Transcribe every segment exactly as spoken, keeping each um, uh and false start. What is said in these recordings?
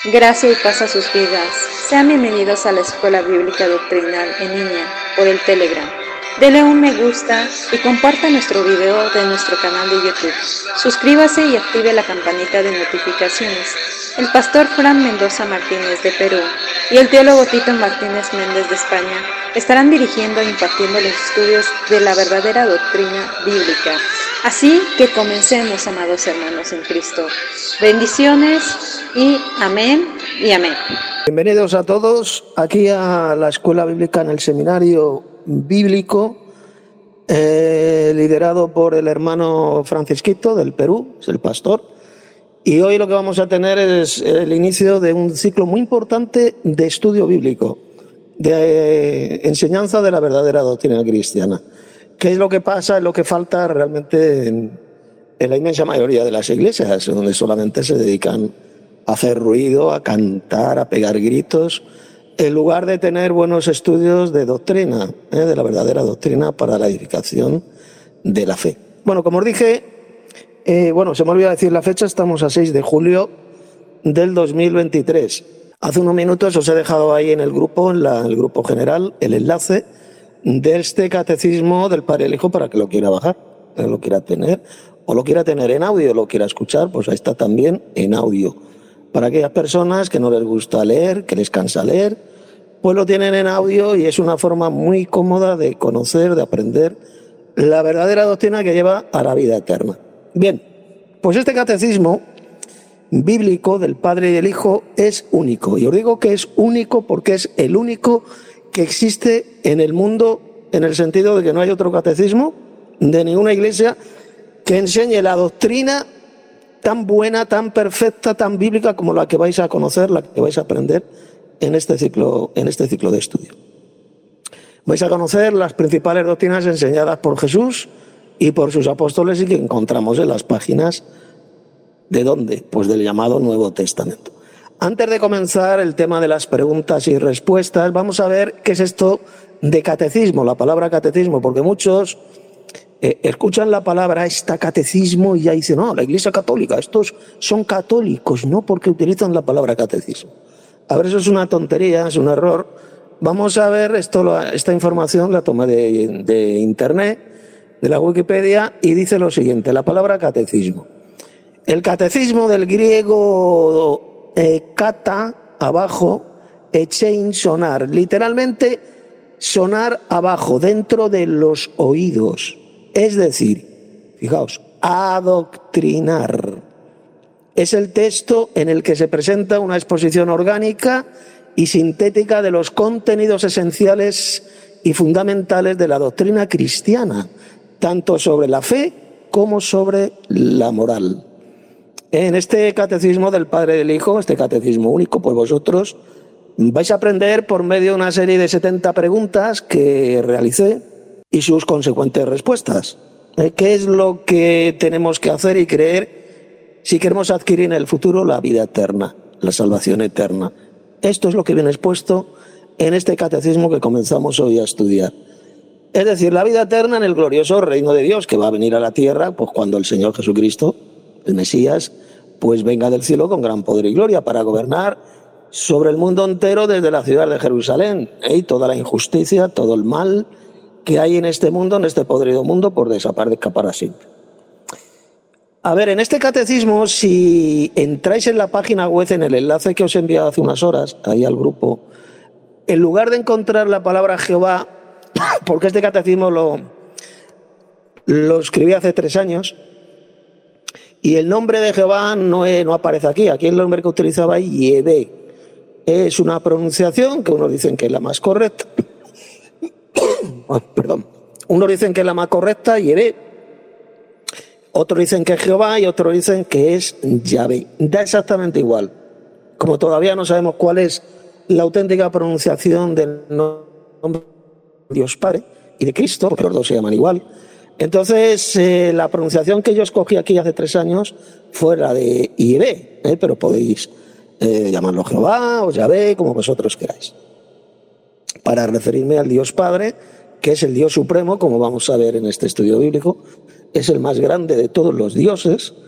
Gracia y paz a sus vidas. Sean bienvenidos a la Escuela Bíblica Doctrinal en línea por el Telegram. Dele un me gusta y comparta nuestro video de nuestro canal de YouTube. Suscríbase y active la campanita de notificaciones. El pastor Fran Mendoza Martínez de Perú y el teólogo Tito Martínez Méndez de España estarán dirigiendo e impartiendo los estudios de la verdadera doctrina bíblica. Así que comencemos, amados hermanos en Cristo. Bendiciones y amén y amén. Bienvenidos a todos aquí a la Escuela Bíblica en el Seminario Bíblico, eh, liderado por el hermano Francisquito del Perú, es el pastor. Y hoy lo que vamos a tener es el inicio de un ciclo muy importante de estudio bíblico, de eh, enseñanza de la verdadera doctrina cristiana. ¿Qué es lo que pasa? Es lo que falta realmente en, en la inmensa mayoría de las iglesias, donde solamente se dedican a hacer ruido, a cantar, a pegar gritos, en lugar de tener buenos estudios de doctrina, ¿eh? de la verdadera doctrina para la edificación de la fe. Bueno, como os dije, eh, bueno, se me olvidó decir la fecha, estamos a seis de julio del dos mil veintitrés. Hace unos minutos os he dejado ahí en el grupo, en la, el grupo general, el enlace de este catecismo del Padre y el Hijo para que lo quiera bajar, que lo quiera tener, o lo quiera tener en audio, lo quiera escuchar, pues ahí está también en audio. Para aquellas personas que no les gusta leer, que les cansa leer, pues lo tienen en audio y es una forma muy cómoda de conocer, de aprender la verdadera doctrina que lleva a la vida eterna. Bien, pues este catecismo bíblico del Padre y del Hijo es único. Y os digo que es único porque es el único que existe en el mundo, en el sentido de que no hay otro catecismo de ninguna iglesia que enseñe la doctrina tan buena, tan perfecta, tan bíblica como la que vais a conocer, la que vais a aprender en este ciclo, en este ciclo de estudio. Vais a conocer las principales doctrinas enseñadas por Jesús y por sus apóstoles y que encontramos en las páginas ¿de dónde? Pues del llamado Nuevo Testamento. Antes de comenzar el tema de las preguntas y respuestas, vamos a ver qué es esto de catecismo, la palabra catecismo, porque muchos eh, escuchan la palabra esta catecismo y ya dicen, no, la Iglesia Católica, estos son católicos, no porque utilizan la palabra catecismo. A ver, eso es una tontería, es un error. Vamos a ver, esto, esta información la tomé de, de internet, de la Wikipedia, y dice lo siguiente, la palabra catecismo. El catecismo del griego eh, kata, abajo, echein, sonar, literalmente sonar abajo, dentro de los oídos. Es decir, fijaos, adoctrinar. Es el texto en el que se presenta una exposición orgánica y sintética de los contenidos esenciales y fundamentales de la doctrina cristiana, tanto sobre la fe como sobre la moral. En este catecismo del Padre y del Hijo, este catecismo único, pues vosotros vais a aprender por medio de una serie de setenta preguntas que realicé y sus consecuentes respuestas. ¿Qué es lo que tenemos que hacer y creer si queremos adquirir en el futuro la vida eterna, la salvación eterna? Esto es lo que viene expuesto en este catecismo que comenzamos hoy a estudiar. Es decir, la vida eterna en el glorioso reino de Dios que va a venir a la tierra pues cuando el Señor Jesucristo, el Mesías, pues venga del cielo con gran poder y gloria para gobernar sobre el mundo entero desde la ciudad de Jerusalén. ¿eh? Y toda la injusticia, todo el mal que hay en este mundo, en este podrido mundo, por desaparecer para siempre. A ver, en este catecismo, si entráis en la página web, en el enlace que os he enviado hace unas horas, ahí al grupo, en lugar de encontrar la palabra Jehová, porque este catecismo lo, lo escribí hace tres años, y el nombre de Jehová no, es, no aparece aquí. Aquí el nombre que utilizaba es Yahvé. Es una pronunciación que unos dicen que es la más correcta. Oh, perdón. Unos dicen que es la más correcta, Yahvé. Otros dicen que es Jehová y otros dicen que es Yahvé. Da exactamente igual. Como todavía no sabemos cuál es la auténtica pronunciación del nombre de Dios Padre y de Cristo, porque los dos se llaman igual. Entonces, eh, la pronunciación que yo escogí aquí hace tres años fue la de Yahvé, ¿eh? pero podéis eh, llamarlo Jehová o Yahvé, como vosotros queráis. Para referirme al Dios Padre, que es el Dios supremo, como vamos a ver en este estudio bíblico, es el más grande de todos los dioses,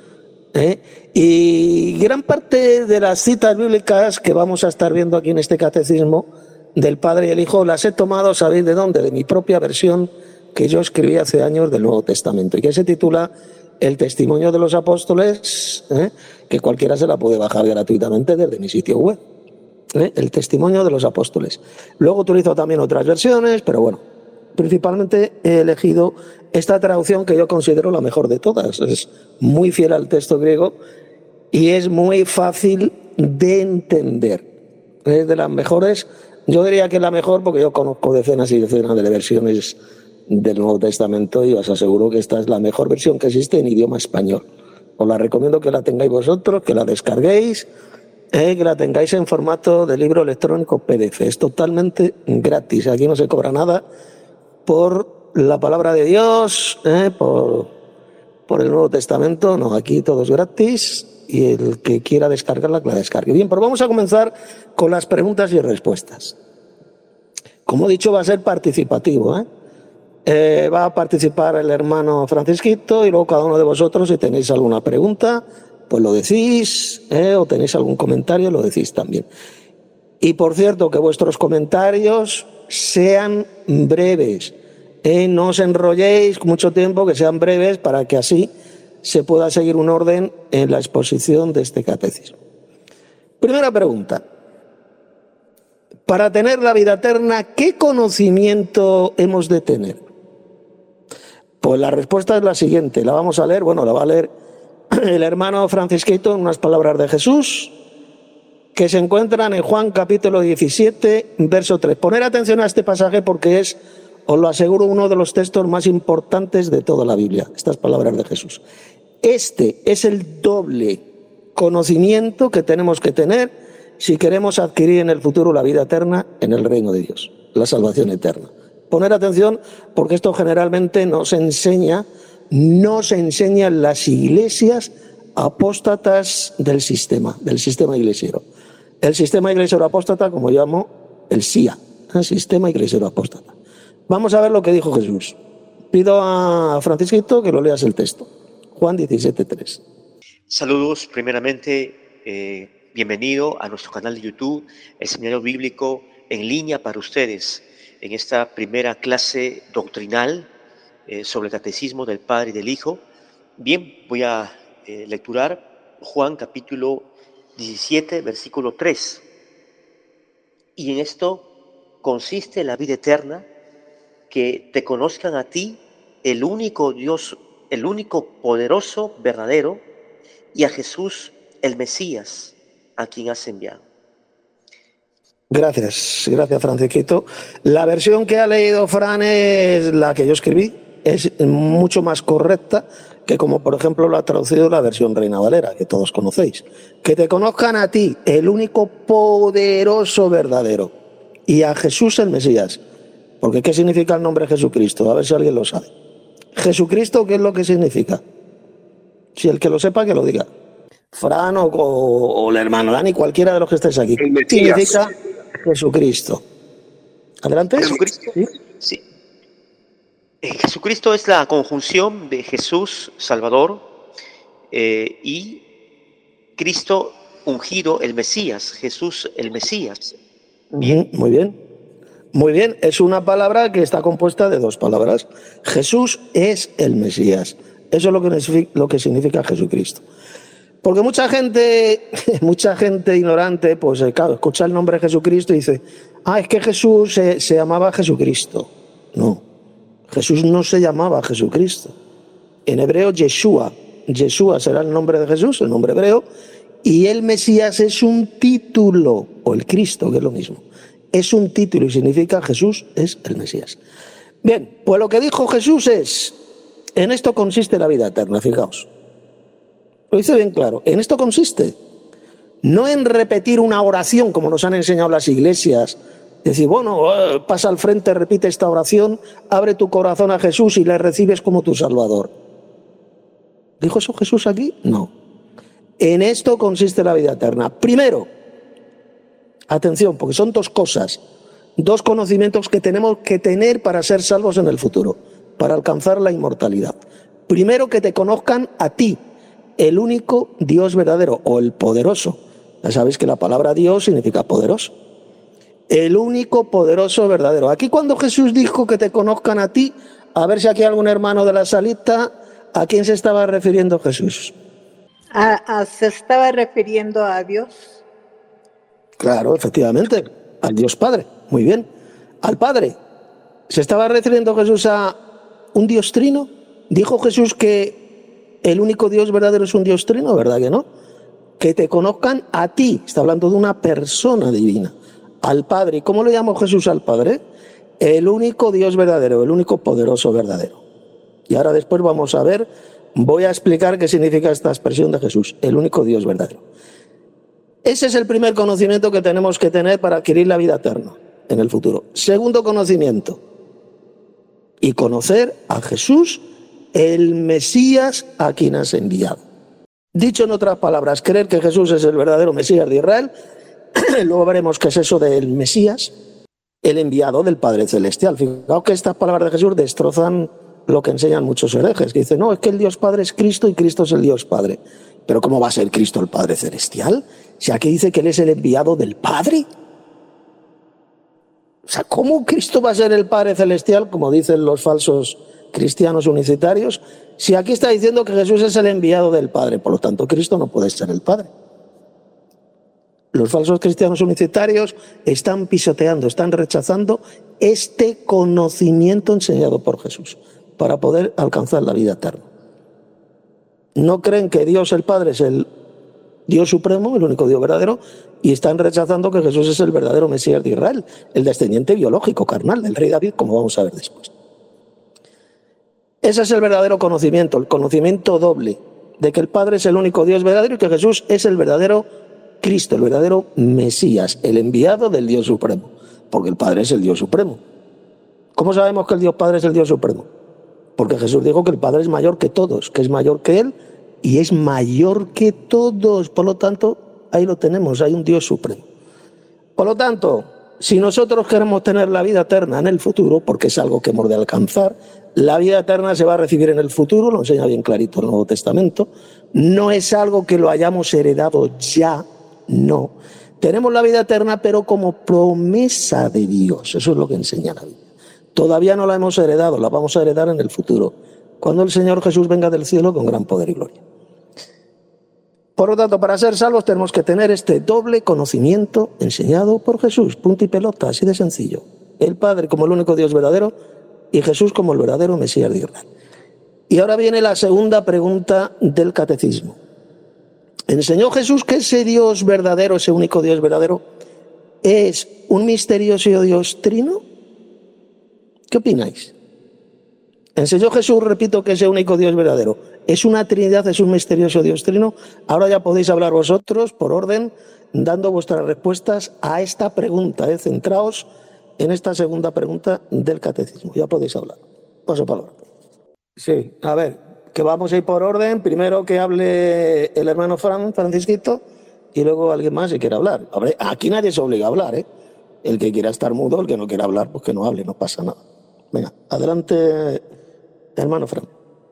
¿eh? Y gran parte de las citas bíblicas que vamos a estar viendo aquí en este catecismo del Padre y el Hijo las he tomado, ¿sabéis de dónde? De mi propia versión que yo escribí hace años del Nuevo Testamento y que se titula El Testimonio de los Apóstoles, ¿eh? que cualquiera se la puede bajar gratuitamente desde mi sitio web. ¿eh? El Testimonio de los Apóstoles. Luego utilizo también otras versiones, pero bueno, principalmente he elegido esta traducción que yo considero la mejor de todas. Es muy fiel al texto griego y es muy fácil de entender. Es de las mejores, yo diría que es la mejor porque yo conozco decenas y decenas de versiones del Nuevo Testamento y os aseguro que esta es la mejor versión que existe en idioma español. Os la recomiendo que la tengáis vosotros, que la descarguéis, eh, que la tengáis en formato de libro electrónico P D F. Es totalmente gratis, aquí no se cobra nada por la palabra de Dios, eh, por, por el Nuevo Testamento. No, aquí todo es gratis y el que quiera descargarla, que la descargue. Bien, pues vamos a comenzar con las preguntas y respuestas. Como he dicho, va a ser participativo, ¿eh? Eh, va a participar el hermano Francisquito y luego cada uno de vosotros, si tenéis alguna pregunta, pues lo decís, ¿eh? o tenéis algún comentario, lo decís también. Y por cierto, que vuestros comentarios sean breves, ¿eh? no os enrolléis mucho tiempo, que sean breves para que así se pueda seguir un orden en la exposición de este catecismo. Primera pregunta. Para tener la vida eterna, ¿qué conocimiento hemos de tener? Pues la respuesta es la siguiente, la vamos a leer, bueno, la va a leer el hermano Francisquito en unas palabras de Jesús que se encuentran en Juan capítulo diecisiete, verso tres. Poner atención a este pasaje porque es, os lo aseguro, uno de los textos más importantes de toda la Biblia, estas palabras de Jesús. Este es el doble conocimiento que tenemos que tener si queremos adquirir en el futuro la vida eterna en el reino de Dios, la salvación eterna. Poner atención porque esto generalmente nos enseña, nos enseña en las iglesias apóstatas del sistema, del sistema iglesiero. El sistema iglesiero apóstata, como llamo, el S I A, el sistema iglesiero apóstata. Vamos a ver lo que dijo Jesús. Pido a Francisquito que lo leas el texto. Juan diecisiete, tres. Saludos, primeramente, eh, bienvenido a nuestro canal de YouTube, el Seminario Bíblico en línea para ustedes, en esta primera clase doctrinal eh, sobre el Catecismo del Padre y del Hijo. Bien, voy a eh, lecturar Juan capítulo diecisiete, versículo tres. Y en esto consiste la vida eterna, que te conozcan a ti, el único Dios, el único poderoso, verdadero, y a Jesús, el Mesías, a quien has enviado. Gracias, gracias Francisquito. La versión que ha leído Fran es la que yo escribí, es mucho más correcta que como por ejemplo lo ha traducido la versión Reina Valera, que todos conocéis. Que te conozcan a ti, el único poderoso verdadero, y a Jesús el Mesías. Porque ¿qué significa el nombre Jesucristo? A ver si alguien lo sabe. Jesucristo, ¿qué es lo que significa? Si el que lo sepa, que lo diga. Fran o, o el hermano Dani, cualquiera de los que estéis aquí. Significa Jesucristo. Adelante. Jesucristo. ¿Sí? Sí. Eh, Jesucristo es la conjunción de Jesús, Salvador, eh, y Cristo ungido, el Mesías. Jesús, el Mesías. Bien. Muy bien. Muy bien. Es una palabra que está compuesta de dos palabras. Jesús es el Mesías. Eso es lo que, lo que significa Jesucristo. Porque mucha gente, mucha gente ignorante, pues claro, escucha el nombre Jesucristo y dice, ah, es que Jesús se, se llamaba Jesucristo. No, Jesús no se llamaba Jesucristo. En hebreo, Yeshua. Yeshua será el nombre de Jesús, el nombre hebreo, y el Mesías es un título, o el Cristo, que es lo mismo. Es un título y significa Jesús es el Mesías. Bien, pues lo que dijo Jesús es, en esto consiste la vida eterna, fijaos. Lo dice bien claro, en esto consiste. No en repetir una oración como nos han enseñado las iglesias. Decir, bueno, pasa al frente, repite esta oración, abre tu corazón a Jesús y le recibes como tu Salvador. ¿Dijo eso Jesús aquí? No. En esto consiste la vida eterna. Primero, atención, porque son dos cosas, dos conocimientos que tenemos que tener para ser salvos en el futuro, para alcanzar la inmortalidad. Primero, que te conozcan a ti, el único Dios verdadero o el poderoso. Ya sabéis que la palabra Dios significa poderoso. El único poderoso verdadero. Aquí cuando Jesús dijo que te conozcan a ti, a ver si aquí hay algún hermano de la salita, ¿a quién se estaba refiriendo Jesús? A, a, ¿Se estaba refiriendo a Dios? Claro, efectivamente, al Dios Padre. Muy bien. Al Padre. ¿Se estaba refiriendo Jesús a un Dios trino? ¿Dijo Jesús que el único Dios verdadero es un Dios trino? ¿Verdad que no? Que te conozcan a ti. Está hablando de una persona divina. Al Padre. ¿Y cómo le llamó Jesús al Padre? El único Dios verdadero, el único poderoso verdadero. Y ahora después vamos a ver, voy a explicar qué significa esta expresión de Jesús, el único Dios verdadero. Ese es el primer conocimiento que tenemos que tener para adquirir la vida eterna en el futuro. Segundo conocimiento, y conocer a Jesús, el Mesías a quien has enviado. Dicho en otras palabras, creer que Jesús es el verdadero Mesías de Israel. Luego veremos qué es eso del Mesías, el enviado del Padre Celestial. Fijaos que estas palabras de Jesús destrozan lo que enseñan muchos herejes, que dicen, no, es que el Dios Padre es Cristo y Cristo es el Dios Padre. Pero ¿cómo va a ser Cristo el Padre Celestial? Si aquí dice que Él es el enviado del Padre. O sea, ¿cómo Cristo va a ser el Padre Celestial, como dicen los falsos cristianos unicitarios, si aquí está diciendo que Jesús es el enviado del Padre? Por lo tanto, Cristo no puede ser el Padre. Los falsos cristianos unicitarios están pisoteando, están rechazando este conocimiento enseñado por Jesús para poder alcanzar la vida eterna. No creen que Dios el Padre es el Dios supremo, el único Dios verdadero, y están rechazando que Jesús es el verdadero Mesías de Israel, el descendiente biológico, carnal, del rey David, como vamos a ver después. Ese es el verdadero conocimiento, el conocimiento doble, de que el Padre es el único Dios verdadero y que Jesús es el verdadero Cristo, el verdadero Mesías, el enviado del Dios supremo, porque el Padre es el Dios supremo. ¿Cómo sabemos que el Dios Padre es el Dios supremo? Porque Jesús dijo que el Padre es mayor que todos, que es mayor que Él y es mayor que todos. Por lo tanto, ahí lo tenemos, hay un Dios supremo. Por lo tanto, si nosotros queremos tener la vida eterna en el futuro, porque es algo que hemos de alcanzar, la vida eterna se va a recibir en el futuro, lo enseña bien clarito el Nuevo Testamento, no es algo que lo hayamos heredado ya, no. Tenemos la vida eterna, pero como promesa de Dios, eso es lo que enseña la Biblia. Todavía no la hemos heredado, la vamos a heredar en el futuro, cuando el Señor Jesús venga del cielo con gran poder y gloria. Por lo tanto, para ser salvos tenemos que tener este doble conocimiento enseñado por Jesús, punto y pelota, así de sencillo. El Padre como el único Dios verdadero y Jesús como el verdadero Mesías de Israel. Y ahora viene la segunda pregunta del catecismo. ¿Enseñó Jesús que ese Dios verdadero, ese único Dios verdadero, es un misterioso Dios trino? ¿Qué opináis? ¿Enseñó Jesús, repito, que ese único Dios verdadero es una Trinidad, es un misterioso Dios trino? Ahora ya podéis hablar vosotros, por orden, dando vuestras respuestas a esta pregunta. ¿eh? Centraos en esta segunda pregunta del catecismo. Ya podéis hablar. Paso palabra. Sí, a ver, que vamos a ir por orden. Primero que hable el hermano Fran, Francisquito, y luego alguien más si quiere hablar. Aquí nadie se obliga a hablar, ¿eh? El que quiera estar mudo, el que no quiera hablar, pues que no hable, no pasa nada. Venga, adelante, hermano Fran.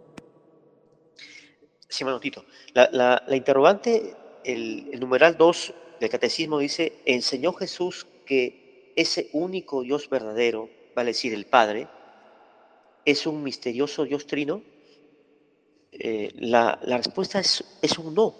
Sí, hermano Tito. La, la, la interrogante, el, el numeral dos del catecismo dice, ¿enseñó Jesús que ese único Dios verdadero, vale decir el Padre, es un misterioso Dios trino? Eh, la, la respuesta es, es un no.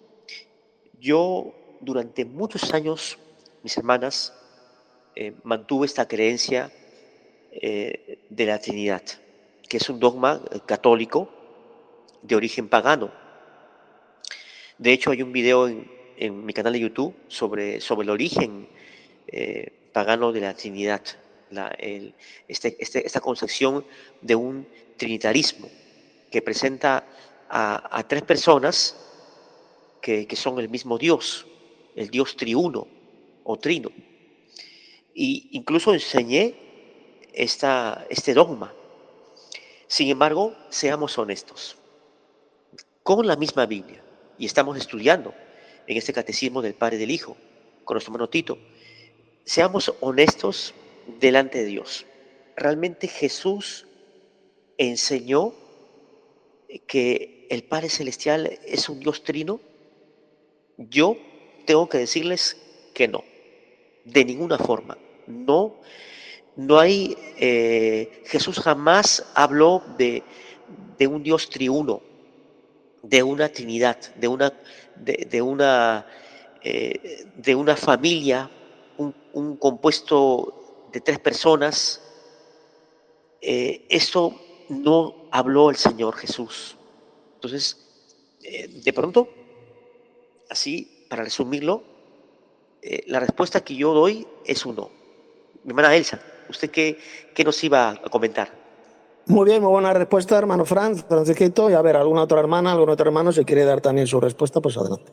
Yo durante muchos años, mis hermanas, eh, mantuve esta creencia eh, de la Trinidad, que es un dogma eh, católico de origen pagano. De hecho, hay un video en, en mi canal de YouTube sobre, sobre el origen eh, pagano de la Trinidad, la, el, este, este, esta concepción de un trinitarismo que presenta a, a tres personas que, que son el mismo Dios, el Dios triuno o trino. Y incluso enseñé esta, este dogma. Sin embargo, seamos honestos. Con la misma Biblia, y estamos estudiando en este catecismo del Padre y del Hijo, con nuestro hermano Tito, seamos honestos delante de Dios. ¿Realmente Jesús enseñó que el Padre Celestial es un Dios trino? Yo tengo que decirles que no, de ninguna forma. No, no hay, eh, Jesús jamás habló de, de un Dios triuno, de una Trinidad, de una, de, de una, eh, de una familia, un, un compuesto de tres personas. Eh, eso no habló el Señor Jesús. Entonces, eh, de pronto, así, para resumirlo, eh, la respuesta que yo doy es un no. Mi hermana Elsa, ¿usted qué, qué nos iba a comentar? Muy bien, muy buena respuesta, hermano Franz, Francisquito. Y a ver, alguna otra hermana, algún otro hermano, si quiere dar también su respuesta, pues adelante.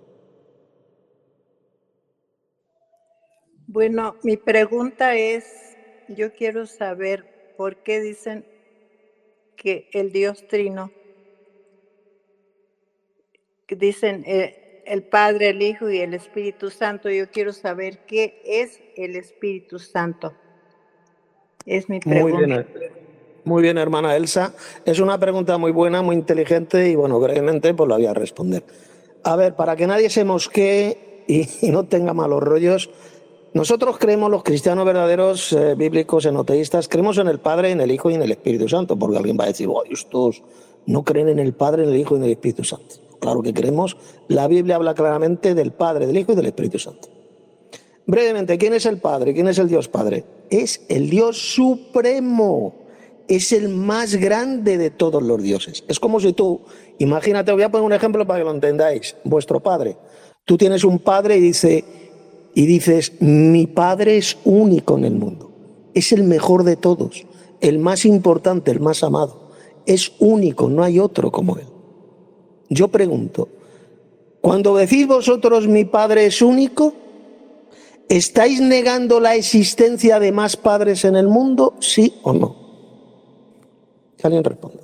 Bueno, mi pregunta es, yo quiero saber por qué dicen que el Dios Trino, que dicen eh, el Padre, el Hijo y el Espíritu Santo. Yo quiero saber qué es el Espíritu Santo. Es mi pregunta. Muy bien, muy bien, hermana Elsa. Es una pregunta muy buena, muy inteligente y, bueno, brevemente pues la voy a responder. A ver, para que nadie se mosquee y, y no tenga malos rollos, nosotros creemos, los cristianos verdaderos, eh, bíblicos, enoteístas, creemos en el Padre, en el Hijo y en el Espíritu Santo, porque alguien va a decir, oh, estos no creen en el Padre, en el Hijo y en el Espíritu Santo. Claro que creemos. La Biblia habla claramente del Padre, del Hijo y del Espíritu Santo. Brevemente, ¿quién es el Padre? ¿Quién es el Dios Padre? Es el Dios supremo. Es el más grande de todos los dioses. Es como si tú, imagínate, voy a poner un ejemplo para que lo entendáis. Vuestro Padre. Tú tienes un Padre y dice... Y dices, mi Padre es único en el mundo, es el mejor de todos, el más importante, el más amado, es único, no hay otro como Él. Yo pregunto, cuando decís vosotros mi Padre es único, ¿estáis negando la existencia de más padres en el mundo, sí o no? Que alguien responda.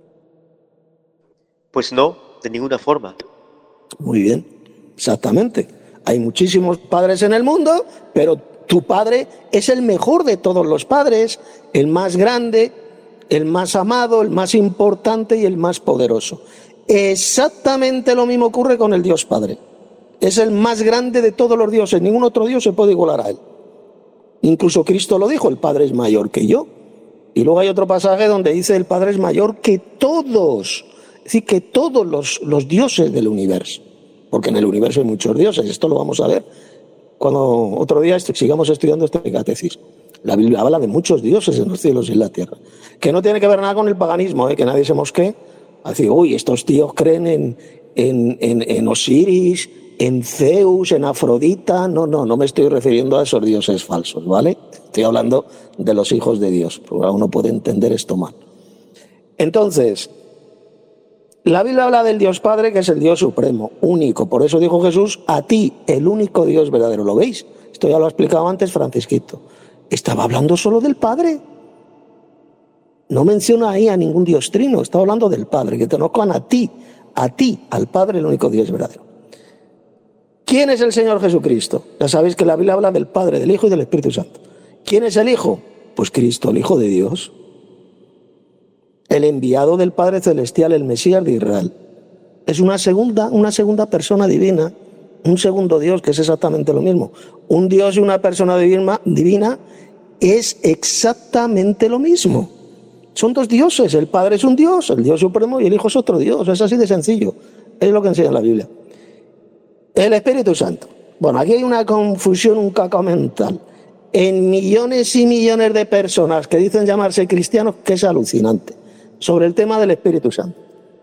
Pues no, de ninguna forma. Muy bien, exactamente. Hay muchísimos padres en el mundo, pero tu Padre es el mejor de todos los padres, el más grande, el más amado, el más importante y el más poderoso. Exactamente lo mismo ocurre con el Dios Padre. Es el más grande de todos los dioses. Ningún otro Dios se puede igualar a Él. Incluso Cristo lo dijo, el Padre es mayor que yo. Y luego hay otro pasaje donde dice el Padre es mayor que todos. Es decir, que todos los, los dioses del universo. Porque en el universo hay muchos dioses, esto lo vamos a ver cuando otro día sigamos estudiando este catecismo. La Biblia habla de muchos dioses en los cielos y en la tierra, que no tiene que ver nada con el paganismo, ¿eh? Que nadie se mosquee. Así, uy, estos tíos creen en, en, en, en Osiris, en Zeus, en Afrodita. No, no, no me estoy refiriendo a esos dioses falsos, ¿vale? Estoy hablando de los hijos de Dios, porque uno puede entender esto mal. Entonces, la Biblia habla del Dios Padre, que es el Dios supremo, único. Por eso dijo Jesús, a ti, el único Dios verdadero. ¿Lo veis? Esto ya lo ha explicado antes Francisquito. Estaba hablando solo del Padre. No menciona ahí a ningún Dios trino. Estaba hablando del Padre, que te conozcan a ti, a ti, al Padre, el único Dios verdadero. ¿Quién es el Señor Jesucristo? Ya sabéis que la Biblia habla del Padre, del Hijo y del Espíritu Santo. ¿Quién es el Hijo? Pues Cristo, el Hijo de Dios. El enviado del Padre Celestial, el Mesías de Israel. Es una segunda, una segunda persona divina, un segundo Dios, que es exactamente lo mismo. Un Dios y una persona divina, divina es exactamente lo mismo. Son dos dioses, el Padre es un Dios, el Dios supremo, y el Hijo es otro Dios. Es así de sencillo. Es lo que enseña la Biblia. El Espíritu Santo. Bueno, aquí hay una confusión, un cacao mental. En millones y millones de personas que dicen llamarse cristianos, que es alucinante. Sobre el tema del Espíritu Santo.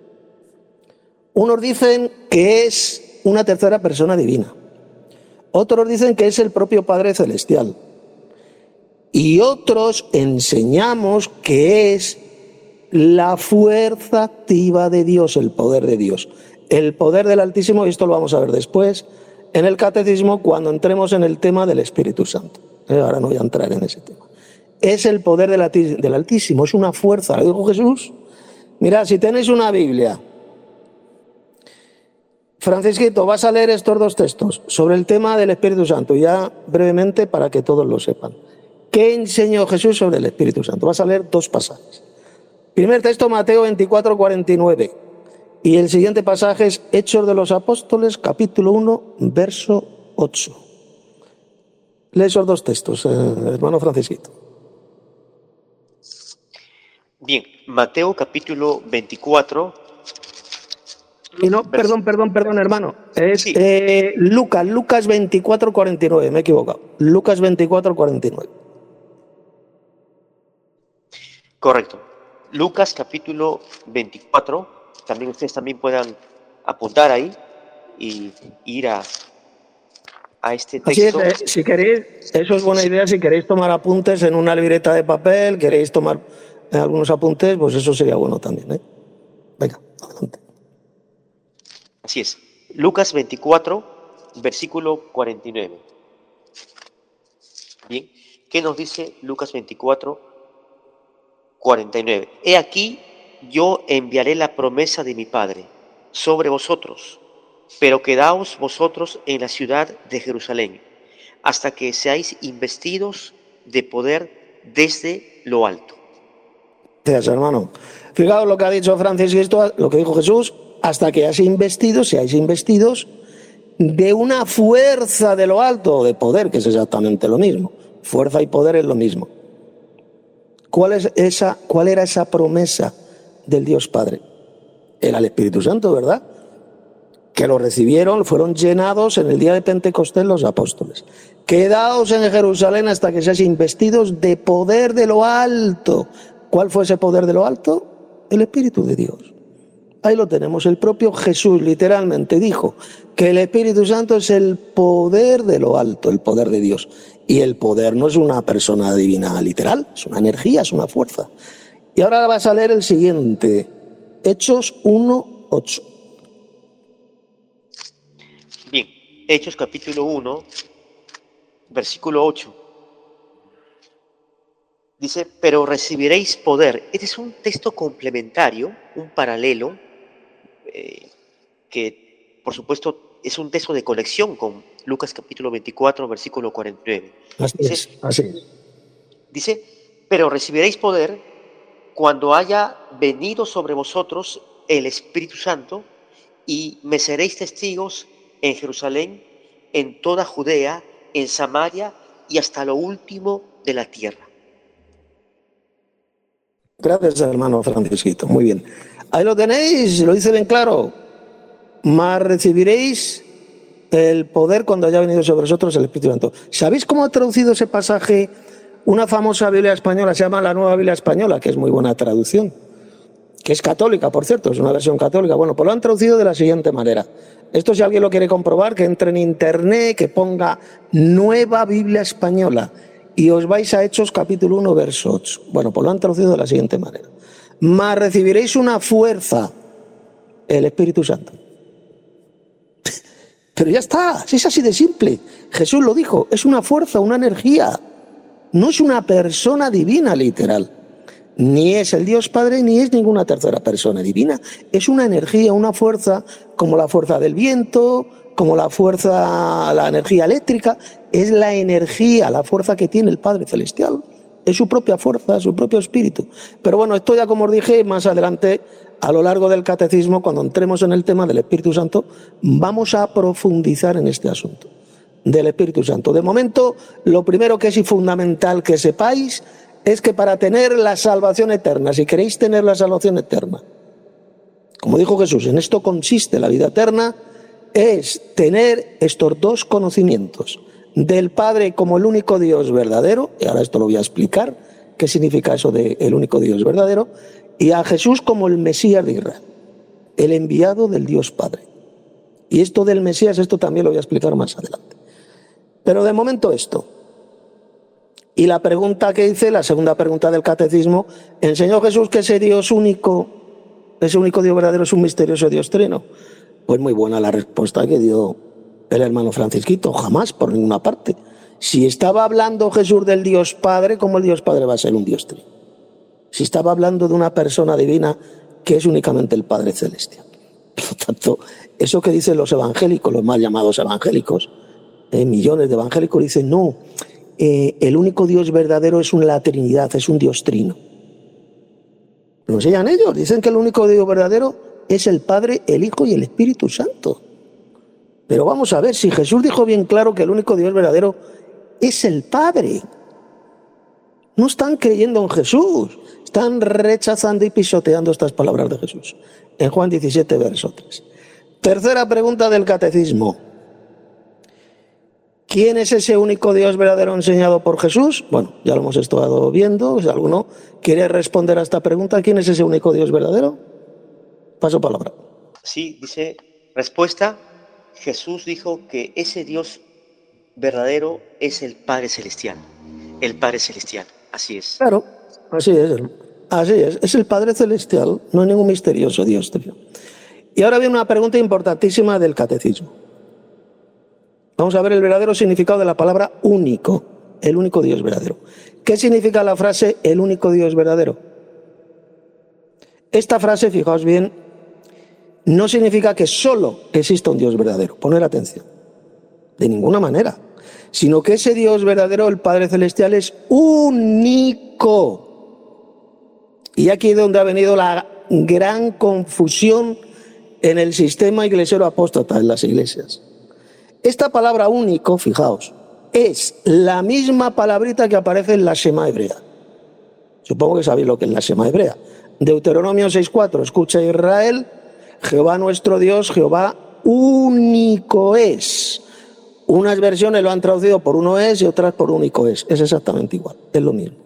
Unos dicen que es una tercera persona divina. Otros dicen que es el propio Padre Celestial. Y otros enseñamos que es la fuerza activa de Dios, el poder de Dios. El poder del Altísimo, y esto lo vamos a ver después, en el Catecismo, cuando entremos en el tema del Espíritu Santo. Ahora no voy a entrar en ese tema. Es el poder del Altísimo, es una fuerza. Lo dijo Jesús. Mirad, si tenéis una Biblia, Francisquito, vas a leer estos dos textos sobre el tema del Espíritu Santo, ya brevemente para que todos lo sepan. ¿Qué enseñó Jesús sobre el Espíritu Santo? Vas a leer dos pasajes. Primer texto, Mateo veinticuatro, cuarenta y nueve. Y el siguiente pasaje es Hechos de los Apóstoles, capítulo uno, verso ocho. Lee esos dos textos, eh, hermano Francisquito. Bien, Mateo capítulo veinticuatro. Y no, perdón, perdón, perdón, hermano. Es Sí. eh, Lucas, Lucas veinticuatro, cuarenta y nueve, me he equivocado. Lucas veinticuatro, cuarenta y nueve. Correcto. Lucas capítulo veinticuatro. También ustedes también puedan apuntar ahí y ir a, a este Así es, texto. eh, si queréis, eso es buena idea, si queréis tomar apuntes en una libreta de papel, queréis tomar eh, algunos apuntes, pues eso sería bueno también, ¿eh? Venga, adelante. Así es. Lucas veinticuatro, versículo cuarenta y nueve. Bien, ¿qué nos dice Lucas veinticuatro, cuarenta y nueve? He aquí, yo enviaré la promesa de mi Padre sobre vosotros, pero quedaos vosotros en la ciudad de Jerusalén, hasta que seáis investidos de poder desde lo alto. Gracias, hermano. Fijaos lo que ha dicho Francisco, lo que dijo Jesús, hasta que seáis investidos, seáis investidos de una fuerza de lo alto, de poder, que es exactamente lo mismo. Fuerza y poder es lo mismo. ¿Cuál es esa, cuál era esa promesa del Dios Padre? Era el Espíritu Santo, ¿verdad? Que lo recibieron, fueron llenados en el día de Pentecostés los apóstoles. Quedaos en Jerusalén hasta que seáis investidos de poder de lo alto. ¿Cuál fue ese poder de lo alto? El Espíritu de Dios. Ahí lo tenemos. El propio Jesús literalmente dijo que el Espíritu Santo es el poder de lo alto, el poder de Dios. Y el poder no es una persona divina literal, es una energía, es una fuerza. Y ahora vas a leer el siguiente, Hechos uno, ocho. Bien, Hechos capítulo uno, versículo ocho. Dice, pero recibiréis poder. Este es un texto complementario, un paralelo, eh, que por supuesto es un texto de conexión con Lucas capítulo veinticuatro, versículo cuarenta y nueve. Así Dice, es, así es. Dice, pero recibiréis poder cuando haya venido sobre vosotros el Espíritu Santo y me seréis testigos en Jerusalén, en toda Judea, en Samaria y hasta lo último de la tierra. Gracias, hermano Francisquito. Muy bien. Ahí lo tenéis, lo dice bien claro. Mas recibiréis el poder cuando haya venido sobre vosotros el Espíritu Santo. ¿Sabéis cómo ha traducido ese pasaje una famosa Biblia española? Se llama la Nueva Biblia Española, que es muy buena traducción, que es católica, por cierto, es una versión católica. Bueno, pues lo han traducido de la siguiente manera. Esto, si alguien lo quiere comprobar, que entre en internet, que ponga Nueva Biblia Española y os vais a Hechos capítulo uno, verso ocho. Bueno, pues lo han traducido de la siguiente manera. Mas recibiréis una fuerza, el Espíritu Santo. Pero ya está, si es así de simple. Jesús lo dijo, es una fuerza, una energía. No es una persona divina literal. Ni es el Dios Padre, ni es ninguna tercera persona divina. Es una energía, una fuerza, como la fuerza del viento, como la fuerza, la energía eléctrica. Es la energía, la fuerza que tiene el Padre Celestial. Es su propia fuerza, su propio espíritu. Pero bueno, esto ya, como os dije, más adelante, a lo largo del catecismo, cuando entremos en el tema del Espíritu Santo, vamos a profundizar en este asunto del Espíritu Santo. De momento, lo primero que es fundamental que sepáis es que para tener la salvación eterna, si queréis tener la salvación eterna, como dijo Jesús, en esto consiste la vida eterna, es tener estos dos conocimientos: del Padre como el único Dios verdadero, y ahora esto lo voy a explicar, qué significa eso de el único Dios verdadero, y a Jesús como el Mesías de Israel, el enviado del Dios Padre. Y esto del Mesías, esto también lo voy a explicar más adelante. Pero de momento esto. Y la pregunta que hice, la segunda pregunta del catecismo, ¿enseñó Jesús que ese Dios único, ese único Dios verdadero, es un misterioso Dios trino? Pues muy buena la respuesta que dio el hermano Francisquito, jamás, por ninguna parte. Si estaba hablando Jesús del Dios Padre, ¿cómo el Dios Padre va a ser un Dios trino? Si estaba hablando de una persona divina que es únicamente el Padre Celestial. Por lo tanto, eso que dicen los evangélicos, los mal llamados evangélicos, eh, millones de evangélicos, dicen, no, eh, el único Dios verdadero es una Trinidad, es un Dios trino. Lo enseñan ellos, dicen que el único Dios verdadero es el Padre, el Hijo y el Espíritu Santo. Pero vamos a ver, si Jesús dijo bien claro que el único Dios verdadero es el Padre, no están creyendo en Jesús, están rechazando y pisoteando estas palabras de Jesús. En Juan diecisiete, verso tres. Tercera pregunta del catecismo. ¿Quién es ese único Dios verdadero enseñado por Jesús? Bueno, ya lo hemos estado viendo. Si alguno quiere responder a esta pregunta, ¿quién es ese único Dios verdadero? Paso palabra. Sí, dice, respuesta, Jesús dijo que ese Dios verdadero es el Padre Celestial. El Padre Celestial, así es. Claro, así es. Así es, es el Padre Celestial, no hay ningún misterioso Dios. Y ahora viene una pregunta importantísima del catecismo. Vamos a ver el verdadero significado de la palabra único, el único Dios verdadero. ¿Qué significa la frase el único Dios verdadero? Esta frase, fijaos bien, no significa que solo exista un Dios verdadero, poner atención, de ninguna manera, sino que ese Dios verdadero, el Padre Celestial, es único. Y aquí es donde ha venido la gran confusión en el sistema iglesiero apóstata, en las iglesias. Esta palabra único, fijaos, es la misma palabrita que aparece en la Shema hebrea. Supongo que sabéis lo que es la Shema hebrea. Deuteronomio seis cuatro, escucha Israel, Jehová nuestro Dios, Jehová único es. Unas versiones lo han traducido por uno es y otras por único es. Es exactamente igual, es lo mismo.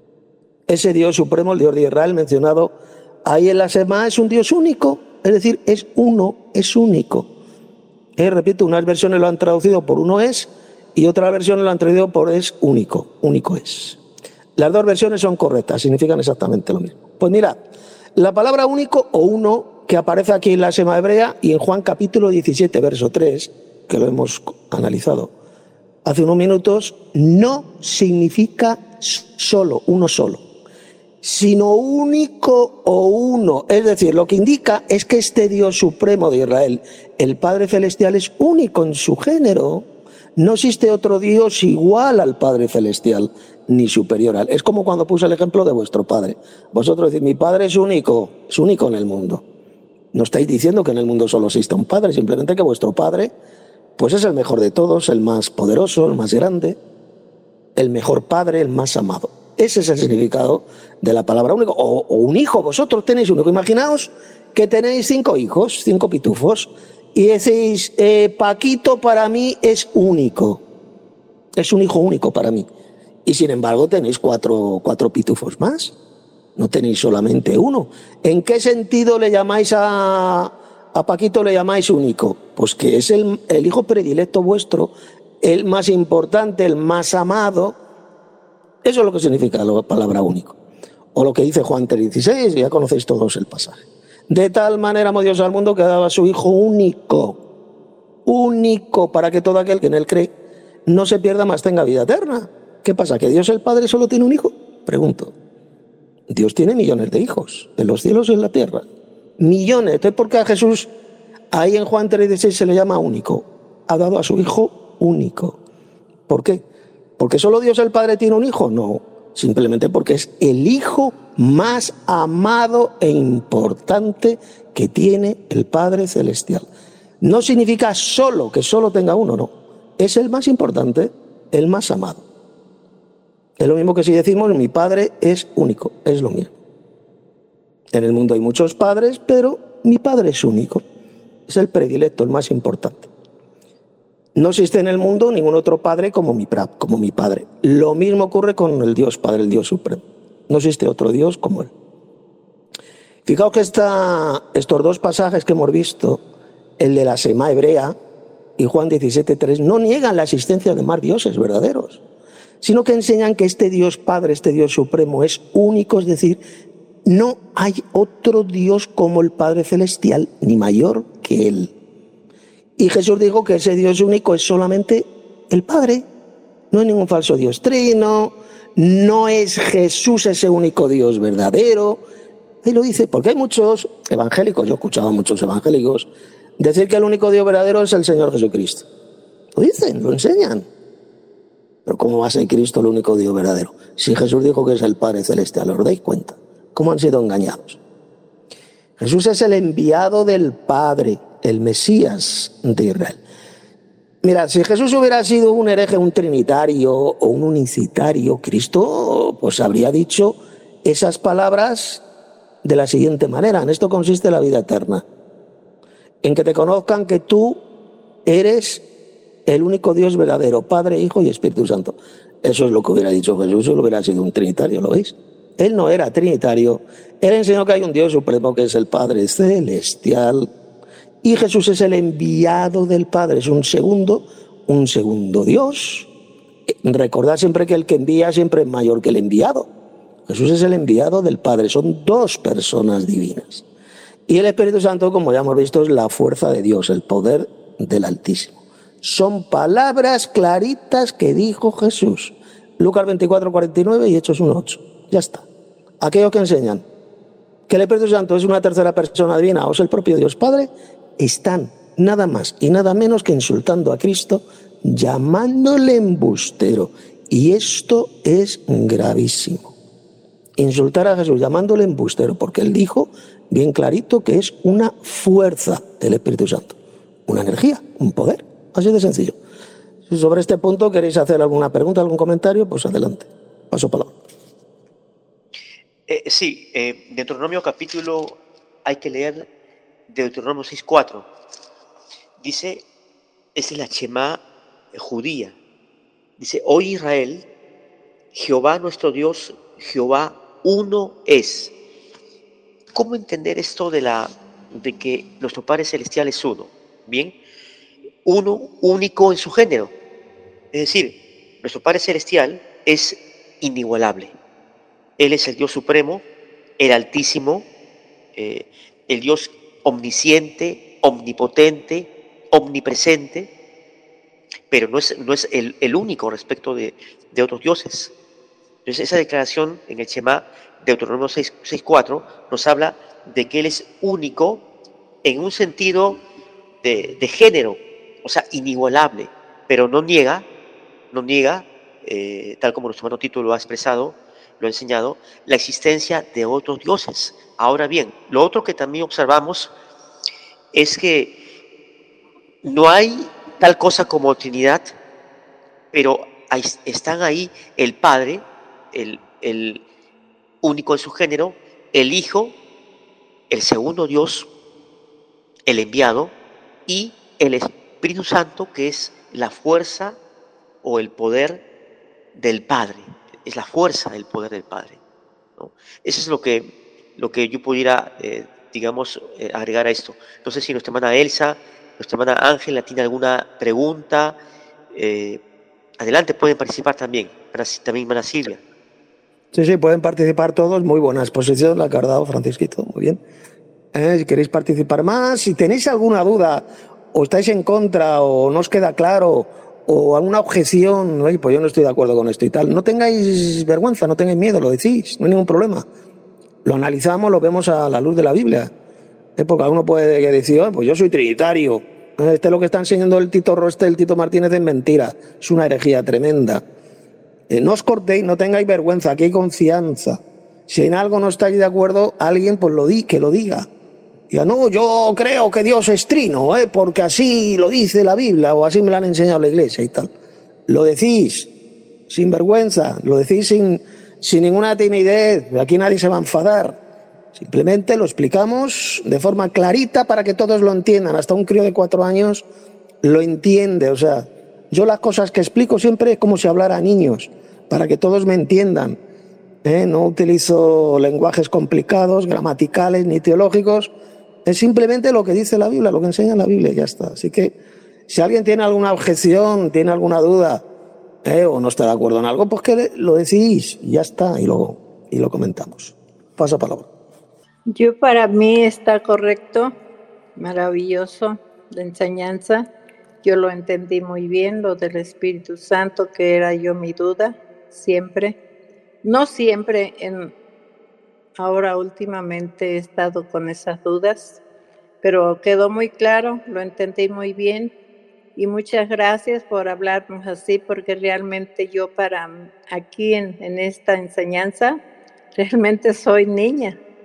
Ese Dios supremo, el Dios de Israel, mencionado ahí en la Shema, es un Dios único, es decir, es uno, es único. Eh, repito, unas versiones lo han traducido por uno es y otras versiones lo han traducido por es único, único es. Las dos versiones son correctas, significan exactamente lo mismo. Pues mirad, la palabra único o uno que aparece aquí en la Shema hebrea y en Juan capítulo diecisiete, verso tres, que lo hemos analizado hace unos minutos, no significa solo, uno solo, sino único o uno. Es decir, lo que indica es que este Dios supremo de Israel, el Padre Celestial, es único en su género. No existe otro Dios igual al Padre Celestial, ni superior a él. Es como cuando puse el ejemplo de vuestro Padre. Vosotros decís, mi Padre es único, es único en el mundo. No estáis diciendo que en el mundo solo exista un Padre, simplemente que vuestro Padre pues es el mejor de todos, el más poderoso, el más grande, el mejor Padre, el más amado. Ese es el significado de la palabra único. O, o un hijo, vosotros tenéis único. Imaginaos que tenéis cinco hijos, cinco pitufos, y decís, eh, Paquito para mí es único. Es un hijo único para mí. Y sin embargo tenéis cuatro, cuatro pitufos más. No tenéis solamente uno. ¿En qué sentido le llamáis a, a Paquito, le llamáis único? Pues que es el, el hijo predilecto vuestro, el más importante, el más amado. Eso es lo que significa la palabra único. O lo que dice Juan tres dieciséis, ya conocéis todos el pasaje. De tal manera amó Dios al mundo que daba a su Hijo único, único, para que todo aquel que en él cree no se pierda, más tenga vida eterna. ¿Qué pasa? ¿Que Dios el Padre solo tiene un hijo? Pregunto. Dios tiene millones de hijos, en los cielos y en la tierra. Millones. Entonces, ¿por qué a Jesús, ahí en Juan tres dieciséis, se le llama único? Ha dado a su Hijo único. ¿Por qué? ¿Porque solo Dios el Padre tiene un hijo? No, simplemente porque es el hijo más amado e importante que tiene el Padre Celestial. No significa solo que solo tenga uno, no. Es el más importante, el más amado. Es lo mismo que si decimos mi Padre es único, es lo mismo. En el mundo hay muchos padres, pero mi Padre es único. Es el predilecto, el más importante. No existe en el mundo ningún otro padre como mi, como mi Padre. Lo mismo ocurre con el Dios Padre, el Dios Supremo. No existe otro Dios como Él. Fijaos que esta, estos dos pasajes que hemos visto, el de la Shema hebrea y Juan diecisiete tres, no niegan la existencia de más dioses verdaderos, sino que enseñan que este Dios Padre, este Dios Supremo, es único, es decir, no hay otro Dios como el Padre Celestial, ni mayor que Él. Y Jesús dijo que ese Dios único es solamente el Padre. No hay ningún falso Dios trino, no es Jesús ese único Dios verdadero. Ahí lo dice, porque hay muchos evangélicos, yo he escuchado a muchos evangélicos decir que el único Dios verdadero es el Señor Jesucristo. Lo dicen, lo enseñan. Pero ¿cómo va a ser Cristo el único Dios verdadero? Si Jesús dijo que es el Padre Celestial, ¿os dais cuenta? ¿Cómo han sido engañados? Jesús es el enviado del Padre, el Mesías de Israel. Mira, si Jesús hubiera sido un hereje, un trinitario o un unicitario, Cristo pues habría dicho esas palabras de la siguiente manera: en esto consiste la vida eterna, en que te conozcan que tú eres el único Dios verdadero, Padre, Hijo y Espíritu Santo. Eso es lo que hubiera dicho Jesús si hubiera sido un trinitario, ¿lo veis? Él no era trinitario, él enseñó que hay un Dios supremo que es el Padre celestial, y Jesús es el enviado del Padre, es un segundo, un segundo Dios. Recordad siempre que el que envía siempre es mayor que el enviado. Jesús es el enviado del Padre, son dos personas divinas. Y el Espíritu Santo, como ya hemos visto, es la fuerza de Dios, el poder del Altísimo. Son palabras claritas que dijo Jesús. Lucas veinticuatro, cuarenta y nueve y Hechos uno, ocho. Ya está. Aquellos que enseñan que el Espíritu Santo es una tercera persona divina o es el propio Dios Padre, están nada más y nada menos que insultando a Cristo, llamándole embustero. Y esto es gravísimo. Insultar a Jesús llamándole embustero, porque él dijo bien clarito que es una fuerza del Espíritu Santo, una energía, un poder, así de sencillo. Si sobre este punto queréis hacer alguna pregunta, algún comentario, pues adelante. Paso palabra. Eh, sí, eh, Deuteronomio capítulo, hay que leer Deuteronomio seis cuatro. Dice, esa es la Shema judía. Dice, oye Israel, Jehová nuestro Dios, Jehová uno es. ¿Cómo entender esto de, la, de que nuestro Padre Celestial es uno? Bien, uno único en su género. Es decir, nuestro Padre Celestial es inigualable. Él es el Dios supremo, el Altísimo, eh, el Dios omnisciente, omnipotente, omnipresente, pero no es, no es el, el único respecto de, de otros dioses. Entonces esa declaración en el Shema de Deuteronomio seis cuatro nos habla de que Él es único en un sentido de, de género, o sea, inigualable, pero no niega, no niega, eh, tal como nuestro hermano Tito lo ha expresado, lo ha enseñado, la existencia de otros dioses. Ahora bien, lo otro que también observamos es que no hay tal cosa como Trinidad, pero ahí, están ahí el Padre, el, el único en su género, el Hijo, el segundo Dios, el enviado, y el Espíritu Santo, que es la fuerza o el poder del Padre. Es la fuerza del poder del Padre, ¿no? Eso es lo que, lo que yo pudiera, eh, digamos, eh, agregar a esto. No sé si nuestra hermana Elsa, nuestra hermana Ángela tiene alguna pregunta. Eh, adelante, pueden participar también. También hermana Silvia. Sí, sí, pueden participar todos. Muy buena exposición la que ha dado Francisquito. Muy bien. Eh, si queréis participar más, si tenéis alguna duda, o estáis en contra, o no os queda claro, o alguna objeción, oye, pues yo no estoy de acuerdo con esto y tal, no tengáis vergüenza, no tengáis miedo, lo decís, no hay ningún problema. Lo analizamos, lo vemos a la luz de la Biblia. ¿Eh? Porque alguno puede decir, oh, pues yo soy trinitario. Este es lo que está enseñando el Tito Roste, el Tito Martínez, es mentira. Es una herejía tremenda. Eh, no os cortéis, no tengáis vergüenza, aquí hay confianza. Si en algo no estáis de acuerdo, alguien pues lo di, que lo diga. Ya no, yo creo que Dios es trino, ¿eh? Porque así lo dice la Biblia o así me lo han enseñado la iglesia y tal. Lo decís sin vergüenza, lo decís sin, sin ninguna timidez, aquí nadie se va a enfadar. Simplemente lo explicamos de forma clarita para que todos lo entiendan. Hasta un crío de cuatro años lo entiende. O sea, yo las cosas que explico siempre es como si hablara a niños, para que todos me entiendan. ¿Eh? No utilizo lenguajes complicados, gramaticales ni teológicos. Es simplemente lo que dice la Biblia, lo que enseña la Biblia y ya está. Así que si alguien tiene alguna objeción, tiene alguna duda, eh, o no está de acuerdo en algo, pues que lo decís y ya está, y lo, y lo comentamos. Paso palabra. Yo para mí está correcto, maravilloso la enseñanza. Yo lo entendí muy bien, lo del Espíritu Santo, que era yo mi duda, siempre. No siempre, en, ahora últimamente he estado con esas dudas, pero quedó muy claro, lo entendí muy bien. Y muchas gracias por hablarnos así, porque realmente yo para aquí en, en esta enseñanza, realmente soy niña.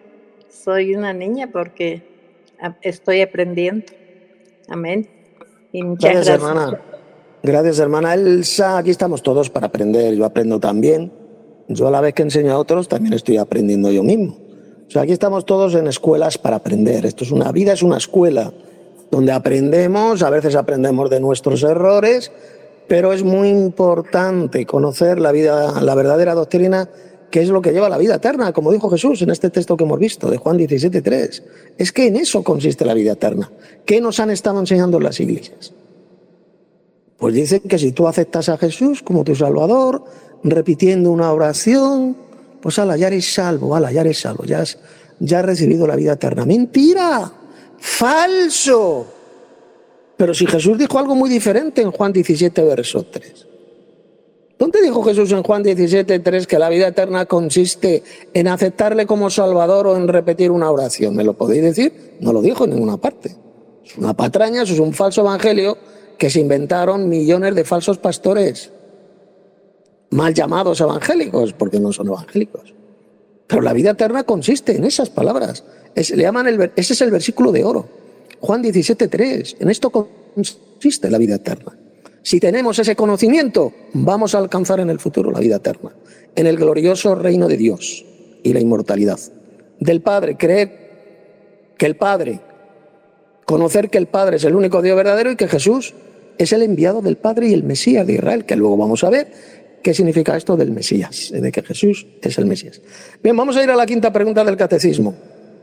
soy una niña porque estoy aprendiendo. Amén. Y muchas Gracias, gracias. hermana. Gracias, hermana Elsa. Aquí estamos todos para aprender. Yo aprendo también. Yo a la vez que enseño a otros, también estoy aprendiendo yo mismo. O sea, aquí estamos todos en escuelas para aprender. Esto es una vida, es una escuela donde aprendemos, a veces aprendemos de nuestros errores, pero es muy importante conocer la vida, la verdadera doctrina, que es lo que lleva a la vida eterna, como dijo Jesús en este texto que hemos visto, de Juan diecisiete tres. Es que en eso consiste la vida eterna. ¿Qué nos han estado enseñando en las iglesias? Pues dicen que si tú aceptas a Jesús como tu Salvador, repitiendo una oración, pues ala, ya eres salvo, ala, ya eres salvo, ya has, ya has recibido la vida eterna. ¡Mentira! ¡Falso! Pero si Jesús dijo algo muy diferente en Juan diecisiete, verso tres. ¿Dónde dijo Jesús en Juan diecisiete, tres que la vida eterna consiste en aceptarle como Salvador o en repetir una oración? ¿Me lo podéis decir? No lo dijo en ninguna parte. Es una patraña, eso es un falso evangelio que se inventaron millones de falsos pastores, mal llamados evangélicos, porque no son evangélicos. Pero la vida eterna consiste en esas palabras. Es, le llaman el, ese es el versículo de oro. Juan diecisiete tres. En esto consiste la vida eterna. Si tenemos ese conocimiento, vamos a alcanzar en el futuro la vida eterna, en el glorioso reino de Dios y la inmortalidad. Del Padre, creer que el Padre, conocer que el Padre es el único Dios verdadero y que Jesús es el enviado del Padre y el Mesías de Israel, que luego vamos a ver qué significa esto del Mesías, de que Jesús es el Mesías. Bien, vamos a ir a la quinta pregunta del catecismo.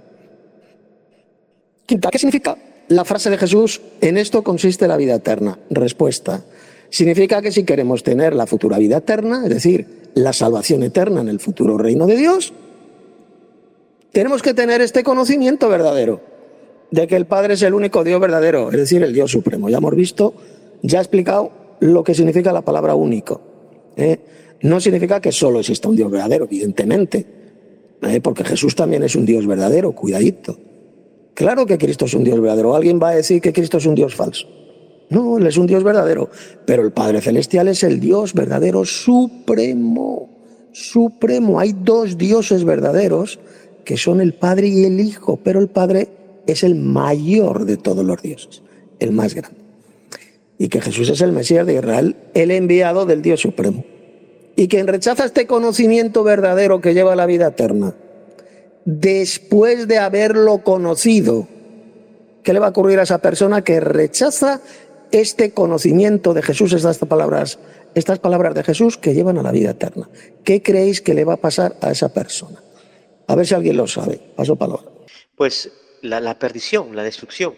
Quinta, ¿qué significa la frase de Jesús? En esto consiste la vida eterna. Respuesta. Significa que si queremos tener la futura vida eterna, es decir, la salvación eterna en el futuro reino de Dios, tenemos que tener este conocimiento verdadero de que el Padre es el único Dios verdadero, es decir, el Dios supremo. Ya hemos visto, ya he explicado lo que significa la palabra único. ¿eh? No significa que solo exista un Dios verdadero, evidentemente, ¿eh? porque Jesús también es un Dios verdadero, cuidadito. Claro que Cristo es un Dios verdadero. ¿Alguien va a decir que Cristo es un Dios falso? No, Él es un Dios verdadero. Pero el Padre Celestial es el Dios verdadero supremo. Supremo. Hay dos dioses verdaderos que son el Padre y el Hijo, pero el Padre es el mayor de todos los dioses, el más grande. Y que Jesús es el Mesías de Israel, el enviado del Dios supremo. Y quien rechaza este conocimiento verdadero que lleva a la vida eterna, después de haberlo conocido, ¿qué le va a ocurrir a esa persona que rechaza este conocimiento de Jesús, estas palabras, estas palabras de Jesús que llevan a la vida eterna? ¿Qué creéis que le va a pasar a esa persona? A ver si alguien lo sabe. Paso palabra. Pues la, la perdición, la destrucción.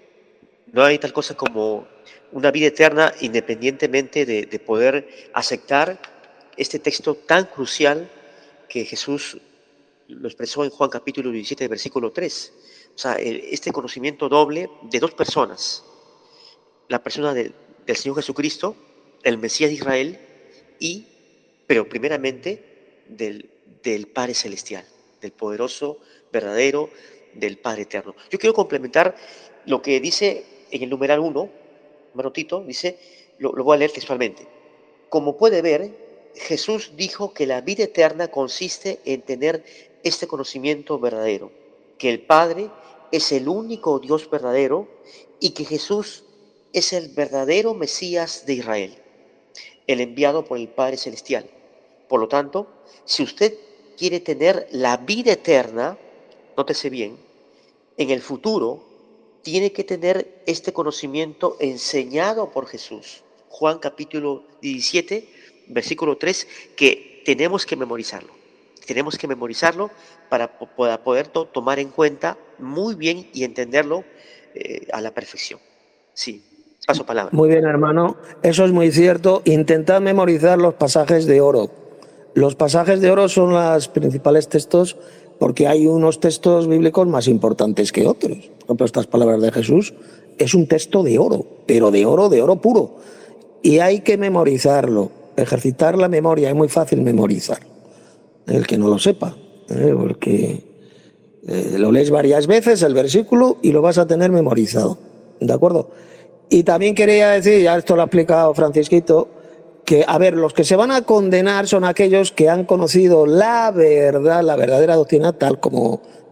No hay tal cosa como una vida eterna independientemente de, de poder aceptar este texto tan crucial que Jesús lo expresó en Juan capítulo diecisiete, versículo tres. O sea, este conocimiento doble de dos personas. La persona de, del Señor Jesucristo, el Mesías de Israel, y, pero primeramente, del, del Padre Celestial, del poderoso, verdadero, del Padre Eterno. Yo quiero complementar lo que dice en el numeral uno, hermano Tito, dice, lo, lo voy a leer textualmente. Como puede ver, Jesús dijo que la vida eterna consiste en tener este conocimiento verdadero, que el Padre es el único Dios verdadero y que Jesús es el verdadero Mesías de Israel, el enviado por el Padre Celestial. Por lo tanto, si usted quiere tener la vida eterna, nótese bien, en el futuro tiene que tener este conocimiento enseñado por Jesús. Juan capítulo diecisiete, versículo tres, que tenemos que memorizarlo. Tenemos que memorizarlo para, para poder to, tomar en cuenta muy bien y entenderlo eh, a la perfección. Sí, paso palabra. Muy bien, hermano. Eso es muy cierto. Intentad memorizar los pasajes de oro. Los pasajes de oro son los principales textos porque hay unos textos bíblicos más importantes que otros. Por ejemplo, estas palabras de Jesús es un texto de oro, pero de oro, de oro puro. Y hay que memorizarlo, ejercitar la memoria. Es muy fácil memorizar. El que no lo sepa, ¿eh? porque eh, lo lees varias veces el versículo y lo vas a tener memorizado, ¿de acuerdo? Y también quería decir, ya esto lo ha explicado Francisquito, que, a ver, los que se van a condenar son aquellos que han conocido la verdad, la verdadera doctrina, tal como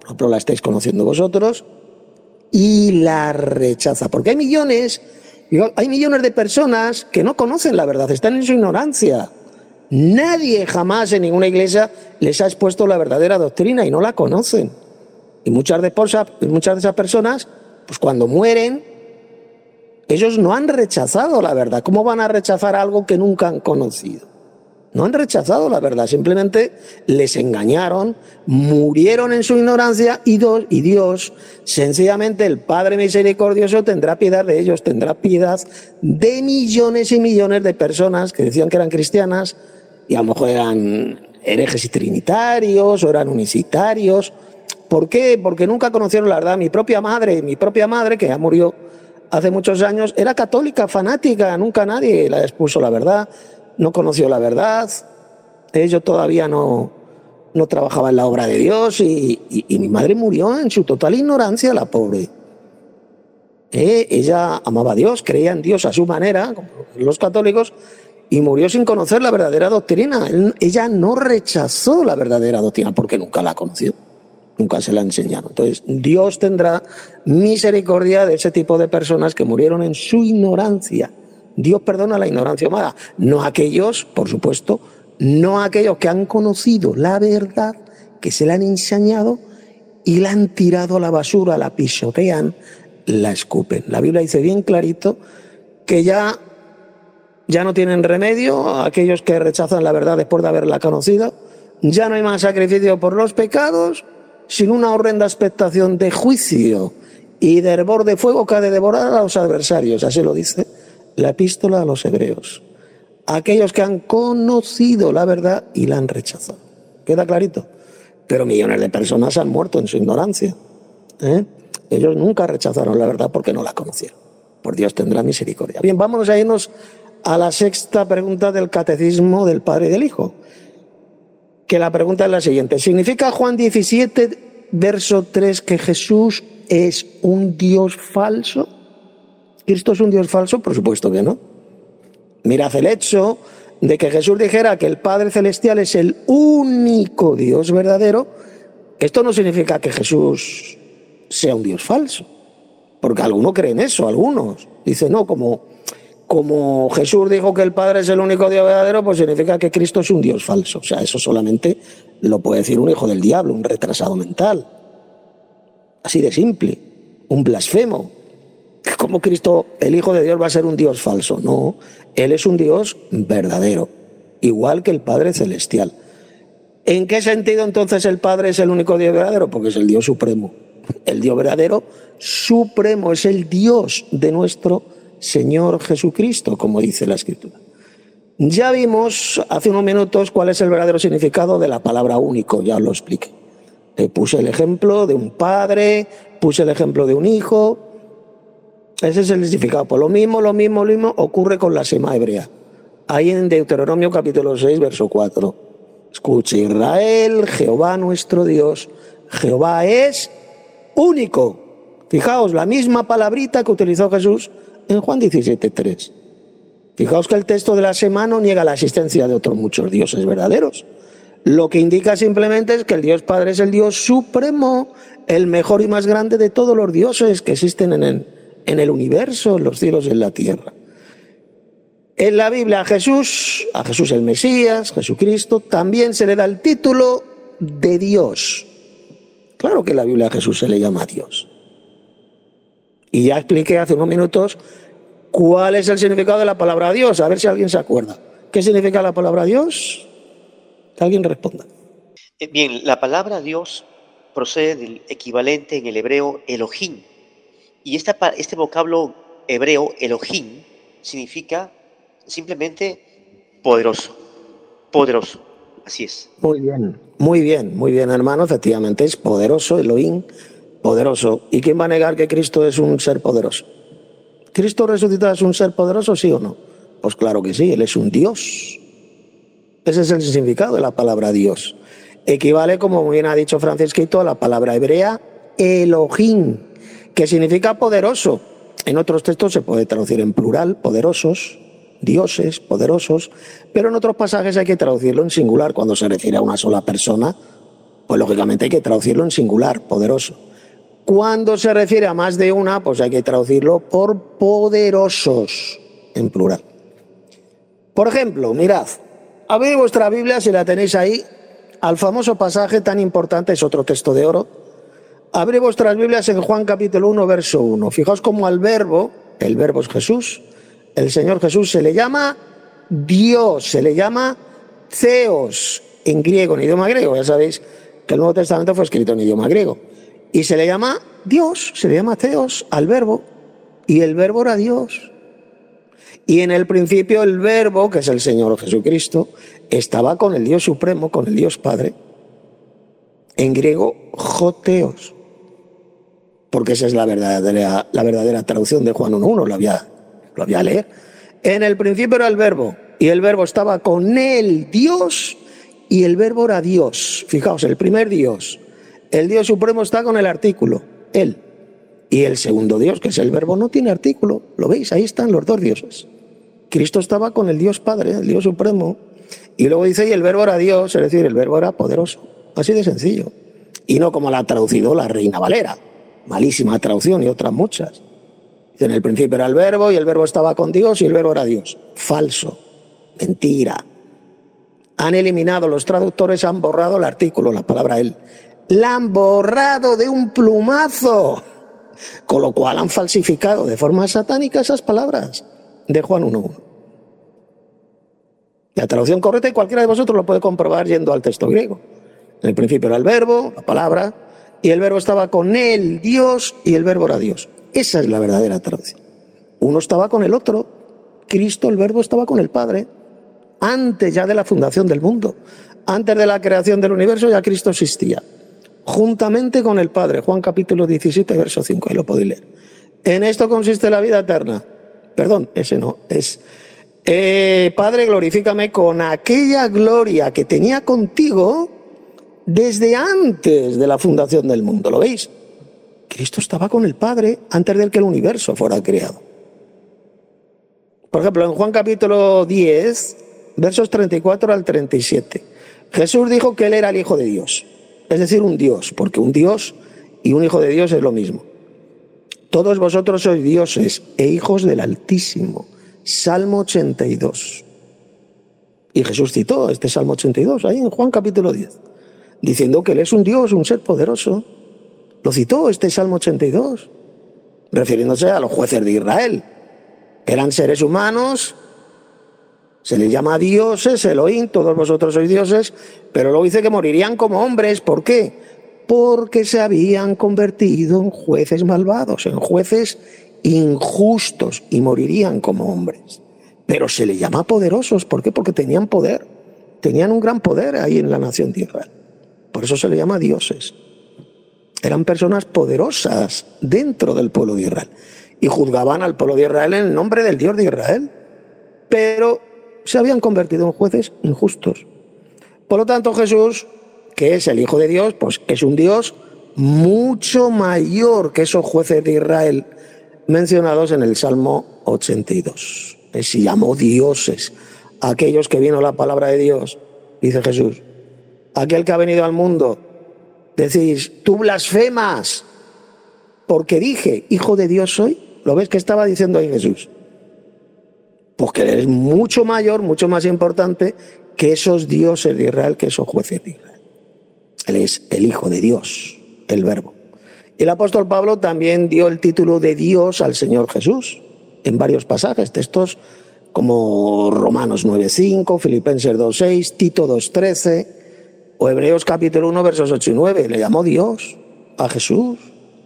por ejemplo, la estáis conociendo vosotros, y la rechaza. Porque hay millones, hay millones de personas que no conocen la verdad, están en su ignorancia. Nadie jamás en ninguna iglesia les ha expuesto la verdadera doctrina y no la conocen. Y muchas de, muchas de esas personas, pues cuando mueren, ellos no han rechazado la verdad. ¿Cómo van a rechazar algo que nunca han conocido? No han rechazado la verdad, simplemente les engañaron, murieron en su ignorancia y Dios, y Dios, sencillamente el Padre misericordioso, tendrá piedad de ellos, tendrá piedad de millones y millones de personas que decían que eran cristianas y a lo mejor eran herejes y trinitarios o eran unicitarios. ¿Por qué? Porque nunca conocieron la verdad. Mi propia madre, mi propia madre, que ya murió hace muchos años, era católica, fanática, nunca nadie la expuso la verdad. No conoció la verdad, ella todavía no, no trabajaba en la obra de Dios y, y, y mi madre murió en su total ignorancia, la pobre. Eh, ella amaba a Dios, creía en Dios a su manera, como los católicos, y murió sin conocer la verdadera doctrina. Él, ella no rechazó la verdadera doctrina porque nunca la conoció, nunca se la enseñaron. Entonces, Dios tendrá misericordia de ese tipo de personas que murieron en su ignorancia. Dios perdona la ignorancia humana, no aquellos, por supuesto, no aquellos que han conocido la verdad, que se la han enseñado y la han tirado a la basura, la pisotean, la escupen. La Biblia dice bien clarito que ya, ya no tienen remedio aquellos que rechazan la verdad después de haberla conocido, ya no hay más sacrificio por los pecados, sino una horrenda expectación de juicio y de hervor de fuego que ha de devorar a los adversarios, así lo dice la epístola a los hebreos. Aquellos que han conocido la verdad y la han rechazado. ¿Queda clarito? Pero millones de personas han muerto en su ignorancia. ¿eh? Ellos nunca rechazaron la verdad porque no la conocieron. Por Dios tendrá misericordia. Bien, vámonos a irnos a la sexta pregunta del Catecismo del Padre y del Hijo. Que la pregunta es la siguiente. ¿Significa Juan diecisiete, verso tres, que Jesús es un Dios falso? ¿Cristo es un Dios falso? Por supuesto que no. Mirad el hecho de que Jesús dijera que el Padre Celestial es el único Dios verdadero. Esto no significa que Jesús sea un Dios falso, porque algunos creen eso, algunos. Dicen, no, como, como Jesús dijo que el Padre es el único Dios verdadero, pues significa que Cristo es un Dios falso. O sea, eso solamente lo puede decir un hijo del diablo, un retrasado mental. Así de simple, un blasfemo. ¿Cómo Cristo, el Hijo de Dios, va a ser un Dios falso? No, Él es un Dios verdadero, igual que el Padre Celestial. ¿En qué sentido entonces el Padre es el único Dios verdadero? Porque es el Dios supremo. El Dios verdadero supremo es el Dios de nuestro Señor Jesucristo, como dice la Escritura. Ya vimos hace unos minutos cuál es el verdadero significado de la palabra único, ya os lo expliqué. Eh, puse el ejemplo de un padre, puse el ejemplo de un hijo. Ese es el significado. Pues lo mismo, lo mismo, lo mismo ocurre con la sema hebrea. Ahí en Deuteronomio capítulo seis, verso cuatro. Escuche Israel, Jehová nuestro Dios, Jehová es único. Fijaos, la misma palabrita que utilizó Jesús en Juan diecisiete, tres. Fijaos que el texto de la sema no niega la existencia de otros muchos dioses verdaderos. Lo que indica simplemente es que el Dios Padre es el Dios supremo, el mejor y más grande de todos los dioses que existen en el en el universo, en los cielos y en la tierra. En la Biblia a Jesús, a Jesús el Mesías, Jesucristo, también se le da el título de Dios. Claro que en la Biblia a Jesús se le llama Dios. Y ya expliqué hace unos minutos cuál es el significado de la palabra Dios, a ver si alguien se acuerda. ¿Qué significa la palabra Dios? Que alguien responda. Bien, la palabra Dios procede del equivalente en el hebreo Elohim. Y esta, este vocablo hebreo, Elohim, significa simplemente poderoso, poderoso, así es. Muy bien, muy bien, muy bien, hermano, efectivamente es poderoso, Elohim, poderoso. ¿Y quién va a negar que Cristo es un ser poderoso? ¿Cristo resucitado es un ser poderoso, sí o no? Pues claro que sí, Él es un Dios. Ese es el significado de la palabra Dios. Equivale, como bien ha dicho Francisquito, a la palabra hebrea Elohim, que significa poderoso. En otros textos se puede traducir en plural, poderosos, dioses, poderosos, pero en otros pasajes hay que traducirlo en singular cuando se refiere a una sola persona pues lógicamente hay que traducirlo en singular, poderoso. Cuando se refiere a más de una, pues hay que traducirlo por poderosos, en plural. Por ejemplo, mirad, abrid vuestra Biblia, si la tenéis ahí, al famoso pasaje tan importante, es otro texto de oro. Abrid vuestras Biblias en Juan capítulo uno, verso uno. Fijaos cómo al verbo, el verbo es Jesús, el Señor Jesús se le llama Dios, se le llama Theos, en griego, en idioma griego. Ya sabéis que el Nuevo Testamento fue escrito en idioma griego. Y se le llama Dios, se le llama Theos al verbo. Y el verbo era Dios. Y en el principio el verbo, que es el Señor Jesucristo, estaba con el Dios Supremo, con el Dios Padre. En griego, Joteos. Porque esa es la verdadera, la verdadera traducción de Juan uno uno, lo voy a, lo voy a leer. En el principio era el verbo, y el verbo estaba con el Dios, y el verbo era Dios. Fijaos, el primer Dios. El Dios Supremo está con el artículo, Él. Y el segundo Dios, que es el verbo, no tiene artículo. ¿Lo veis? Ahí están los dos dioses. Cristo estaba con el Dios Padre, el Dios Supremo. Y luego dice, y el verbo era Dios, es decir, el verbo era poderoso. Así de sencillo. Y no como la ha traducido la Reina Valera. Malísima traducción y otras muchas. En el principio era el verbo y el verbo estaba con Dios y el verbo era Dios. Falso. Mentira. Han eliminado, los traductores han borrado el artículo, la palabra Él. La han borrado de un plumazo. Con lo cual han falsificado de forma satánica esas palabras de Juan uno uno. La traducción correcta, y cualquiera de vosotros lo puede comprobar yendo al texto griego. En el principio era el verbo, la palabra, y el verbo estaba con el Dios y el verbo era Dios. Esa es la verdadera traducción. Uno estaba con el otro. Cristo, el verbo, estaba con el Padre. Antes ya de la fundación del mundo. Antes de la creación del universo ya Cristo existía. Juntamente con el Padre. Juan capítulo diecisiete, verso cinco. Ahí lo podéis leer. En esto consiste la vida eterna. Perdón, ese no. Es, eh, Padre, glorifícame con aquella gloria que tenía contigo desde antes de la fundación del mundo. ¿Lo veis? Cristo estaba con el Padre antes de que el universo fuera creado. Por ejemplo, en Juan capítulo diez, versos treinta y cuatro al treinta y siete, Jesús dijo que Él era el Hijo de Dios, es decir, un Dios, porque un Dios y un Hijo de Dios es lo mismo. Todos vosotros sois dioses e hijos del Altísimo. Salmo ochenta y dos. Y Jesús citó este Salmo ochenta y dos, ahí en Juan capítulo diez, diciendo que Él es un Dios, un ser poderoso. Lo citó este Salmo ochenta y dos, refiriéndose a los jueces de Israel. Eran seres humanos, se les llama dioses, Elohim, todos vosotros sois dioses, pero luego dice que morirían como hombres. ¿Por qué? Porque se habían convertido en jueces malvados, en jueces injustos, y morirían como hombres. Pero se les llama poderosos. ¿Por qué? Porque tenían poder, tenían un gran poder ahí en la nación de Israel. Por eso se les llama dioses. Eran personas poderosas dentro del pueblo de Israel y juzgaban al pueblo de Israel en el nombre del Dios de Israel, pero se habían convertido en jueces injustos. Por lo tanto, Jesús, que es el Hijo de Dios, pues es un Dios mucho mayor que esos jueces de Israel mencionados en el Salmo ochenta y dos. Se llamó dioses a aquellos que vino la palabra de Dios, dice Jesús. Aquel que ha venido al mundo, decís, tú blasfemas, porque dije, Hijo de Dios soy. ¿Lo ves que estaba diciendo ahí Jesús? Pues que Él es mucho mayor, mucho más importante que esos dioses de Israel, que esos jueces de Israel. Él es el Hijo de Dios, el Verbo. El apóstol Pablo también dio el título de Dios al Señor Jesús en varios pasajes, textos como Romanos nueve cinco, Filipenses dos seis, Tito dos trece o Hebreos capítulo uno, versos ocho y nueve. Le llamó Dios a Jesús.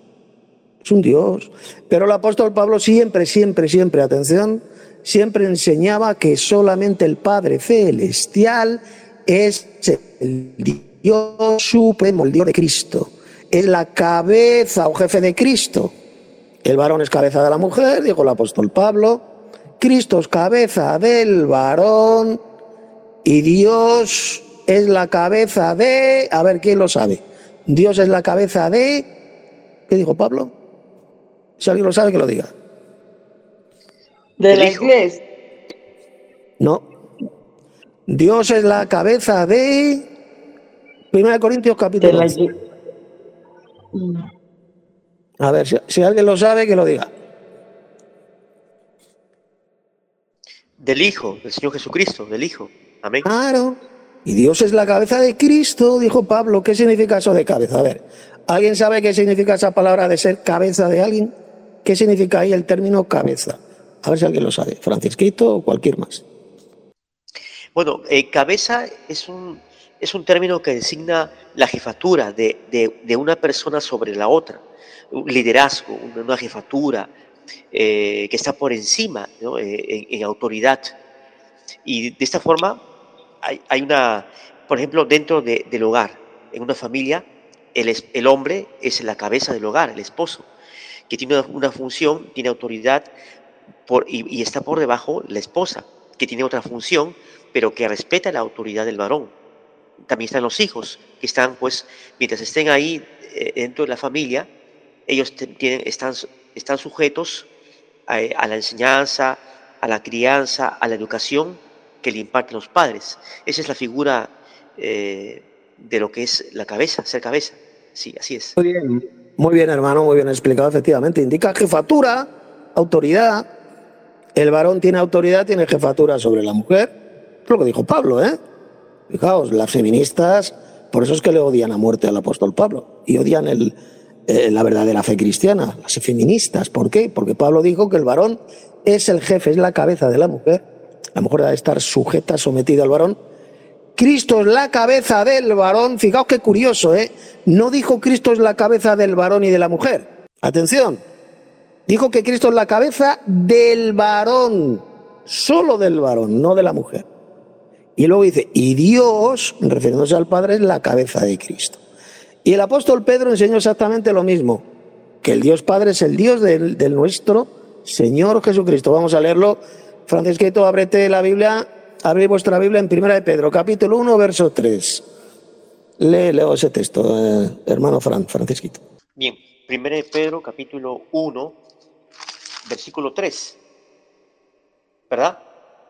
Es un Dios. Pero el apóstol Pablo siempre, siempre, siempre, atención, siempre enseñaba que solamente el Padre Celestial es el Dios supremo, el Dios de Cristo. Es la cabeza o jefe de Cristo. El varón es cabeza de la mujer, dijo el apóstol Pablo. Cristo es cabeza del varón y Dios es la cabeza de... A ver, ¿quién lo sabe? Dios es la cabeza de... ¿Qué dijo Pablo? Si alguien lo sabe, que lo diga. De la iglesia. No. Dios es la cabeza de... Primera de Corintios De capítulo la, once. A ver, si, si alguien lo sabe, que lo diga. Del Hijo, del Señor Jesucristo, del Hijo. Amén. Claro. Y Dios es la cabeza de Cristo, dijo Pablo. ¿Qué significa eso de cabeza? A ver, ¿alguien sabe qué significa esa palabra de ser cabeza de alguien? ¿Qué significa ahí el término cabeza? A ver si alguien lo sabe. Francisquito o cualquier más. Bueno, eh, cabeza es un, es un término que designa la jefatura de, de, de una persona sobre la otra, un liderazgo, una, una jefatura eh, que está por encima, ¿no? eh, en, en autoridad. Y de esta forma hay, hay una, por ejemplo, dentro de, del hogar, en una familia, el, es- el hombre es la cabeza del hogar, el esposo, que tiene una, una función, tiene autoridad por, y, y está por debajo la esposa, que tiene otra función, pero que respeta la autoridad del varón. También están los hijos, que están, pues, mientras estén ahí eh, dentro de la familia, ellos te- tienen, están, están sujetos a, a la enseñanza, a la crianza, a la educación que le imparten los padres. Esa es la figura eh, de lo que es la cabeza, ser cabeza. Sí, así es. Muy bien. Muy bien, hermano, muy bien explicado, efectivamente. Indica jefatura, autoridad. El varón tiene autoridad, tiene jefatura sobre la mujer. Es lo que dijo Pablo, ¿eh? Fijaos, las feministas, por eso es que le odian a muerte al apóstol Pablo y odian el, eh, la verdadera fe cristiana, las feministas. ¿Por qué? Porque Pablo dijo que el varón es el jefe, es la cabeza de la mujer. La mujer debe estar sujeta, sometida al varón. Cristo es la cabeza del varón. Fijaos qué curioso, ¿eh? No dijo Cristo es la cabeza del varón y de la mujer. Atención. Dijo que Cristo es la cabeza del varón, solo del varón, no de la mujer. Y luego dice, y Dios, refiriéndose al Padre, es la cabeza de Cristo. Y el apóstol Pedro enseñó exactamente lo mismo, que el Dios Padre es el Dios del, del nuestro Señor Jesucristo. Vamos a leerlo. Francisquito, ábrete la Biblia, abre vuestra Biblia en Primera de Pedro, capítulo uno, verso tres. Lee, leo ese texto, eh, hermano Fran, Francisquito. Bien, primero de Pedro, capítulo uno, versículo tres, ¿verdad?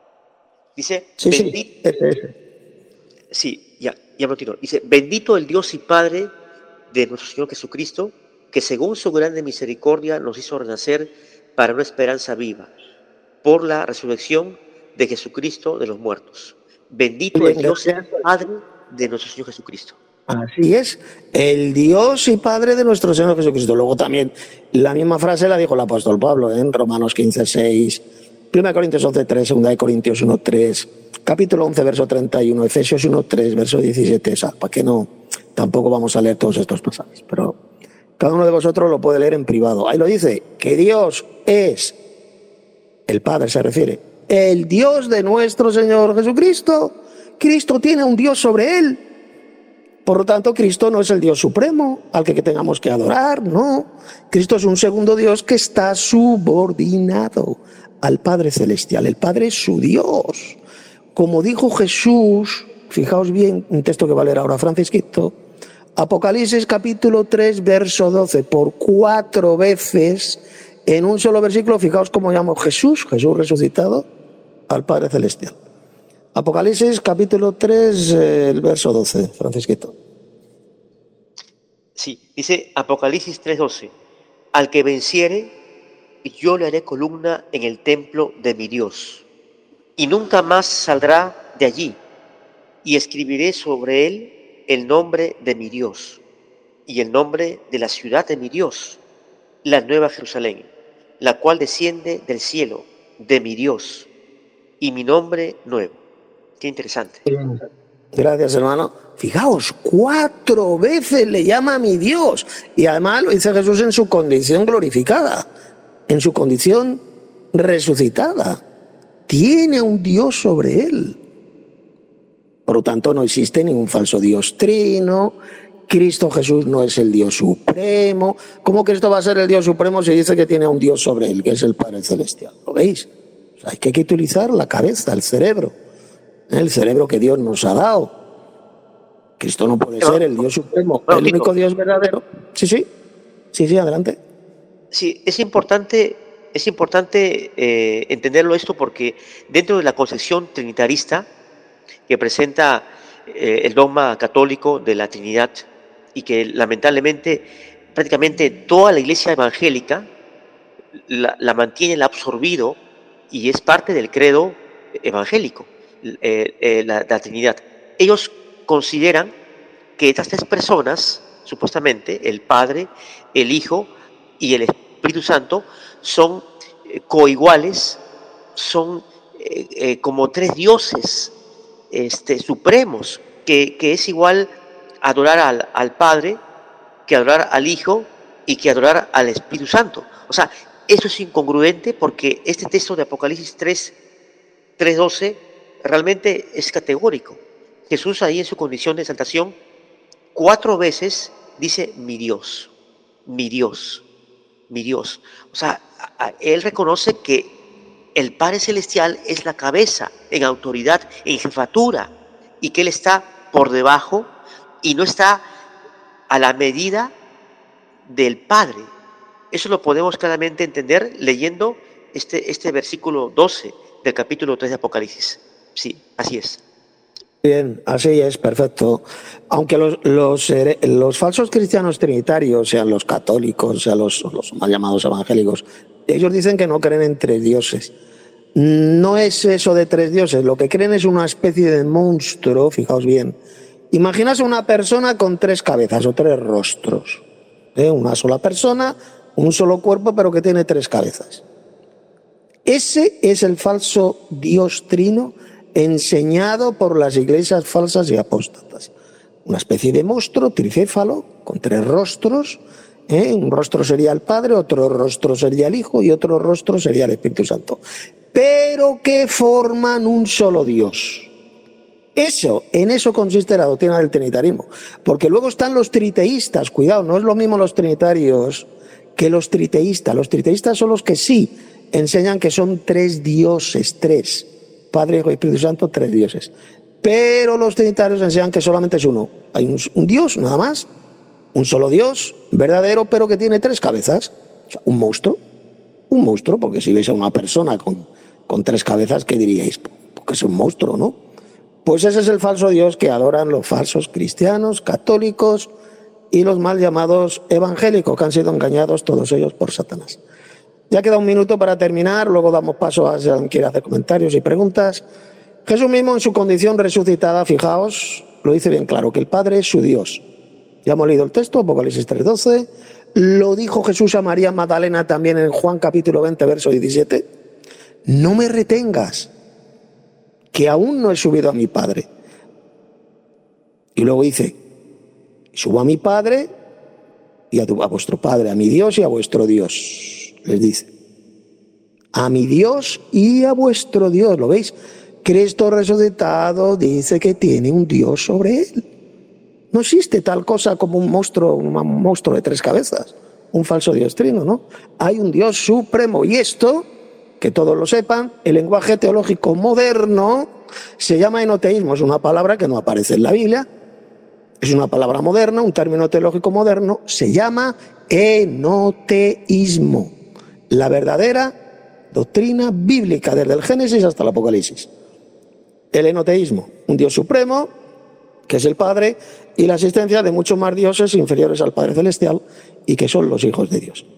Dice, Sí, sí, bendito, ese, ese. sí, ya, ya me lo tiro. Dice, bendito el Dios y Padre de nuestro Señor Jesucristo, que según su grande misericordia nos hizo renacer para una esperanza viva, por la resurrección de Jesucristo de los muertos. Bendito Bien, el Dios y gracias. Padre de nuestro Señor Jesucristo. Así es, el Dios y Padre de nuestro Señor Jesucristo. Luego también la misma frase la dijo el apóstol Pablo en Romanos quince, seis, Primera de Corintios once, tres, Segunda de Corintios uno, tres, capítulo once, verso treinta y uno, Efesios uno, tres, verso diecisiete. O sea, para que no, tampoco vamos a leer todos estos pasajes, pero cada uno de vosotros lo puede leer en privado. Ahí lo dice, que Dios es, el Padre se refiere, el Dios de nuestro Señor Jesucristo. Cristo tiene un Dios sobre él. Por lo tanto, Cristo no es el Dios supremo al que tengamos que adorar, no. Cristo es un segundo Dios que está subordinado al Padre Celestial. El Padre es su Dios. Como dijo Jesús, fijaos bien, un texto que va a leer ahora Francisquito, Apocalipsis capítulo tres, verso doce, por cuatro veces en un solo versículo, fijaos cómo llamó Jesús, Jesús resucitado, al Padre Celestial. Apocalipsis capítulo tres, eh, el verso doce, Francisquito. Sí, dice Apocalipsis tres doce, al que venciere, yo le haré columna en el templo de mi Dios, y nunca más saldrá de allí, y escribiré sobre él el nombre de mi Dios, y el nombre de la ciudad de mi Dios, la nueva Jerusalén, la cual desciende del cielo, de mi Dios, y mi nombre nuevo. Qué interesante. Gracias, hermano. Fijaos, cuatro veces le llama a mi Dios. Y además lo dice Jesús en su condición glorificada, en su condición resucitada. Tiene un Dios sobre él. Por lo tanto, no existe ningún falso Dios trino. Cristo Jesús no es el Dios supremo. ¿Cómo Cristo va a ser el Dios supremo si dice que tiene un Dios sobre él, que es el Padre Celestial? ¿Lo veis? O sea, hay que utilizar la cabeza, el cerebro. El cerebro que Dios nos ha dado. Cristo no puede ser el Dios supremo, el único Dios verdadero. Sí, sí, sí, sí, adelante. Sí, es importante, es importante eh, entenderlo esto porque dentro de la concepción trinitarista que presenta eh, el dogma católico de la Trinidad y que lamentablemente prácticamente toda la iglesia evangélica la, la mantiene, la ha absorbido y es parte del credo evangélico, eh, eh, la, la Trinidad. Ellos consideran que estas tres personas, supuestamente, el Padre, el Hijo y el Espíritu Santo, son eh, coiguales, son eh, eh, como tres dioses este, supremos, que, que es igual adorar al, al Padre, que adorar al Hijo y que adorar al Espíritu Santo. O sea, eso es incongruente porque este texto de Apocalipsis tres, tres doce realmente es categórico. Jesús ahí en su condición de exaltación cuatro veces dice mi Dios, mi Dios, mi Dios. O sea, a, a, él reconoce que el Padre Celestial es la cabeza en autoridad, en jefatura, y que Él está por debajo y no está a la medida del Padre. Eso lo podemos claramente entender leyendo este, este versículo doce del capítulo tres de Apocalipsis. Sí, así es. Bien, así es, perfecto. Aunque los, los, los falsos cristianos trinitarios, sean los católicos, sean los, los mal llamados evangélicos, ellos dicen que no creen en tres dioses. No es eso de tres dioses, lo que creen es una especie de monstruo, fijaos bien. Imaginaos una persona con tres cabezas o tres rostros. ¿Eh? Una sola persona, un solo cuerpo, pero que tiene tres cabezas. Ese es el falso Dios trino enseñado por las iglesias falsas y apóstatas. Una especie de monstruo tricéfalo con tres rostros. ¿eh? Un rostro sería el Padre, otro rostro sería el Hijo y otro rostro sería el Espíritu Santo. Pero que forman un solo Dios. Eso, en eso consiste la doctrina del trinitarismo. Porque luego están los triteístas, cuidado, no es lo mismo los trinitarios que los triteístas. Los triteístas son los que sí enseñan que son tres dioses, tres. Padre, Hijo y Espíritu Santo, tres dioses. Pero los trinitarios enseñan que solamente es uno. Hay un, un Dios, nada más. Un solo Dios, verdadero, pero que tiene tres cabezas. O sea, un monstruo. Un monstruo, porque si veis a una persona con, con tres cabezas, ¿qué diríais? Porque es un monstruo, ¿no? Pues ese es el falso Dios que adoran los falsos cristianos, católicos y los mal llamados evangélicos, que han sido engañados todos ellos por Satanás. Ya queda un minuto para terminar, luego damos paso a si alguien quiere hacer comentarios y preguntas. Jesús mismo en su condición resucitada, fijaos, lo dice bien claro, que el Padre es su Dios. Ya hemos leído el texto, Apocalipsis tres doce. Lo dijo Jesús a María Magdalena también en Juan capítulo veinte, verso diecisiete. No me retengas, que aún no he subido a mi Padre. Y luego dice, subo a mi Padre y a, tu, a vuestro Padre, a mi Dios y a vuestro Dios. Les dice, a mi Dios y a vuestro Dios. ¿Lo veis? Cristo resucitado dice que tiene un Dios sobre él. No existe tal cosa como un monstruo, un monstruo de tres cabezas, un falso Dios trino, ¿no? Hay un Dios supremo y esto, que todos lo sepan, el lenguaje teológico moderno se llama enoteísmo, es una palabra que no aparece en la Biblia, es una palabra moderna, un término teológico moderno, se llama enoteísmo, la verdadera doctrina bíblica desde el Génesis hasta el Apocalipsis. El enoteísmo, un Dios supremo, que es el Padre, y la existencia de muchos más dioses inferiores al Padre Celestial y que son los hijos de Dios.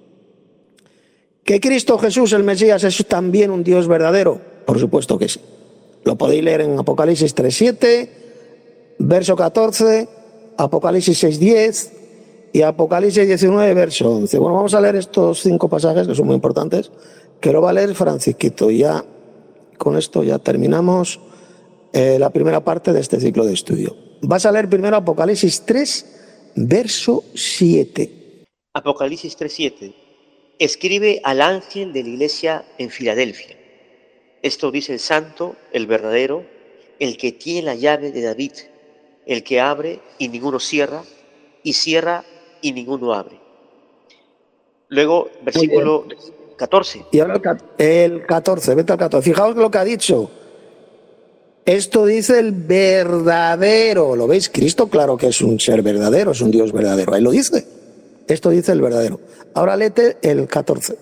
¿Que Cristo Jesús, el Mesías, es también un Dios verdadero? Por supuesto que sí. Lo podéis leer en Apocalipsis tres siete, verso catorce, Apocalipsis seis diez y Apocalipsis diecinueve, verso once. Bueno, vamos a leer estos cinco pasajes que son muy importantes, que lo va a leer Francisquito. Y ya con esto ya terminamos eh, la primera parte de este ciclo de estudio. Vas a leer primero Apocalipsis tres, verso siete. Apocalipsis tres siete. Escribe al ángel de la iglesia en Filadelfia. Esto dice el santo, el verdadero, el que tiene la llave de David, el que abre y ninguno cierra, y cierra y ninguno abre. Luego, versículo catorce. Y ahora el catorce, vete al catorce. Fijaos lo que ha dicho. Esto dice el verdadero. ¿Lo veis? Cristo, claro que es un ser verdadero, es un Dios verdadero. Ahí lo dice. Esto dice el verdadero. Ahora léete el catorce.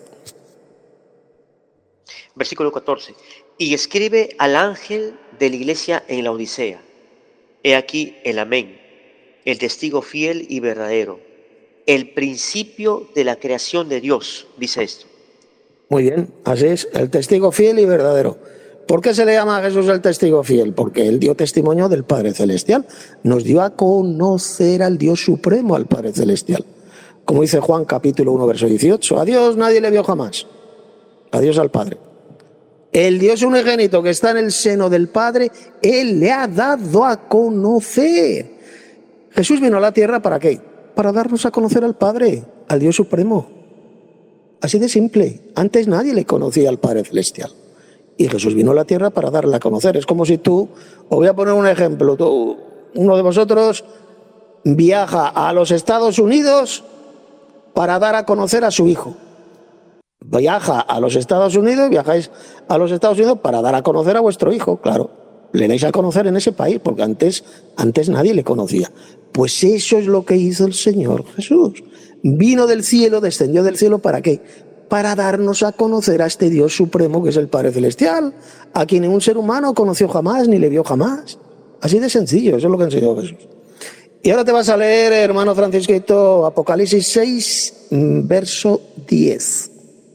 Versículo catorce. Y escribe al ángel de la iglesia en la Odisea. He aquí el amén, el testigo fiel y verdadero, el principio de la creación de Dios, dice esto. Muy bien, así es, el testigo fiel y verdadero. ¿Por qué se le llama a Jesús el testigo fiel? Porque él dio testimonio del Padre Celestial. Nos dio a conocer al Dios Supremo, al Padre Celestial. Como dice Juan capítulo uno, verso dieciocho. A Dios nadie le vio jamás. A Dios al Padre. El Dios unigénito que está en el seno del Padre, Él le ha dado a conocer. Jesús vino a la tierra ¿para qué? Para darnos a conocer al Padre, al Dios Supremo. Así de simple. Antes nadie le conocía al Padre Celestial. Y Jesús vino a la tierra para darle a conocer. Es como si tú, os voy a poner un ejemplo, tú, uno de vosotros viaja a los Estados Unidos para dar a conocer a su hijo. Viaja a los Estados Unidos, viajáis a los Estados Unidos para dar a conocer a vuestro hijo, claro. Le dais a conocer en ese país, porque antes, antes nadie le conocía. Pues eso es lo que hizo el Señor Jesús. Vino del cielo, descendió del cielo, ¿para qué? Para darnos a conocer a este Dios supremo que es el Padre Celestial, a quien ningún ser humano conoció jamás ni le vio jamás. Así de sencillo, eso es lo que enseñó Jesús. Y ahora te vas a leer, hermano Francisquito, Apocalipsis seis, verso diez.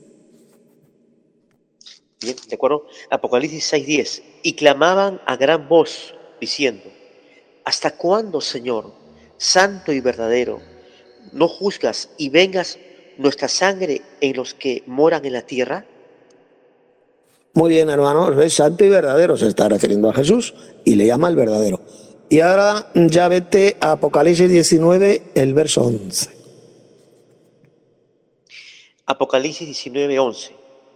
Bien, ¿de acuerdo? Apocalipsis seis diez. Y clamaban a gran voz, diciendo, ¿hasta cuándo, Señor, santo y verdadero, no juzgas y vengas nuestra sangre en los que moran en la tierra? Muy bien, hermanos, es santo y verdadero, se está refiriendo a Jesús y le llama el verdadero. Y ahora ya vete a Apocalipsis diecinueve, el verso once. Apocalipsis diecinueve, once.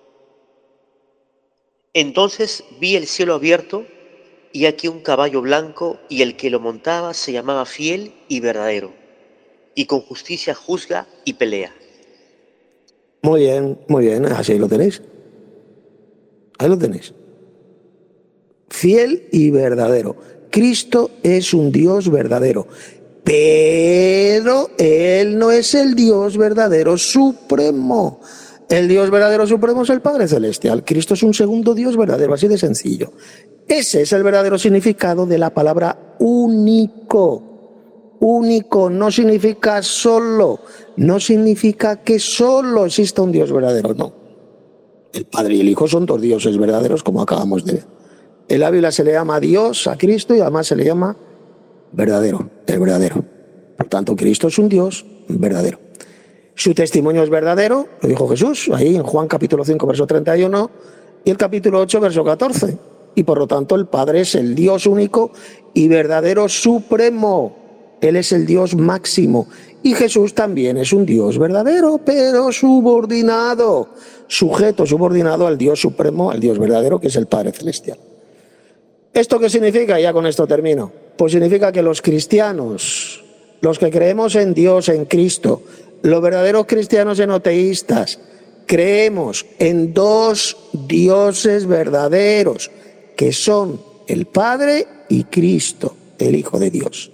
Entonces vi el cielo abierto, y aquí un caballo blanco, y el que lo montaba se llamaba Fiel y Verdadero, y con justicia juzga y pelea. Muy bien, muy bien, así lo tenéis. Ahí lo tenéis. Fiel y verdadero. Cristo es un Dios verdadero, pero Él no es el Dios verdadero supremo. El Dios verdadero supremo es el Padre Celestial. Cristo es un segundo Dios verdadero, así de sencillo. Ese es el verdadero significado de la palabra único. Único no significa solo, no significa que solo exista un Dios verdadero, no. El Padre y el Hijo son dos dioses verdaderos, como acabamos de ver. En la Biblia se le llama Dios a Cristo y además se le llama verdadero, el verdadero. Por tanto, Cristo es un Dios verdadero. Su testimonio es verdadero, lo dijo Jesús, ahí en Juan capítulo cinco, verso treinta y uno, y el capítulo ocho, verso catorce. Y por lo tanto el Padre es el Dios único y verdadero supremo. Él es el Dios máximo. Y Jesús también es un Dios verdadero, pero subordinado, sujeto, subordinado al Dios supremo, al Dios verdadero, que es el Padre Celestial. ¿Esto qué significa? Ya con esto termino. Pues significa que los cristianos, los que creemos en Dios, en Cristo, los verdaderos cristianos enoteístas, creemos en dos dioses verdaderos, que son el Padre y Cristo, el Hijo de Dios.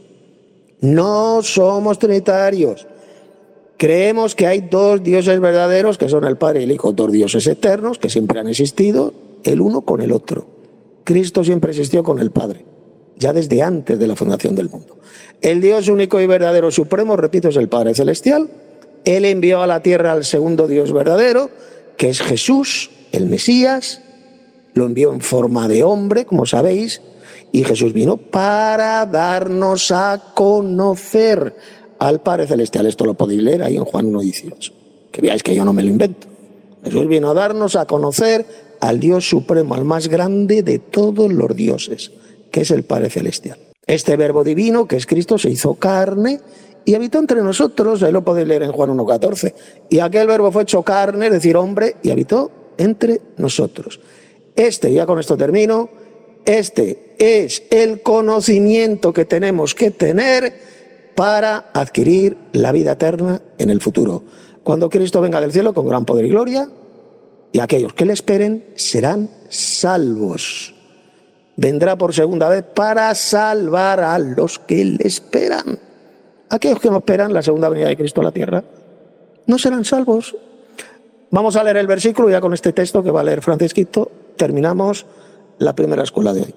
No somos trinitarios. Creemos que hay dos dioses verdaderos, que son el Padre y el Hijo, dos dioses eternos, que siempre han existido, el uno con el otro. Cristo siempre existió con el Padre, ya desde antes de la fundación del mundo. El Dios único y verdadero supremo, repito, es el Padre Celestial. Él envió a la tierra al segundo Dios verdadero, que es Jesús, el Mesías. Lo envió en forma de hombre, como sabéis, y Jesús vino para darnos a conocer al Padre Celestial. Esto lo podéis leer ahí en Juan uno dieciocho, que veáis que yo no me lo invento. Jesús vino a darnos a conocer al Dios supremo, al más grande de todos los dioses, que es el Padre Celestial. Este verbo divino, que es Cristo, se hizo carne y habitó entre nosotros. Ahí lo podéis leer en Juan uno catorce. Y aquel verbo fue hecho carne, es decir, hombre, y habitó entre nosotros. Este, ya con esto termino, este es el conocimiento que tenemos que tener para adquirir la vida eterna en el futuro. Cuando Cristo venga del cielo con gran poder y gloria, y aquellos que le esperen serán salvos. Vendrá por segunda vez para salvar a los que le esperan. Aquellos que no esperan la segunda venida de Cristo a la tierra no serán salvos. Vamos a leer el versículo, ya con este texto que va a leer Francisquito terminamos la primera escuela de hoy.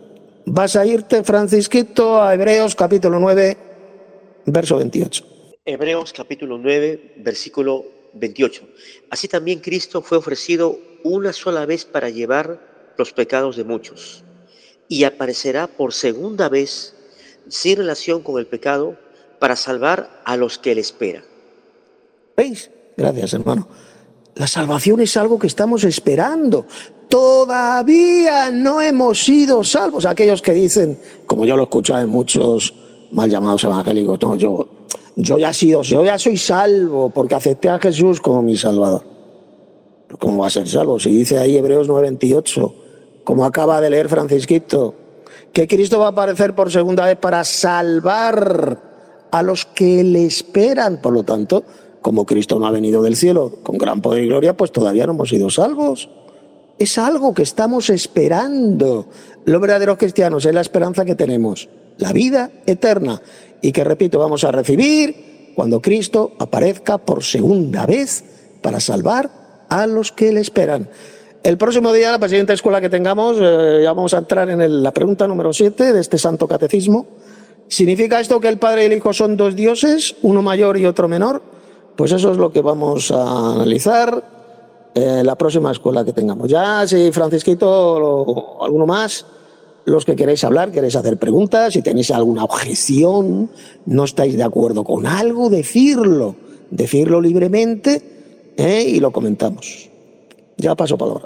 Vas a irte, Francisquito, a Hebreos capítulo nueve, verso veintiocho. Hebreos capítulo nueve, versículo veintiocho. Así también Cristo fue ofrecido una sola vez para llevar los pecados de muchos, y aparecerá por segunda vez sin relación con el pecado para salvar a los que le esperan. ¿Veis? Gracias, hermano. La salvación es algo que estamos esperando. Todavía no hemos sido salvos. Aquellos que dicen, como yo lo he escuchado en muchos mal llamados evangélicos, no, yo, yo ya he sido, yo ya soy salvo porque acepté a Jesús como mi Salvador. ¿Cómo va a ser salvo? Si dice ahí Hebreos nueve veintiocho, como acaba de leer Francisquito, que Cristo va a aparecer por segunda vez para salvar a los que le esperan. Por lo tanto, como Cristo no ha venido del cielo con gran poder y gloria, pues todavía no hemos sido salvos. Es algo que estamos esperando. Los verdaderos cristianos es la esperanza que tenemos, la vida eterna, y que, repito, vamos a recibir cuando Cristo aparezca por segunda vez para salvar a los que le esperan. El próximo día, la siguiente escuela que tengamos, eh, ya vamos a entrar en el, la pregunta número siete de este Santo Catecismo. ¿Significa esto que el Padre y el Hijo son dos dioses, uno mayor y otro menor? Pues eso es lo que vamos a analizar en la próxima escuela que tengamos. Ya, si Francisquito o alguno más, los que queréis hablar, queréis hacer preguntas, si tenéis alguna objeción, no estáis de acuerdo con algo, decirlo, decirlo libremente, ¿eh? Y lo comentamos. Ya paso palabra.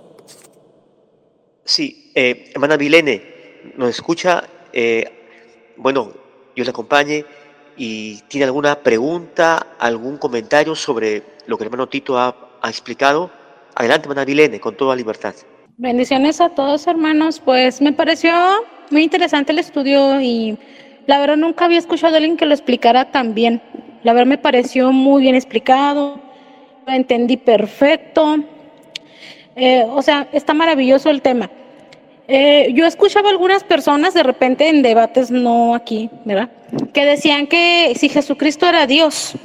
Sí, eh, hermana Vilene, nos escucha, eh, bueno, Dios le acompañe, y tiene alguna pregunta, algún comentario sobre lo que el hermano Tito ha, ha explicado. Adelante, hermana Vilene, con toda libertad. Bendiciones a todos, hermanos. Pues me pareció muy interesante el estudio y la verdad nunca había escuchado a alguien que lo explicara tan bien. La verdad me pareció muy bien explicado, lo entendí perfecto. Eh, o sea, está maravilloso el tema. Eh, yo escuchaba a algunas personas de repente en debates, no aquí, ¿verdad?, que decían que si Jesucristo era Dios,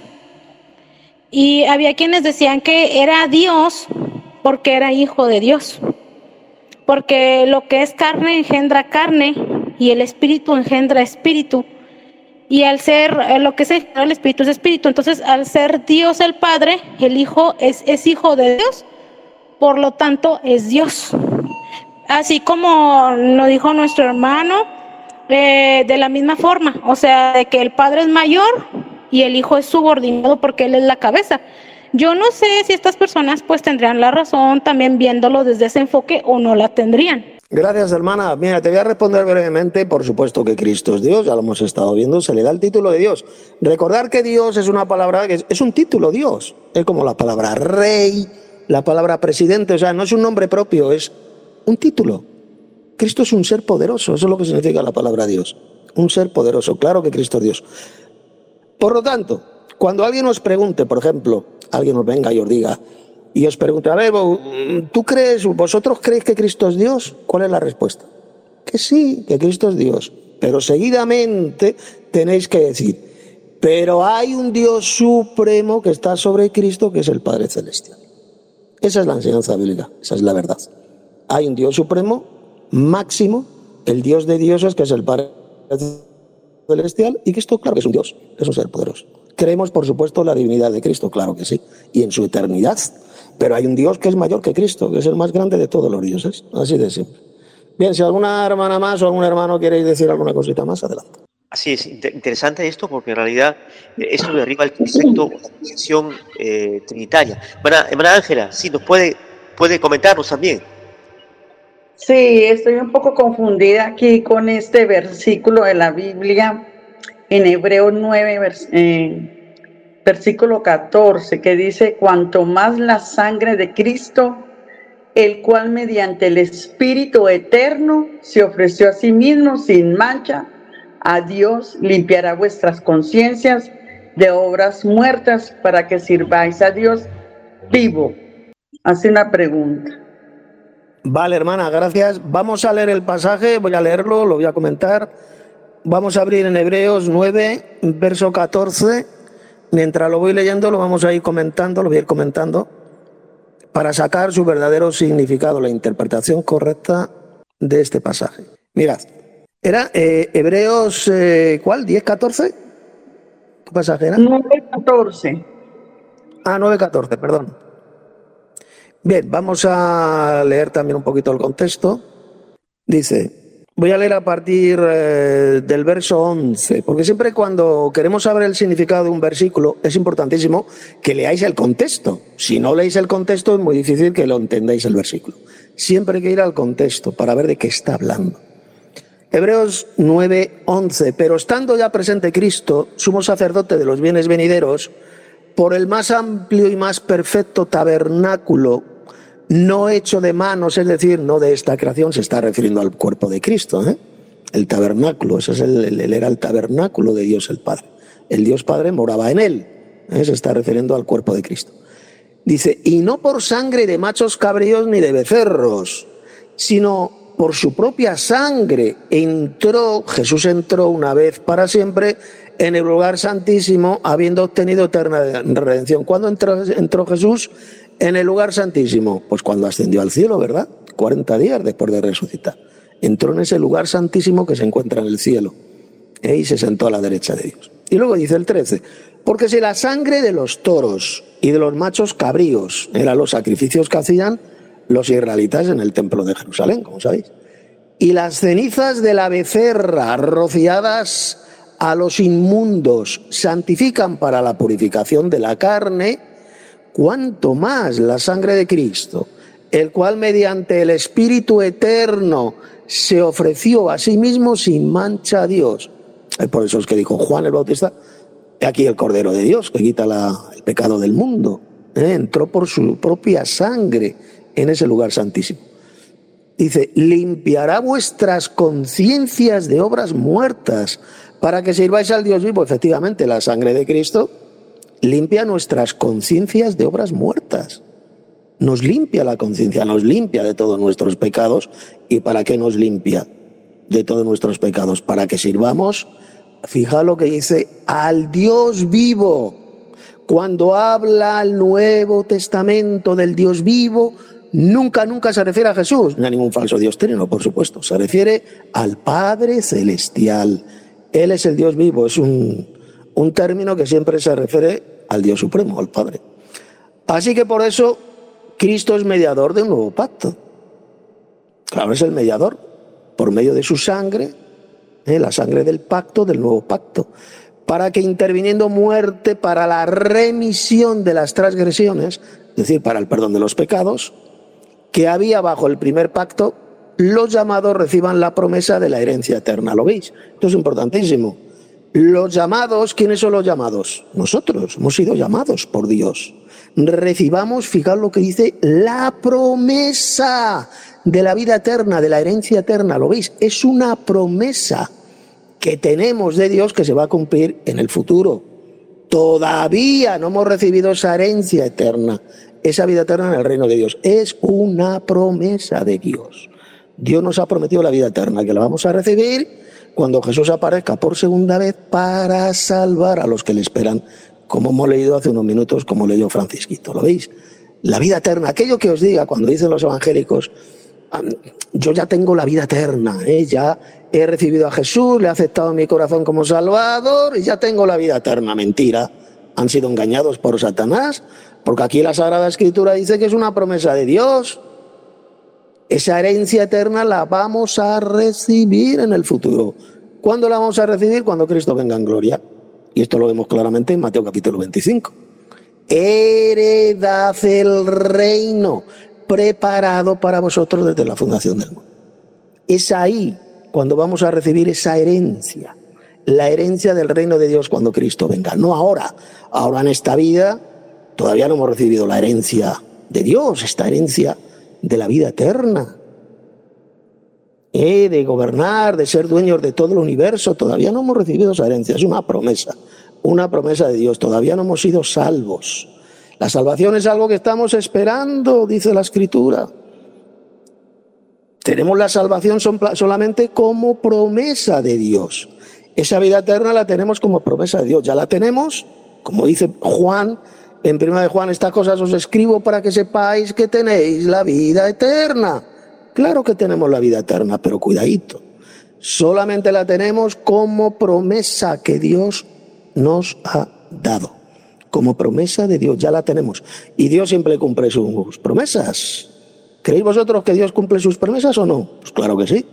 y había quienes decían que era Dios porque era hijo de Dios, porque lo que es carne engendra carne y el espíritu engendra espíritu, y al ser eh, lo que es el espíritu es espíritu. Entonces, al ser Dios el Padre, el Hijo es, es hijo de Dios, por lo tanto es Dios. Así como lo dijo nuestro hermano, eh, de la misma forma, o sea, de que el Padre es mayor y el Hijo es subordinado porque Él es la cabeza. Yo no sé si estas personas pues tendrían la razón también viéndolo desde ese enfoque o no la tendrían. Gracias, hermana. Mira, te voy a responder brevemente. Por supuesto que Cristo es Dios, ya lo hemos estado viendo, se le da el título de Dios. Recordar que Dios es una palabra, que es, es un título, Dios. Es como la palabra rey, la palabra presidente, o sea, no es un nombre propio, es un título. Cristo es un ser poderoso, eso es lo que significa la palabra Dios. Un ser poderoso, claro que Cristo es Dios. Por lo tanto, cuando alguien os pregunte, por ejemplo, alguien os venga y os diga, y os pregunte, a ver, ¿tú crees, vosotros creéis que Cristo es Dios? ¿Cuál es la respuesta? Que sí, que Cristo es Dios. Pero seguidamente tenéis que decir, pero hay un Dios supremo que está sobre Cristo, que es el Padre Celestial. Esa es la enseñanza bíblica, esa es la verdad. Hay un Dios supremo, máximo, el Dios de dioses, que es el Padre Celestial, y que esto, claro que es un Dios, es un ser poderoso. Creemos, por supuesto, en la divinidad de Cristo, claro que sí, y en su eternidad. Pero hay un Dios que es mayor que Cristo, que es el más grande de todos los dioses, así de simple. Bien, si alguna hermana más o algún hermano queréis decir alguna cosita más, adelante. Así es, interesante esto porque en realidad eh, esto derriba el concepto de la posición eh, trinitaria. Hermana, hermana Ángela, sí, nos puede, puede comentarnos también. Sí, estoy un poco confundida aquí con este versículo de la Biblia en Hebreos nueve, vers eh, versículo catorce, que dice, cuanto más la sangre de Cristo, el cual mediante el Espíritu eterno se ofreció a sí mismo sin mancha a Dios, limpiará vuestras conciencias de obras muertas para que sirváis a Dios vivo. Hace una pregunta. Vale, hermana, gracias. Vamos a leer el pasaje, voy a leerlo, lo voy a comentar. Vamos a abrir en Hebreos nueve, verso catorce. Mientras lo voy leyendo, lo vamos a ir comentando, lo voy a ir comentando, para sacar su verdadero significado, la interpretación correcta de este pasaje. Mirad, Era eh, Hebreos, eh, ¿cuál? ¿diez catorce? ¿Qué pasaje era? nueve catorce. Ah, nueve catorce, perdón. Bien, vamos a leer también un poquito el contexto. Dice, voy a leer a partir eh, del verso once, porque siempre cuando queremos saber el significado de un versículo es importantísimo que leáis el contexto. Si no leéis el contexto es muy difícil que lo entendáis el versículo. Siempre hay que ir al contexto para ver de qué está hablando. Hebreos nueve once, pero estando ya presente Cristo, sumo sacerdote de los bienes venideros, por el más amplio y más perfecto tabernáculo, no hecho de manos, es decir, no de esta creación, se está refiriendo al cuerpo de Cristo, ¿eh? El tabernáculo, ese es el, el, era el tabernáculo de Dios el Padre. El Dios Padre moraba en él, ¿eh? Se está refiriendo al cuerpo de Cristo. Dice, y no por sangre de machos cabríos ni de becerros, sino por su propia sangre entró, Jesús entró una vez para siempre en el lugar santísimo, habiendo obtenido eterna redención. ¿Cuándo entró, entró Jesús en el lugar santísimo? Pues cuando ascendió al cielo, ¿verdad? cuarenta días después de resucitar. Entró en ese lugar santísimo que se encuentra en el cielo, ¿eh? Y se sentó a la derecha de Dios. Y luego dice el trece, porque si la sangre de los toros y de los machos cabríos eran los sacrificios que hacían los israelitas en el templo de Jerusalén, como sabéis, y las cenizas de la becerra rociadas a los inmundos santifican para la purificación de la carne, cuanto más la sangre de Cristo, el cual mediante el Espíritu eterno se ofreció a sí mismo sin mancha a Dios. Por eso es que dijo Juan el Bautista, he aquí el Cordero de Dios que quita la, el pecado del mundo. ¿Eh? Entró por su propia sangre en ese lugar santísimo. Dice, limpiará vuestras conciencias de obras muertas para que sirváis al Dios vivo. Efectivamente, la sangre de Cristo limpia nuestras conciencias de obras muertas. Nos limpia la conciencia, nos limpia de todos nuestros pecados. ¿Y para qué nos limpia de todos nuestros pecados? Para que sirvamos, fija lo que dice, al Dios vivo. Cuando habla el Nuevo Testamento del Dios vivo, nunca, nunca se refiere a Jesús, ni a ningún falso Dios trino, por supuesto. Se refiere al Padre Celestial. Él es el Dios vivo, es un, un término que siempre se refiere al Dios Supremo, al Padre. Así que por eso Cristo es mediador de un nuevo pacto. Claro, es el mediador, por medio de su sangre, ¿eh? La sangre del pacto, del nuevo pacto, para que interviniendo muerte para la remisión de las transgresiones, es decir, para el perdón de los pecados, que había bajo el primer pacto, los llamados reciban la promesa de la herencia eterna. ¿Lo veis? Esto es importantísimo. Los llamados, ¿quiénes son los llamados? Nosotros, hemos sido llamados por Dios. Recibamos, fijaos lo que dice, la promesa de la vida eterna, de la herencia eterna. ¿Lo veis? Es una promesa que tenemos de Dios que se va a cumplir en el futuro. Todavía no hemos recibido esa herencia eterna, esa vida eterna en el reino de Dios. Es una promesa de Dios. Dios nos ha prometido la vida eterna, que la vamos a recibir cuando Jesús aparezca por segunda vez para salvar a los que le esperan, como hemos leído hace unos minutos, como leyó Francisquito. ¿Lo veis? La vida eterna, aquello que os diga cuando dicen los evangélicos, yo ya tengo la vida eterna, ¿eh? Ya he recibido a Jesús, le he aceptado en mi corazón como Salvador y ya tengo la vida eterna. Mentira, han sido engañados por Satanás, porque aquí la Sagrada Escritura dice que es una promesa de Dios. Esa herencia eterna la vamos a recibir en el futuro. ¿Cuándo la vamos a recibir? Cuando Cristo venga en gloria. Y esto lo vemos claramente en Mateo capítulo veinticinco. Heredad el reino preparado para vosotros desde la fundación del mundo. Es ahí cuando vamos a recibir esa herencia, la herencia del reino de Dios cuando Cristo venga. No ahora. Ahora en esta vida todavía no hemos recibido la herencia de Dios, esta herencia de la vida eterna, eh, de gobernar, de ser dueños de todo el universo. Todavía no hemos recibido esa herencia, es una promesa, una promesa de Dios. Todavía no hemos sido salvos. La salvación es algo que estamos esperando, dice la Escritura. Tenemos la salvación solamente como promesa de Dios. Esa vida eterna la tenemos como promesa de Dios. Ya la tenemos, como dice Juan, en primera de Juan, estas cosas os escribo para que sepáis que tenéis la vida eterna. Claro que tenemos la vida eterna, pero cuidadito. Solamente la tenemos como promesa que Dios nos ha dado. Como promesa de Dios, ya la tenemos. Y Dios siempre cumple sus promesas. ¿Creéis vosotros que Dios cumple sus promesas o no? Pues claro que sí.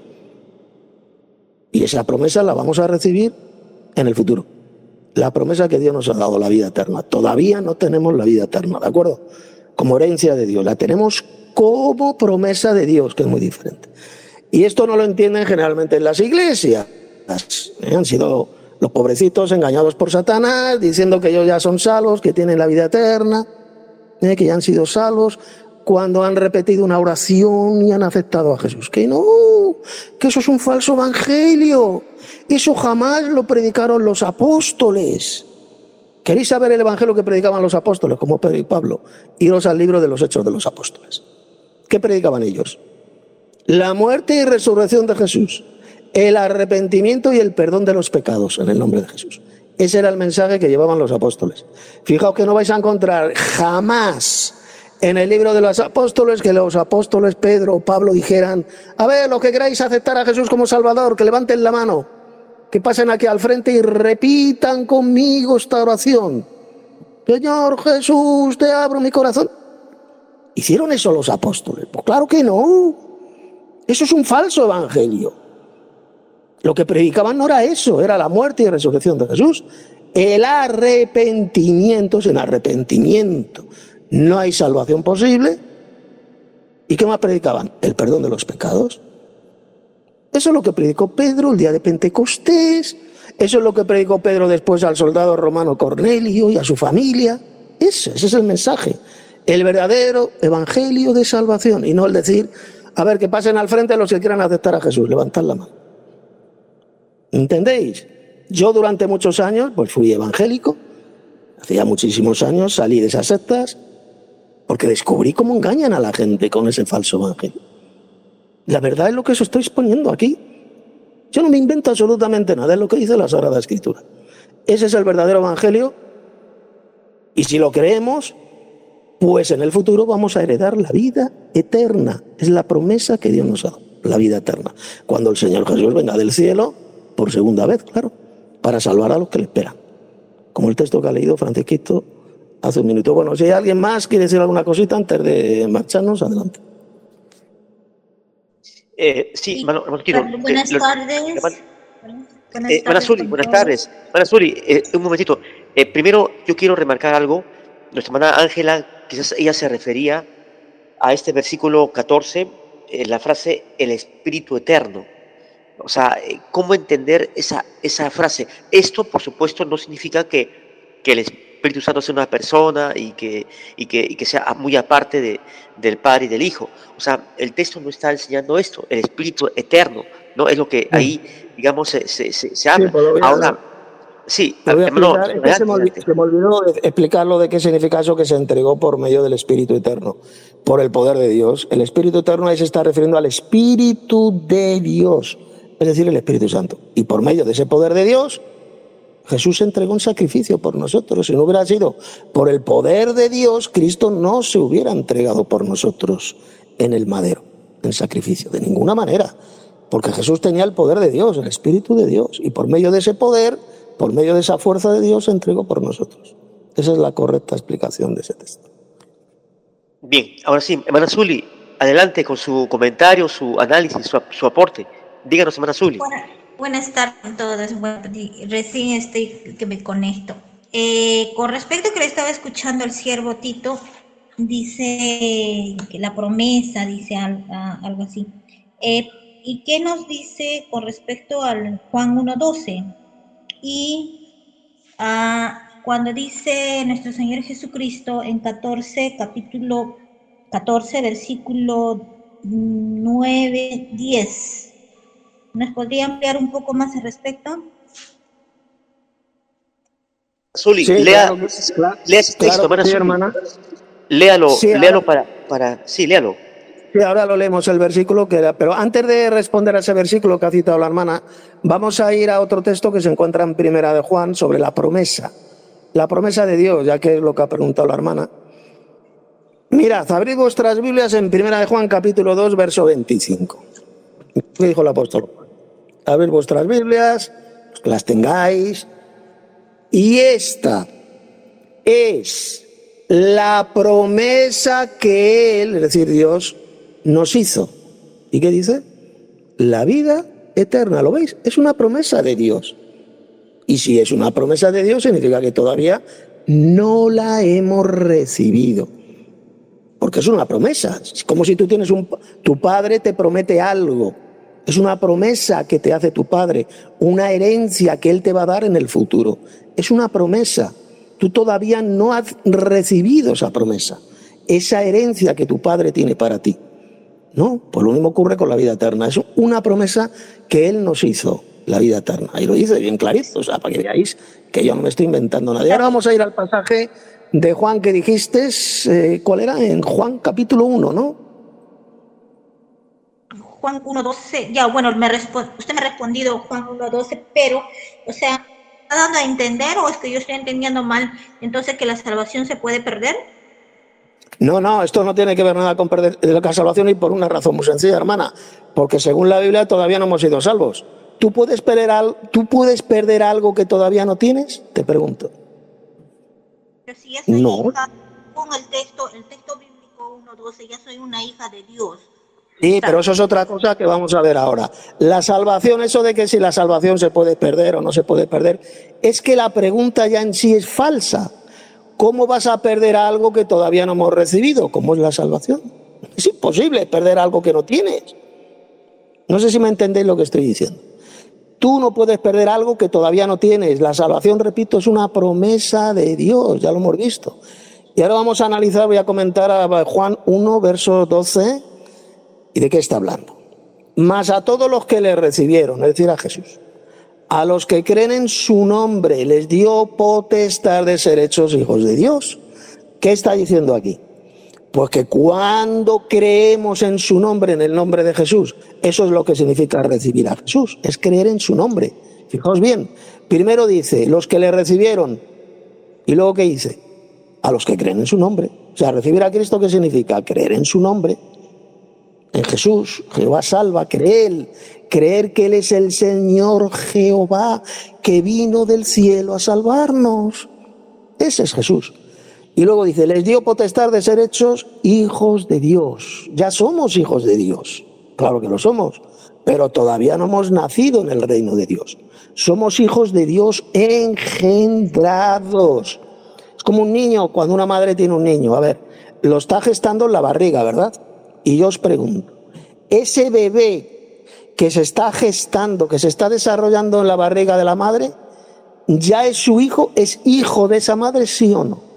Y esa promesa la vamos a recibir en el futuro. La promesa que Dios nos ha dado, la vida eterna. Todavía no tenemos la vida eterna, ¿de acuerdo? Como herencia de Dios. La tenemos como promesa de Dios, que es muy diferente. Y esto no lo entienden generalmente en las iglesias. ¿Eh? Han sido los pobrecitos engañados por Satanás, diciendo que ellos ya son salvos, que tienen la vida eterna, ¿eh? que ya han sido salvos, cuando han repetido una oración y han aceptado a Jesús. Que no, que eso es un falso evangelio. Eso jamás lo predicaron los apóstoles. ¿Queréis saber el evangelio que predicaban los apóstoles, como Pedro y Pablo? Iros al libro de los Hechos de los Apóstoles. ¿Qué predicaban ellos? La muerte y resurrección de Jesús, el arrepentimiento y el perdón de los pecados en el nombre de Jesús. Ese era el mensaje que llevaban los apóstoles. Fijaos que no vais a encontrar jamás en el libro de los apóstoles que los apóstoles Pedro o Pablo dijeran: a ver, los que queráis aceptar a Jesús como Salvador, que levanten la mano, que pasen aquí al frente y repitan conmigo esta oración. Señor Jesús, te abro mi corazón. ¿Hicieron eso los apóstoles? Pues claro que no. Eso es un falso evangelio. Lo que predicaban no era eso, era la muerte y resurrección de Jesús. El arrepentimiento, sin arrepentimiento no hay salvación posible. ¿Y qué más predicaban? El perdón de los pecados. Eso es lo que predicó Pedro el día de Pentecostés. Eso es lo que predicó Pedro después al soldado romano Cornelio y a su familia. Ese, ese es el mensaje. El verdadero evangelio de salvación. Y no el decir: a ver, que pasen al frente los que quieran aceptar a Jesús. Levantad la mano. ¿Entendéis? Yo durante muchos años pues fui evangélico. Hacía muchísimos años salí de esas sectas porque descubrí cómo engañan a la gente con ese falso evangelio. La verdad es lo que os estoy exponiendo aquí. Yo no me invento absolutamente nada, es lo que dice la Sagrada Escritura. Ese es el verdadero evangelio, y si lo creemos, pues en el futuro vamos a heredar la vida eterna. Es la promesa que Dios nos ha dado, la vida eterna. Cuando el Señor Jesús venga del cielo, por segunda vez, claro, para salvar a los que le esperan. Como el texto que ha leído Francisquito hace un minuto. Bueno, si hay alguien más quiere decir alguna cosita antes de marcharnos, adelante. Eh, sí, Sí, Manu, Manu, quiero, Carlos, buenas eh, lo- tardes. Manu- Buenas eh, tardes Manazuli, con buenas todos. tardes. Manazuli, eh, un momentito. Eh, primero, yo quiero remarcar algo. Nuestra hermana Ángela, quizás ella se refería a este versículo catorce, eh, la frase el Espíritu Eterno. O sea, eh, ¿cómo entender esa, esa frase? Esto, por supuesto, no significa que, que el Espíritu Santo sea una persona y que, y que, y que sea muy aparte de, del Padre y del Hijo. O sea, el texto no está enseñando esto, el Espíritu Eterno, ¿no? Es lo que ahí, digamos, se, se, se, se habla. Sí, pues lo voy a- Ahora, sí, Lo voy a hermano, explicar. Es que se, me olvidó, adelante. se me olvidó explicar lo de qué significa eso, que se entregó por medio del Espíritu Eterno, por el poder de Dios. El Espíritu Eterno ahí se está refiriendo al Espíritu de Dios, es decir, el Espíritu Santo. Y por medio de ese poder de Dios, Jesús se entregó un sacrificio por nosotros. Si no hubiera sido por el poder de Dios, Cristo no se hubiera entregado por nosotros en el madero, en sacrificio, de ninguna manera. Porque Jesús tenía el poder de Dios, el Espíritu de Dios. Y por medio de ese poder, por medio de esa fuerza de Dios, se entregó por nosotros. Esa es la correcta explicación de ese texto. Bien, ahora sí, hermana Zuli, adelante con su comentario, su análisis, su, su aporte. Díganos, hermana Zuli. Buena- buenas tardes a todos. Bueno, di- recién estoy que me conecto. Eh, con respecto a que le estaba escuchando al siervo Tito, dice que la promesa, dice al- a- algo así. Eh, ¿Y qué nos dice con respecto al Juan uno doce? Y ah, cuando dice nuestro Señor Jesucristo en catorce, capítulo catorce, versículo nueve, diez. ¿Nos podría ampliar un poco más al respecto? Zuli, Sí, lea, claro que- claro- lea ese texto, claro hermana que sí, Zuli. hermana. Léalo, Sí, ahora- léalo para, para, sí, léalo. Sí, ahora lo leemos el versículo que era. Pero antes de responder a ese versículo que ha citado la hermana, vamos a ir a otro texto que se encuentra en Primera de Juan sobre la promesa. La promesa de Dios, ya que es lo que ha preguntado la hermana. Mirad, abrid vuestras Biblias en Primera de Juan, capítulo dos, verso veinticinco. ¿Qué dijo el apóstol Juan? abrid vuestras Biblias, que las tengáis. Y esta es la promesa que Él, es decir, Dios, nos hizo. ¿Y qué dice? La vida eterna, ¿lo veis? Es una promesa de Dios. Y si es una promesa de Dios, significa que todavía no la hemos recibido. Porque es una promesa. Es como si tú tienes un... Tu padre te promete algo. Es una promesa que te hace tu padre. Una herencia que Él te va a dar en el futuro. Es una promesa. Tú todavía no has recibido esa promesa. Esa herencia que tu padre tiene para ti. No, pues lo mismo ocurre con la vida eterna. Es una promesa que Él nos hizo, la vida eterna. Ahí lo dice bien clarito, o sea, para que veáis que yo no me estoy inventando nada. Y ahora vamos a ir al pasaje de Juan que dijiste, eh, ¿cuál era? En Juan capítulo uno, ¿no? Juan uno doce, ya, bueno, me usted me ha respondido Juan uno doce, pero, o sea, ¿está dando a entender o es que yo estoy entendiendo mal, entonces que la salvación se puede perder? No, no, esto no tiene que ver nada con perder la salvación y por una razón muy sencilla, hermana, porque según la Biblia todavía no hemos sido salvos. ¿Tú puedes perder, al, ¿tú puedes perder algo que todavía no tienes? Te pregunto. Pero si ya soy no. hija, con el texto, el texto bíblico uno doce, ya soy una hija de Dios. Sí, pero eso es otra cosa que vamos a ver ahora. La salvación, eso de que si la salvación se puede perder o no se puede perder, es que la pregunta ya en sí es falsa. ¿Cómo vas a perder algo que todavía no hemos recibido? ¿Cómo es la salvación? Es imposible perder algo que no tienes. No sé si me entendéis lo que estoy diciendo. Tú no puedes perder algo que todavía no tienes. La salvación, repito, es una promesa de Dios, ya lo hemos visto. Y ahora vamos a analizar, voy a comentar a Juan uno, verso doce, ¿y de qué está hablando? Mas a todos los que le recibieron, es decir, a Jesús, a los que creen en su nombre, les dio potestad de ser hechos hijos de Dios. ¿Qué está diciendo aquí? Pues que cuando creemos en su nombre, en el nombre de Jesús, eso es lo que significa recibir a Jesús, es creer en su nombre. Fijaos bien, primero dice, los que le recibieron, y luego ¿qué dice? A los que creen en su nombre. O sea, recibir a Cristo, ¿qué significa? Creer en su nombre, en Jesús. Jehová salva, creer, creer que Él es el Señor Jehová, que vino del cielo a salvarnos. Ese es Jesús. Y luego dice, les dio potestad de ser hechos hijos de Dios. Ya somos hijos de Dios. Claro que lo somos, pero todavía no hemos nacido en el reino de Dios. Somos hijos de Dios engendrados. Es como un niño, cuando una madre tiene un niño. A ver, lo está gestando en la barriga, ¿verdad? Y yo os pregunto, ese bebé que se está gestando, que se está desarrollando en la barriga de la madre, ¿ya es su hijo? ¿Es hijo de esa madre, sí o no?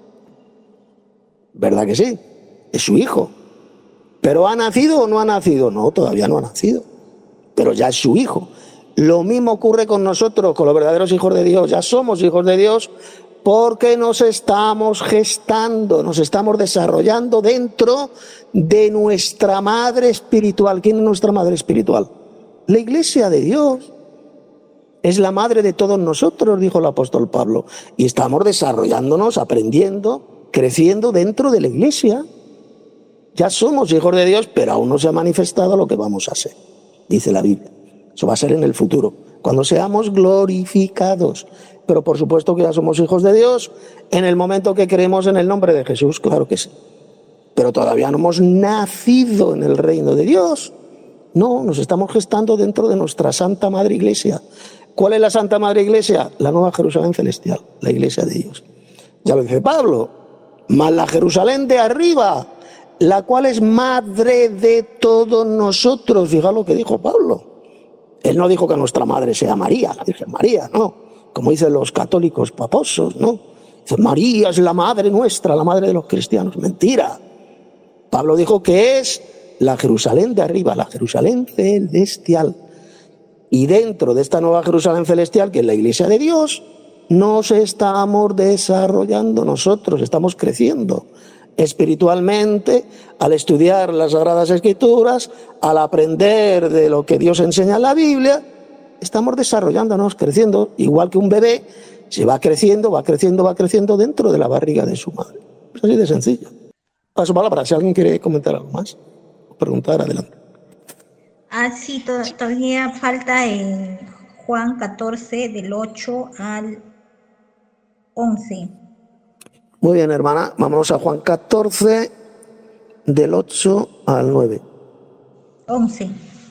¿Verdad que sí? Es su hijo. ¿Pero ha nacido o no ha nacido? No, todavía no ha nacido. Pero ya es su hijo. Lo mismo ocurre con nosotros, con los verdaderos hijos de Dios. Ya somos hijos de Dios porque nos estamos gestando, nos estamos desarrollando dentro de nuestra madre espiritual. ¿Quién es nuestra madre espiritual? La Iglesia de Dios. Es la madre de todos nosotros, dijo el apóstol Pablo. Y estamos desarrollándonos, aprendiendo, creciendo dentro de la Iglesia. Ya somos hijos de Dios, pero aún no se ha manifestado lo que vamos a ser, dice la Biblia. Eso va a ser en el futuro, cuando seamos glorificados. Pero por supuesto que ya somos hijos de Dios en el momento que creemos en el nombre de Jesús, claro que sí. Pero todavía no hemos nacido en el reino de Dios. No, nos estamos gestando dentro de nuestra Santa Madre Iglesia. ¿Cuál es la Santa Madre Iglesia? La Nueva Jerusalén Celestial, la Iglesia de Dios. Ya lo dice Pablo, mas la Jerusalén de arriba, la cual es madre de todos nosotros. Fija lo que dijo Pablo. Él no dijo que nuestra madre sea María, la Virgen María, no. Como dicen los católicos paposos, no. Dice, María es la madre nuestra, la madre de los cristianos. Mentira. Pablo dijo que es la Jerusalén de arriba, la Jerusalén celestial. Y dentro de esta nueva Jerusalén celestial, que es la Iglesia de Dios, nos estamos desarrollando nosotros, estamos creciendo espiritualmente al estudiar las Sagradas Escrituras, al aprender de lo que Dios enseña en la Biblia. Estamos desarrollándonos, creciendo, igual que un bebé se va creciendo, va creciendo, va creciendo dentro de la barriga de su madre. Es así de sencillo. Paso palabra, si alguien quiere comentar algo más, preguntar, adelante. Ah, sí, to- todavía falta en Juan catorce, del ocho al once. Muy bien, hermana. Vamos a Juan catorce, del ocho al nueve. once.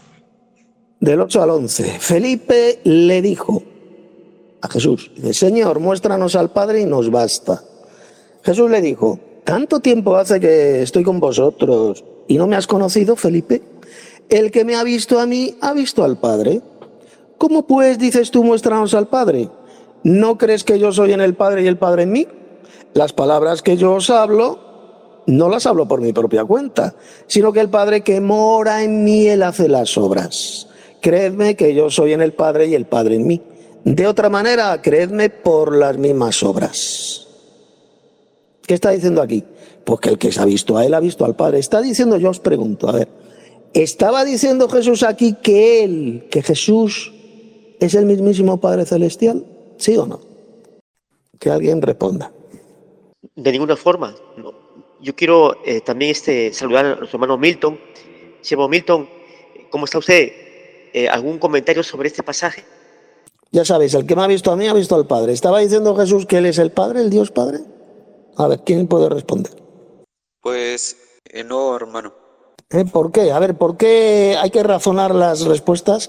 Del ocho al once. Felipe le dijo a Jesús, dice, Señor, muéstranos al Padre y nos basta. Jesús le dijo, ¿tanto tiempo hace que estoy con vosotros y no me has conocido, Felipe? El que me ha visto a mí, ha visto al Padre. ¿Cómo pues dices tú, muéstranos al Padre? ¿No crees que yo soy en el Padre y el Padre en mí? Las palabras que yo os hablo, no las hablo por mi propia cuenta, sino que el Padre que mora en mí, Él hace las obras. Creedme que yo soy en el Padre y el Padre en mí. De otra manera, creedme por las mismas obras. ¿Qué está diciendo aquí? Pues que el que se ha visto a Él ha visto al Padre. Está diciendo, yo os pregunto, a ver, ¿estaba diciendo Jesús aquí que Él, que Jesús es el mismísimo Padre Celestial? ¿Sí o no? Que alguien responda. De ninguna forma. No. Yo quiero eh, también este, saludar a nuestro hermano Milton. Siervo Milton, ¿cómo está usted? Eh, ¿Algún comentario sobre este pasaje? Ya sabéis, el que me ha visto a mí ha visto al Padre. ¿Estaba diciendo Jesús que Él es el Padre, el Dios Padre? A ver, ¿quién puede responder? Pues eh, no, hermano. ¿Eh? ¿Por qué? A ver, ¿por qué hay que razonar las respuestas?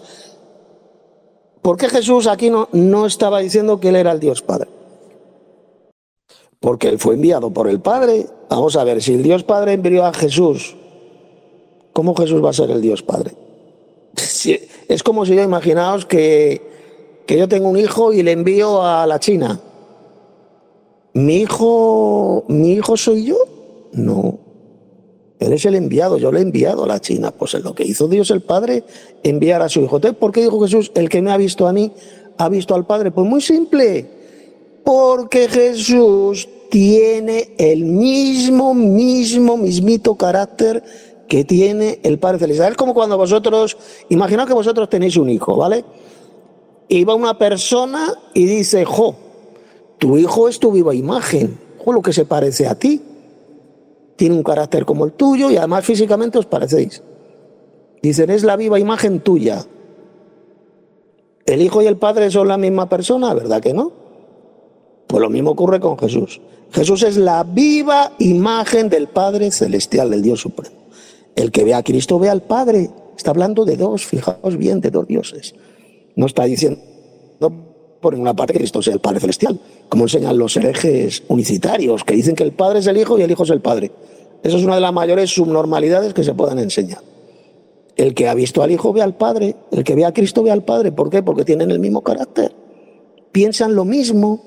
¿Por qué Jesús aquí no, no estaba diciendo que Él era el Dios Padre? Porque Él fue enviado por el Padre. Vamos a ver, si el Dios Padre envió a Jesús, ¿cómo Jesús va a ser el Dios Padre? Es como si yo, imaginaos que, que yo tengo un hijo y le envío a la China. ¿Mi hijo, ¿Mi hijo soy yo? No. Él es el enviado, yo le he enviado a la China. Pues es lo que hizo Dios el Padre, enviar a su hijo. Entonces, ¿por qué dijo Jesús, el que me ha visto a mí, ha visto al Padre? Pues muy simple. Porque Jesús tiene el mismo, mismo, mismito carácter que tiene el Padre Celestial. Es como cuando vosotros, imaginaos que vosotros tenéis un hijo, ¿vale? Y va una persona y dice, jo, tu hijo es tu viva imagen, jo, lo que se parece a ti. Tiene un carácter como el tuyo y además físicamente os parecéis. Dicen, es la viva imagen tuya. ¿El hijo y el padre son la misma persona? ¿Verdad que no? Pues lo mismo ocurre con Jesús. Jesús es la viva imagen del Padre Celestial, del Dios Supremo. El que ve a Cristo ve al Padre. Está hablando de dos, fijaos bien, de dos dioses. No está diciendo por ninguna parte que Cristo sea el Padre Celestial, como enseñan los herejes unicitarios, que dicen que el Padre es el Hijo y el Hijo es el Padre. Eso es una de las mayores subnormalidades que se pueden enseñar. El que ha visto al Hijo ve al Padre, el que ve a Cristo ve al Padre. ¿Por qué? Porque tienen el mismo carácter. Piensan lo mismo.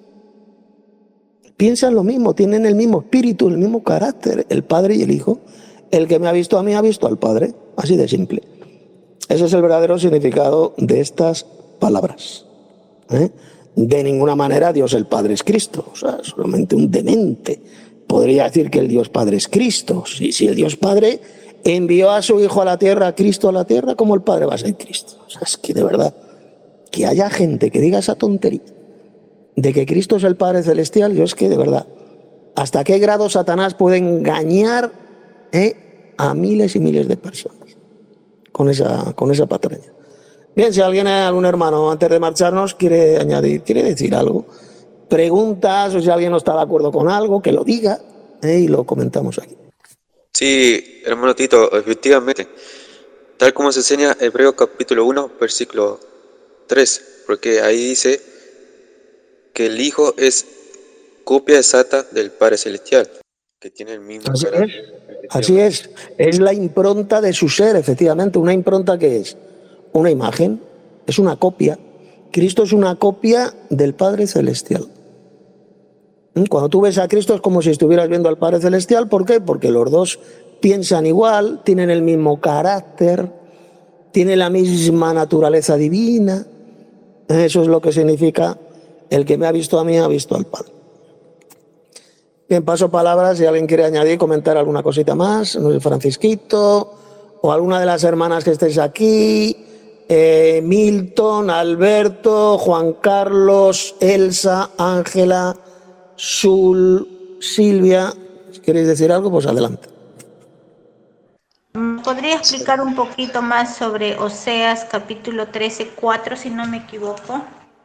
Piensan lo mismo, tienen el mismo espíritu, el mismo carácter, el Padre y el Hijo. El que me ha visto a mí ha visto al Padre, así de simple. Ese es el verdadero significado de estas palabras. ¿Eh? De ninguna manera Dios el Padre es Cristo, o sea, solamente un demente podría decir que el Dios Padre es Cristo. Si, si el Dios Padre envió a su Hijo a la tierra, a Cristo a la tierra, ¿cómo el Padre va a ser Cristo? O sea, es que de verdad, que haya gente que diga esa tontería de que Cristo es el Padre Celestial, yo es que de verdad, ¿hasta qué grado Satanás puede engañar eh, a miles y miles de personas con esa, con esa patraña? Bien, si alguien, algún hermano, antes de marcharnos, quiere añadir, quiere decir algo, preguntas, o si alguien no está de acuerdo con algo, que lo diga eh, y lo comentamos aquí. Sí, hermano Tito, efectivamente, tal como se enseña Hebreos capítulo uno, versículo tres, porque ahí dice que el Hijo es copia exacta del Padre Celestial, que tiene el mismo Así carácter. es, así es, es la impronta de su ser, efectivamente, una impronta que es una imagen, es una copia. Cristo es una copia del Padre Celestial. Cuando tú ves a Cristo es como si estuvieras viendo al Padre Celestial. ¿Por qué? Porque los dos piensan igual, tienen el mismo carácter, tienen la misma naturaleza divina. Eso es lo que significa el que me ha visto a mí ha visto al Padre. Bien, paso palabras si alguien quiere añadir, comentar alguna cosita más, no sé, Francisquito o alguna de las hermanas que estéis aquí, eh, Milton, Alberto, Juan Carlos, Elsa, Ángela, Sul, Silvia. Si queréis decir algo, pues adelante. podría explicar un poquito más sobre Oseas capítulo trece, cuatro, si no me equivoco?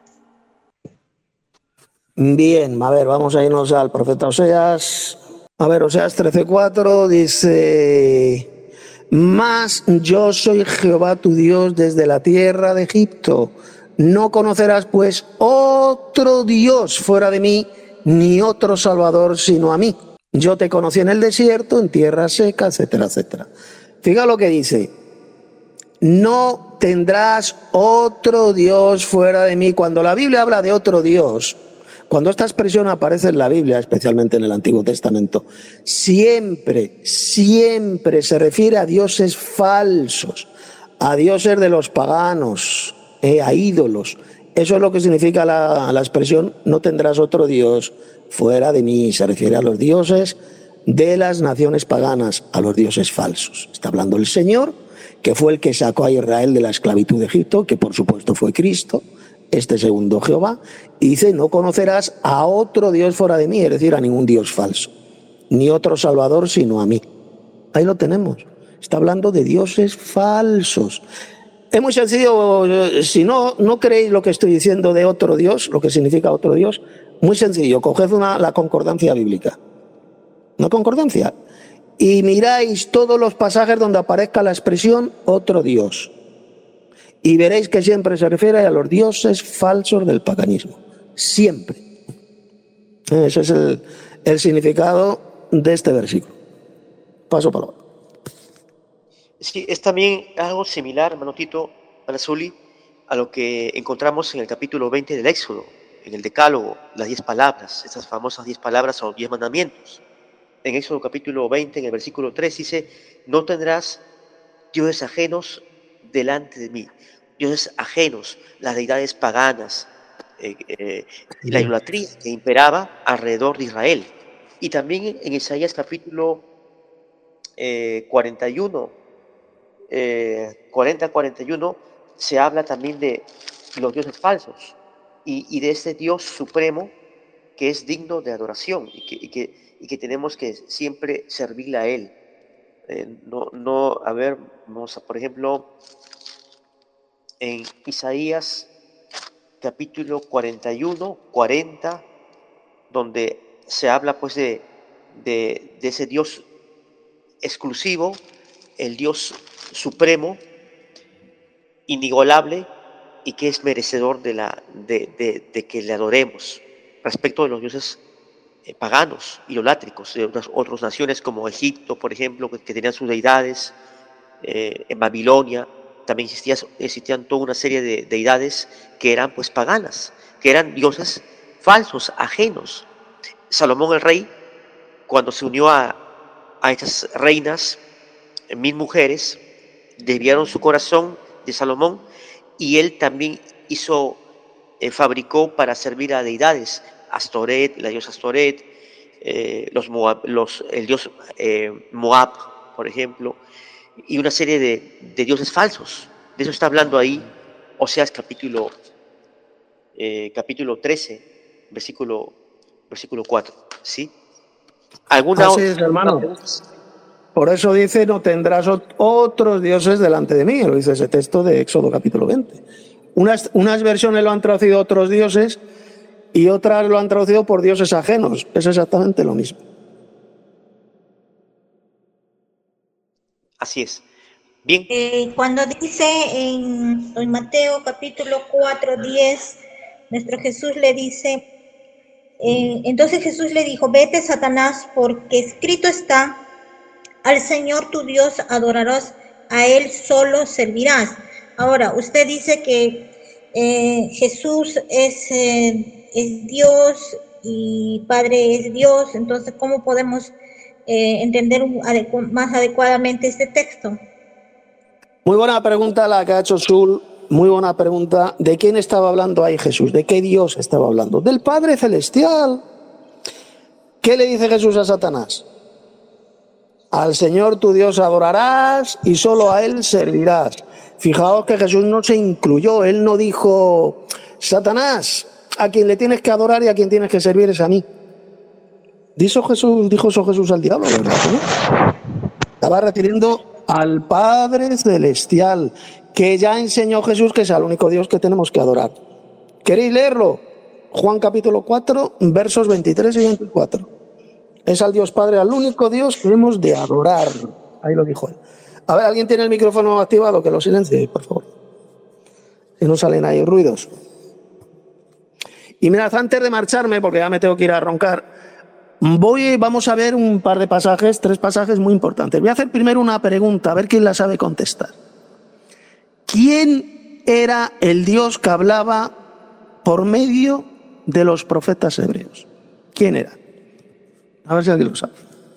Bien, a ver, vamos a irnos al profeta Oseas. A ver, Oseas trece cuatro dice: Mas yo soy Jehová tu Dios desde la tierra de Egipto. No conocerás pues otro Dios fuera de mí, ni otro Salvador sino a mí. Yo te conocí en el desierto, en tierra seca, etcétera, etcétera. Fíjate lo que dice: no tendrás otro Dios fuera de mí. Cuando la Biblia habla de otro Dios, cuando esta expresión aparece en la Biblia, especialmente en el Antiguo Testamento, siempre, siempre se refiere a dioses falsos, a dioses de los paganos, eh, a ídolos. Eso es lo que significa la, la expresión no tendrás otro Dios fuera de mí. Se refiere a los dioses de las naciones paganas, a los dioses falsos. Está hablando el Señor, que fue el que sacó a Israel de la esclavitud de Egipto, que por supuesto fue Cristo, este segundo Jehová, y dice: no conocerás a otro Dios fuera de mí, es decir, a ningún Dios falso, ni otro Salvador sino a mí. Ahí lo tenemos. Está hablando de dioses falsos. Es muy sencillo. Si no, no creéis lo que estoy diciendo de otro Dios, lo que significa otro Dios, muy sencillo. Coged una, la concordancia bíblica, una concordancia, y miráis todos los pasajes donde aparezca la expresión otro Dios, y veréis que siempre se refiere a los dioses falsos del paganismo. Siempre. Ese es el, el significado de este versículo. Paso palabra. Sí, es también algo similar, hermano Tito Palazuli, a lo que encontramos en el capítulo veinte del Éxodo, en el Decálogo, las diez palabras, esas famosas diez palabras o diez mandamientos. En Éxodo capítulo veinte, en el versículo tres, dice: no tendrás dioses ajenos delante de mí. Dioses ajenos, las deidades paganas, eh, eh, la idolatría que imperaba alrededor de Israel. Y también en Isaías capítulo eh, cuarenta y uno, eh, cuarenta a cuarenta y uno, se habla también de los dioses falsos y, y de este Dios supremo que es digno de adoración y que, y que, y que tenemos que siempre servirle a Él. Eh, no, no, a ver, vamos a, por ejemplo, en Isaías capítulo cuarenta y uno, cuarenta, donde se habla pues de, de, de ese Dios exclusivo, el Dios supremo, inigualable, y que es merecedor de, la, de, de, de que le adoremos, respecto de los dioses eh, paganos, idolátricos, de otras, otras naciones como Egipto, por ejemplo, que, que tenían sus deidades, eh, en Babilonia también existía, existían toda una serie de deidades que eran pues paganas, que eran dioses falsos, ajenos. Salomón el rey, cuando se unió a, a estas reinas, mil mujeres, desviaron su corazón de Salomón, y él también hizo, eh, fabricó para servir a deidades, Astoret, la diosa Astoret, eh, los Moab, los, el dios eh, Moab, por ejemplo, y una serie de, de dioses falsos. De eso está hablando ahí Oseas capítulo, eh, capítulo trece, versículo, versículo cuatro. ¿Sí? ¿Alguna Así es, hermano. Por eso dice: no tendrás otros dioses delante de mí. Lo dice ese texto de Éxodo capítulo veinte. Unas, unas versiones lo han traducido otros dioses y otras lo han traducido por dioses ajenos. Es exactamente lo mismo. Así es. Bien. Eh, cuando dice en, en Mateo capítulo cuatro, diez, nuestro Jesús le dice, eh, entonces Jesús le dijo: vete, Satanás, porque escrito está, al Señor tu Dios adorarás, a Él solo servirás. Ahora, usted dice que eh, Jesús es, eh, es Dios y Padre es Dios, entonces, ¿cómo podemos eh, entender un, adecu- más adecuadamente este texto? Muy buena pregunta la que ha hecho Sul, muy buena pregunta. ¿De quién estaba hablando ahí Jesús? ¿De qué Dios estaba hablando? Del Padre Celestial. ¿Qué le dice Jesús a Satanás? Al Señor tu Dios adorarás y solo a Él servirás. Fijaos que Jesús no se incluyó, Él no dijo: Satanás, a quien le tienes que adorar y a quien tienes que servir es a mí. Dijo Jesús, dijo eso Jesús al diablo, ¿verdad? ¿No? Estaba refiriendo al Padre Celestial, que ya enseñó Jesús que es el único Dios que tenemos que adorar. ¿Queréis leerlo? Juan capítulo cuatro, versos veintitrés y veinticuatro. Es al Dios Padre, al único Dios que hemos de adorar. Ahí lo dijo él. A ver, ¿alguien tiene el micrófono activado? Que lo silencie, por favor. Si no salen ahí ruidos. Y mirad, antes de marcharme, porque ya me tengo que ir a roncar, voy, vamos a ver un par de pasajes, tres pasajes muy importantes. Voy a hacer primero una pregunta, a ver quién la sabe contestar. ¿Quién era el Dios que hablaba por medio de los profetas hebreos? ¿Quién era? A ver si alguien lo sabe.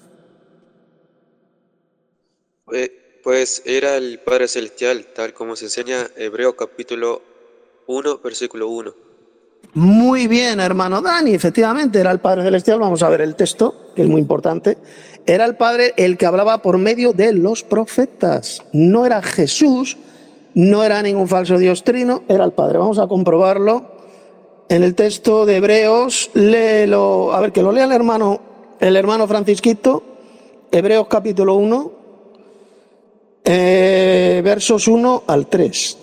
Pues era el Padre Celestial, tal como se enseña Hebreo capítulo uno, versículo uno. Muy bien, hermano Dani, efectivamente era el Padre Celestial. Vamos a ver el texto, que es muy importante. Era el Padre el que hablaba por medio de los profetas. No era Jesús, no era ningún falso Dios trino, era el Padre. Vamos a comprobarlo en el texto de Hebreos. Léelo, a ver, que lo lea el hermano, el hermano Francisquito. Hebreos capítulo uno, eh, versos uno al tres.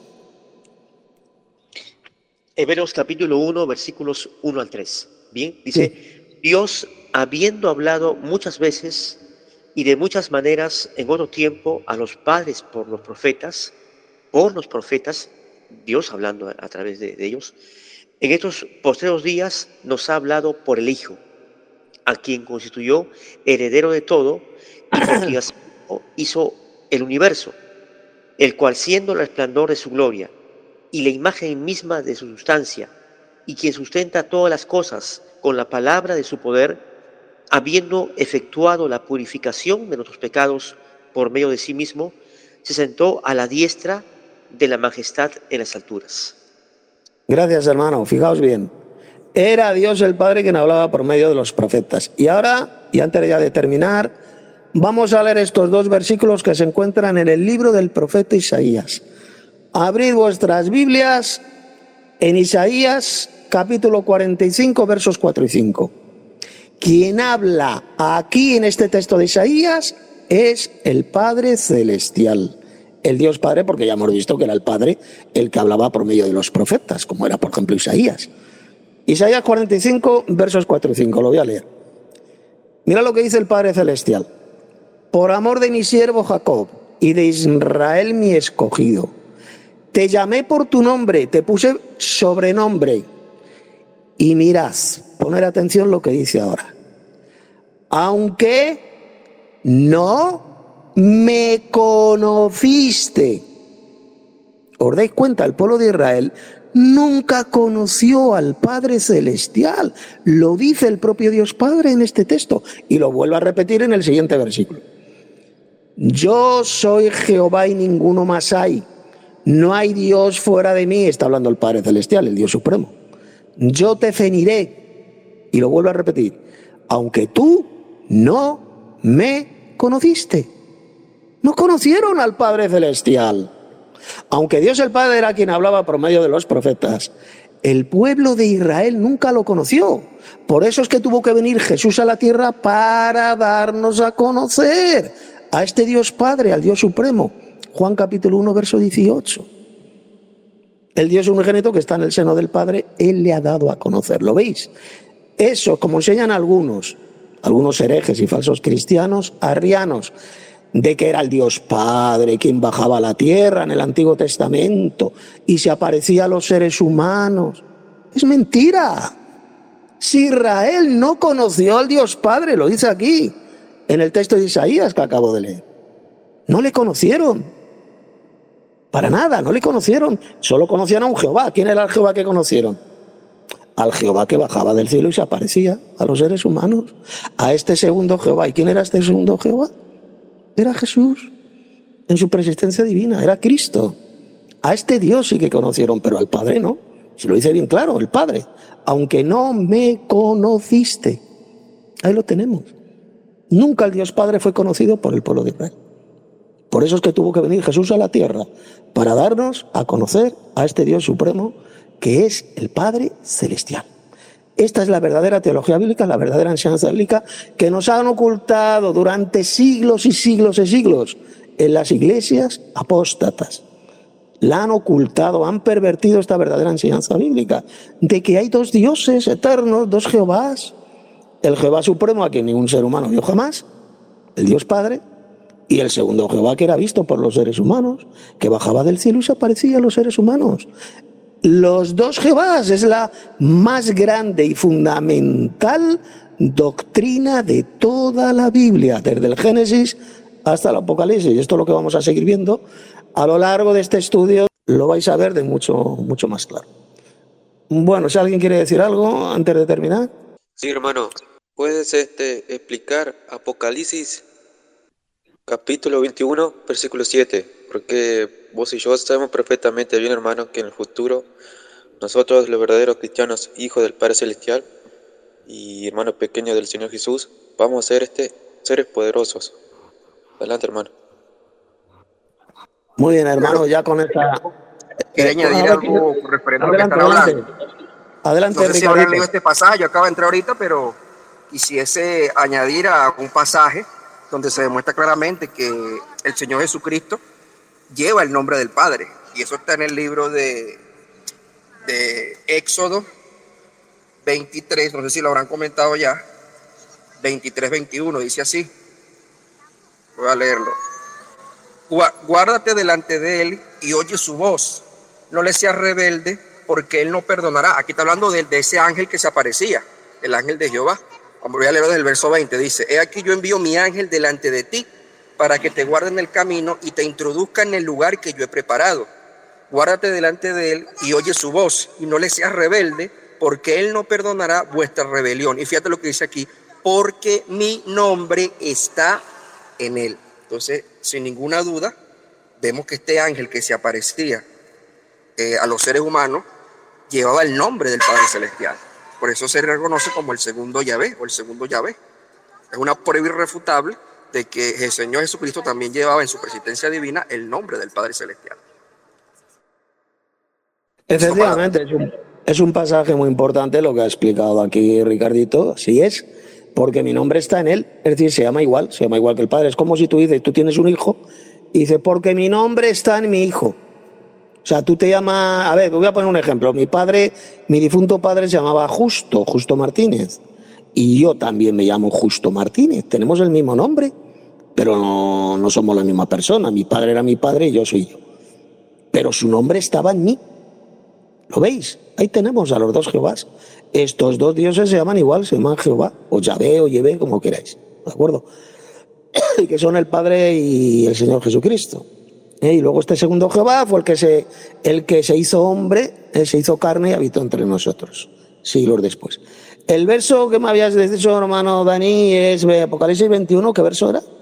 Hebreos capítulo uno, versículos uno al tres. Bien, dice, sí. Dios, habiendo hablado muchas veces y de muchas maneras en otro tiempo a los padres por los profetas, por los profetas, Dios hablando a, a través de, de ellos, en estos postreros días nos ha hablado por el Hijo, a quien constituyó heredero de todo y por quien hizo el universo, el cual siendo el resplandor de su gloria y la imagen misma de su sustancia, y quien sustenta todas las cosas con la palabra de su poder, habiendo efectuado la purificación de nuestros pecados por medio de sí mismo, se sentó a la diestra de la majestad en las alturas. Gracias, hermano. Fijaos bien. Era Dios el Padre quien hablaba por medio de los profetas. Y ahora, y antes ya de terminar, vamos a leer estos dos versículos que se encuentran en el libro del profeta Isaías. Abrid vuestras Biblias en Isaías capítulo cuarenta y cinco, versos cuatro y cinco. Quien habla aquí en este texto de Isaías es el Padre Celestial. El Dios Padre, porque ya hemos visto que era el Padre el que hablaba por medio de los profetas, como era por ejemplo Isaías. Isaías cuarenta y cinco, versos cuatro y cinco, lo voy a leer. Mira lo que dice el Padre Celestial. Por amor de mi siervo Jacob y de Israel mi escogido, te llamé por tu nombre, te puse sobrenombre. Y mirad, poner atención lo que dice ahora. Aunque no me conociste. ¿Os dais cuenta? El pueblo de Israel nunca conoció al Padre Celestial. Lo dice el propio Dios Padre en este texto. Y lo vuelvo a repetir en el siguiente versículo. Yo soy Jehová y ninguno más hay. No hay Dios fuera de mí, está hablando el Padre Celestial, el Dios Supremo. Yo te ceniré, y lo vuelvo a repetir, aunque tú no me conociste. No conocieron al Padre Celestial. Aunque Dios el Padre era quien hablaba por medio de los profetas, el pueblo de Israel nunca lo conoció. Por eso es que tuvo que venir Jesús a la tierra para darnos a conocer a este Dios Padre, al Dios Supremo. Juan capítulo uno, verso dieciocho. El Dios unigénito que está en el seno del Padre, Él le ha dado a conocer. ¿Lo veis? Eso, como enseñan algunos, algunos herejes y falsos cristianos, arrianos, de que era el Dios Padre quien bajaba a la tierra en el Antiguo Testamento y se aparecía a los seres humanos. Es mentira. Si Israel no conoció al Dios Padre, lo dice aquí, en el texto de Isaías que acabo de leer. No le conocieron. Para nada, no le conocieron. Solo conocían a un Jehová. ¿Quién era el Jehová que conocieron? Al Jehová que bajaba del cielo y se aparecía a los seres humanos. A este segundo Jehová. ¿Y quién era este segundo Jehová? Era Jesús. En su presencia divina. Era Cristo. A este Dios sí que conocieron, pero al Padre no. Se lo dice bien claro, el Padre. Aunque no me conociste. Ahí lo tenemos. Nunca el Dios Padre fue conocido por el pueblo de Israel. Por eso es que tuvo que venir Jesús a la tierra, para darnos a conocer a este Dios supremo, que es el Padre Celestial. Esta es la verdadera teología bíblica, la verdadera enseñanza bíblica, que nos han ocultado durante siglos y siglos y siglos, en las iglesias apóstatas. La han ocultado, han pervertido esta verdadera enseñanza bíblica de que hay dos dioses eternos, dos Jehovás. El Jehová supremo a quien ningún ser humano vio jamás, el Dios Padre, y el segundo Jehová que era visto por los seres humanos, que bajaba del cielo y se aparecía a los seres humanos. Los dos Jehovás es la más grande y fundamental doctrina de toda la Biblia, desde el Génesis hasta el Apocalipsis. Y esto es lo que vamos a seguir viendo a lo largo de este estudio. Lo vais a ver de mucho, mucho más claro. Bueno, si alguien quiere decir algo antes de terminar. Sí, hermano. ¿Puedes este, explicar Apocalipsis capítulo veintiuno, versículo siete? Porque vos y yo sabemos perfectamente bien, hermano, que en el futuro nosotros, los verdaderos cristianos, hijos del Padre Celestial y hermanos pequeños del Señor Jesús, vamos a ser este, seres poderosos. Adelante, hermano. Muy bien, hermano, ya con esta... Quería eh, añadir algo referente a lo que están adelante. hablando. Adelante, No sé si Ricardito. habrán leído este pasaje, yo acabo de entrar ahorita, pero quisiese añadir a un pasaje donde se demuestra claramente que el Señor Jesucristo lleva el nombre del Padre. Y eso está en el libro de, de Éxodo veintitrés, no sé si lo habrán comentado ya, veintitrés veintiuno, dice así. Voy a leerlo. Guárdate delante de él y oye su voz. No le seas rebelde, porque él no perdonará. Aquí está hablando de, de ese ángel que se aparecía, el ángel de Jehová. Voy a leer desde el verso veinte. Dice: he aquí yo envío mi ángel delante de ti para que te guarde en el camino y te introduzca en el lugar que yo he preparado. Guárdate delante de él y oye su voz y no le seas rebelde, porque él no perdonará vuestra rebelión. Y fíjate lo que dice aquí: porque mi nombre está en él. Entonces, sin ninguna duda, vemos que este ángel que se aparecía eh, a los seres humanos llevaba el nombre del Padre Celestial. Por eso se reconoce como el segundo Yahvé o el segundo Yahvé. Es una prueba irrefutable de que el Señor Jesucristo también llevaba en su presencia divina el nombre del Padre Celestial. Efectivamente, es un, es un pasaje muy importante lo que ha explicado aquí Ricardito. Así es, porque mi nombre está en él. Es decir, se llama igual, se llama igual que el Padre. Es como si tú dices, tú tienes un hijo y dices, porque mi nombre está en mi hijo. O sea, tú te llamas... A ver, voy a poner un ejemplo. Mi padre, mi difunto padre se llamaba Justo, Justo Martínez. Y yo también me llamo Justo Martínez. Tenemos el mismo nombre, pero no, no somos la misma persona. Mi padre era mi padre y yo soy yo. Pero su nombre estaba en mí. ¿Lo veis? Ahí tenemos a los dos Jehovás. Estos dos dioses se llaman igual, se llaman Jehová, o Yahvé, o Yahvé, como queráis. ¿De acuerdo? Y que son el Padre y el Señor Jesucristo. ¿Eh? Y luego este segundo Jehová fue el que se, el que se hizo hombre, eh, se hizo carne y habitó entre nosotros, siglos después. El verso que me habías dicho, hermano Dani, es Apocalipsis veintiuno. ¿Qué verso era?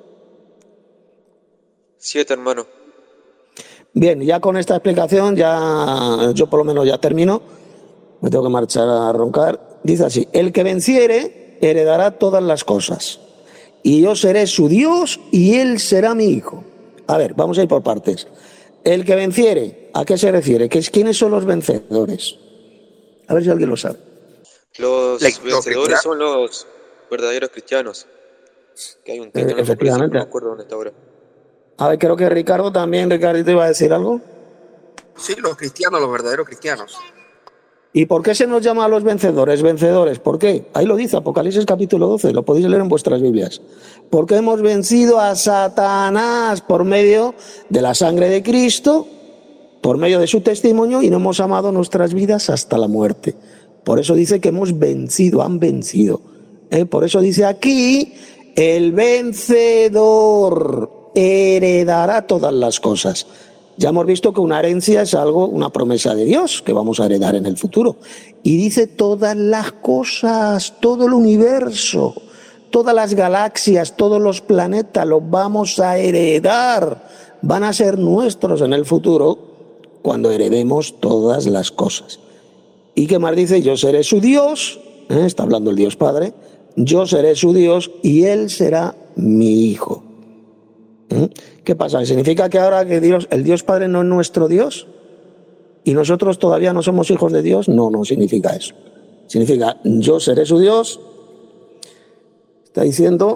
Siete, hermano. Bien, ya con esta explicación, ya yo por lo menos ya termino. Me tengo que marchar a roncar. Dice así: el que venciere heredará todas las cosas, y yo seré su Dios y él será mi hijo. A ver, vamos a ir por partes. El que venciere, ¿a qué se refiere? ¿Quiénes son los vencedores? A ver si alguien lo sabe. Los vencedores son los verdaderos cristianos. Que hay un título, eh, efectivamente. No me acuerdo dónde está ahora. A ver, creo que Ricardo también, Ricardito, iba a decir algo. Sí, los cristianos, los verdaderos cristianos. ¿Y por qué se nos llama a los vencedores vencedores? ¿Por qué? Ahí lo dice Apocalipsis capítulo doce, lo podéis leer en vuestras Biblias. Porque hemos vencido a Satanás por medio de la sangre de Cristo, por medio de su testimonio, y no hemos amado nuestras vidas hasta la muerte. Por eso dice que hemos vencido, han vencido. ¿Eh? Por eso dice aquí, el vencedor heredará todas las cosas. Ya hemos visto que una herencia es algo, una promesa de Dios que vamos a heredar en el futuro. Y dice todas las cosas, todo el universo, todas las galaxias, todos los planetas, los vamos a heredar. Van a ser nuestros en el futuro cuando heredemos todas las cosas. ¿Y qué más dice? Yo seré su Dios, ¿eh? Está hablando el Dios Padre, yo seré su Dios y él será mi hijo. ¿Qué pasa? ¿Significa que ahora que Dios, el Dios Padre no es nuestro Dios y nosotros todavía no somos hijos de Dios? No, no significa eso. Significa, yo seré su Dios, está diciendo,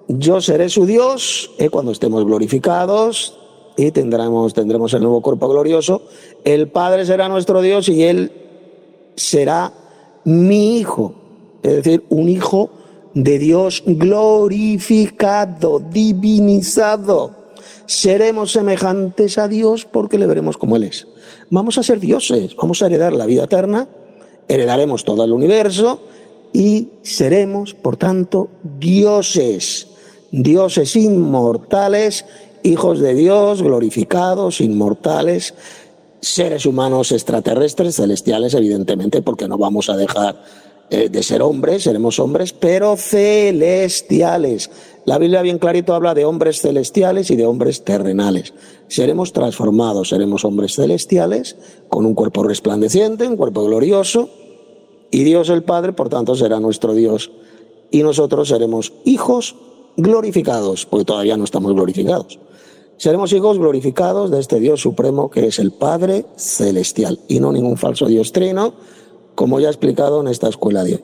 yo seré su Dios eh, cuando estemos glorificados y tendremos, tendremos el nuevo cuerpo glorioso. El Padre será nuestro Dios y Él será mi Hijo, es decir, un Hijo de Dios glorificado, divinizado. Seremos semejantes a Dios porque le veremos como Él es. Vamos a ser dioses, vamos a heredar la vida eterna, heredaremos todo el universo y seremos, por tanto, dioses, dioses inmortales, hijos de Dios, glorificados, inmortales, seres humanos extraterrestres, celestiales, evidentemente, porque no vamos a dejar eh, de ser hombres, seremos hombres, pero celestiales. La Biblia bien clarito habla de hombres celestiales y de hombres terrenales. Seremos transformados, seremos hombres celestiales con un cuerpo resplandeciente, un cuerpo glorioso, y Dios el Padre, por tanto, será nuestro Dios. Y nosotros seremos hijos glorificados, porque todavía no estamos glorificados. Seremos hijos glorificados de este Dios supremo que es el Padre celestial y no ningún falso Dios trino, como ya he explicado en esta escuela de hoy.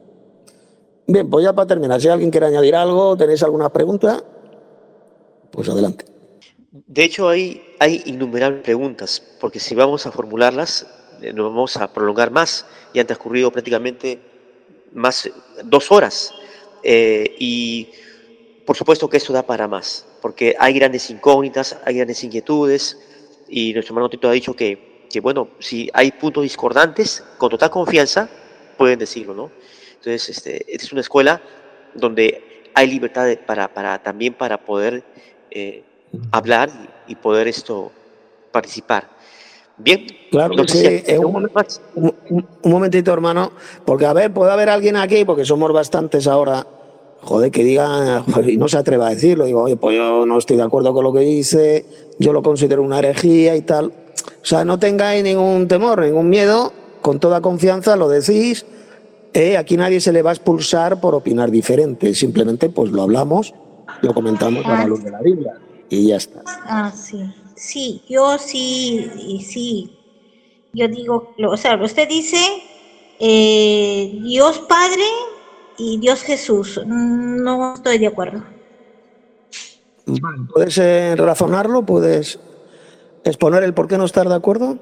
Bien, pues ya para terminar, si alguien quiere añadir algo, ¿tenéis alguna pregunta? Pues adelante. De hecho, hay, hay innumerables preguntas, porque si vamos a formularlas, eh, nos vamos a prolongar más. Ya han transcurrido prácticamente más dos horas. Eh, y por supuesto que esto da para más, porque hay grandes incógnitas, hay grandes inquietudes, y nuestro hermano Tito ha dicho que, que, bueno, si hay puntos discordantes, con total confianza, pueden decirlo, ¿no? Entonces, este, esta es una escuela donde hay libertad de, para, para, también para poder eh, hablar y, y poder esto participar. Bien. Claro no que sé sí. si Eh, un, un, un momentito, hermano, porque a ver, puede haber alguien aquí, porque somos bastantes ahora, joder, que diga, y no se atreva a decirlo, digo, oye, pues yo no estoy de acuerdo con lo que dice, yo lo considero una herejía y tal. O sea, no tengáis ningún temor, ningún miedo, con toda confianza lo decís. Eh, aquí nadie se le va a expulsar por opinar diferente, simplemente pues lo hablamos, lo comentamos a la luz de la Biblia y ya está. Ah, sí, sí, yo sí, y sí, yo digo, o sea, usted dice eh, Dios Padre y Dios Jesús, no estoy de acuerdo. ¿Puedes eh, razonarlo? ¿Puedes exponer el por qué no estar de acuerdo?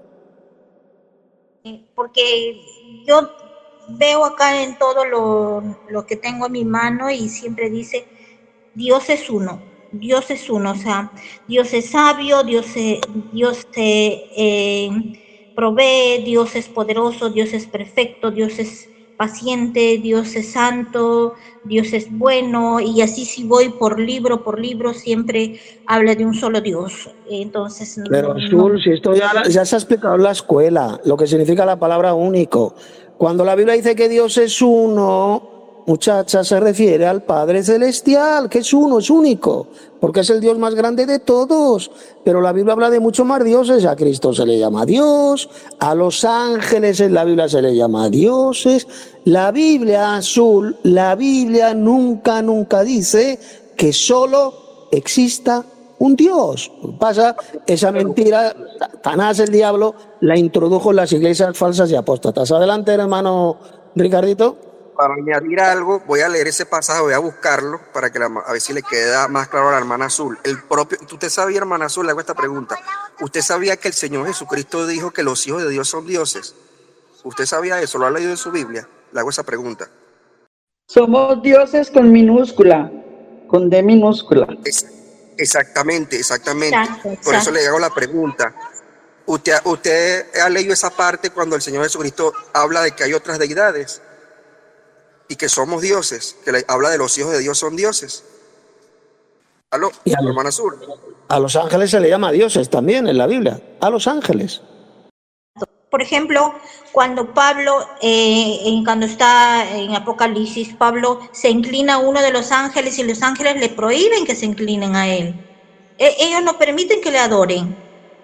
Porque yo veo acá en todo lo, lo que tengo en mi mano y siempre dice Dios es uno, Dios es uno, o sea, Dios es sabio, Dios, es, Dios te eh, provee, Dios es poderoso, Dios es perfecto, Dios es paciente, Dios es santo, Dios es bueno, y así si voy por libro por libro siempre habla de un solo Dios. Entonces, pero no, Azul, no. si esto ya, ya se ha explicado en la escuela, lo que significa la palabra único. Cuando la Biblia dice que Dios es uno, muchacha, se refiere al Padre Celestial, que es uno, es único, porque es el Dios más grande de todos. Pero la Biblia habla de mucho más dioses. A Cristo se le llama Dios, a los ángeles en la Biblia se le llama dioses. La Biblia, Azul, la Biblia nunca, nunca dice que solo exista un Dios. Lo que pasa, esa mentira, Satanás, el diablo, la introdujo en las iglesias falsas y apóstatas. Adelante, hermano Ricardito. Para añadir algo, voy a leer ese pasaje, voy a buscarlo para que la, a ver si le queda más claro a la hermana Azul. El propio, ¿usted sabía, hermana Azul, le hago esta pregunta? ¿Usted sabía que el Señor Jesucristo dijo que los hijos de Dios son dioses? ¿Usted sabía eso? ¿Lo ha leído en su Biblia? Le hago esa pregunta. Somos dioses con minúscula, con D minúscula. Es, exactamente, exactamente. Exacto, exacto. Por eso le hago la pregunta. ¿Usted, ¿Usted ha leído esa parte cuando el Señor Jesucristo habla de que hay otras deidades y que somos dioses? Que le habla de los hijos de Dios son dioses. ¿Aló? Y a los, hermana Azul. A los ángeles se le llama dioses también en la Biblia. A los ángeles. Por ejemplo, cuando Pablo, eh, en, cuando está en Apocalipsis, Pablo se inclina a uno de los ángeles y los ángeles le prohíben que se inclinen a él. E- ellos no permiten que le adoren.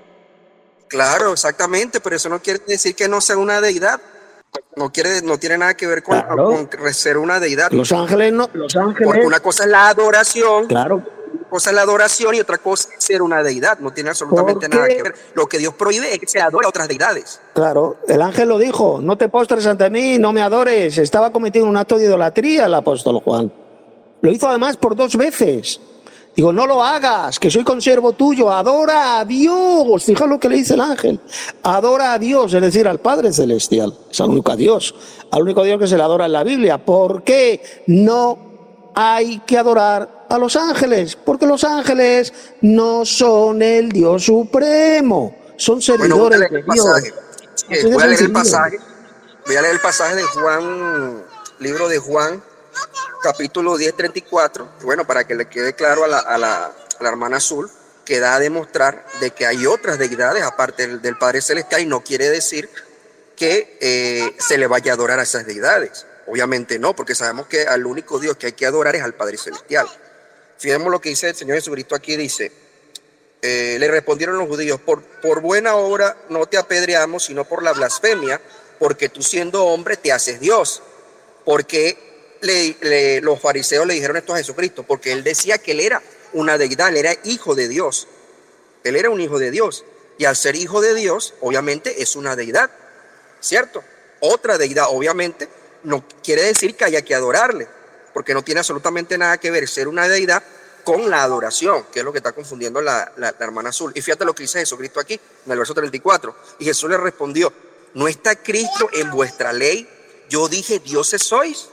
Claro, exactamente, pero eso no quiere decir que no sea una deidad. No quiere, no tiene nada que ver con, claro. con ser una deidad. Los ángeles no, los ángeles. Porque una cosa es la adoración. Claro. Una cosa es la adoración y otra cosa es ser una deidad. No tiene absolutamente nada que ver. Lo que Dios prohíbe es que se adore a otras deidades. Claro, el ángel lo dijo, no te postres ante mí, no me adores. Estaba cometiendo un acto de idolatría el apóstol Juan. Lo hizo además por dos veces. Digo, no lo hagas, que soy consiervo tuyo, adora a Dios. Fijaos lo que le dice el ángel. Adora a Dios, es decir, al Padre Celestial. Es al único Dios, al único Dios que se le adora en la Biblia. ¿Por qué no hay que adorar a los ángeles? Porque los ángeles no son el Dios supremo, son servidores bueno, de Dios. Eh, voy a leer el pasaje. Voy a leer el pasaje de Juan, libro de Juan, capítulo diez, treinta y cuatro, bueno, para que le quede claro a la, a la, a la hermana Azul, que da a demostrar de que hay otras deidades aparte del, del Padre Celestial, y no quiere decir que eh, se le vaya a adorar a esas deidades. Obviamente no, porque sabemos que al único Dios que hay que adorar es al Padre Celestial. Fíjense lo que dice el Señor Jesucristo aquí, dice, eh, le respondieron los judíos, por, por buena obra no te apedreamos, sino por la blasfemia, porque tú siendo hombre te haces Dios. Porque Le, le, los fariseos le dijeron esto a Jesucristo, porque él decía que él era una deidad, él era hijo de Dios, él era un hijo de Dios, y al ser hijo de Dios, obviamente es una deidad, ¿cierto? Otra deidad, obviamente, no quiere decir que haya que adorarle, porque no tiene absolutamente nada que ver ser una deidad con la adoración, que es lo que está confundiendo la, la, la hermana Azul. Y fíjate lo que dice Jesucristo aquí, en el verso treinta y cuatro, y Jesús le respondió, ¿no está Cristo en vuestra ley? Yo dije, dioses sois.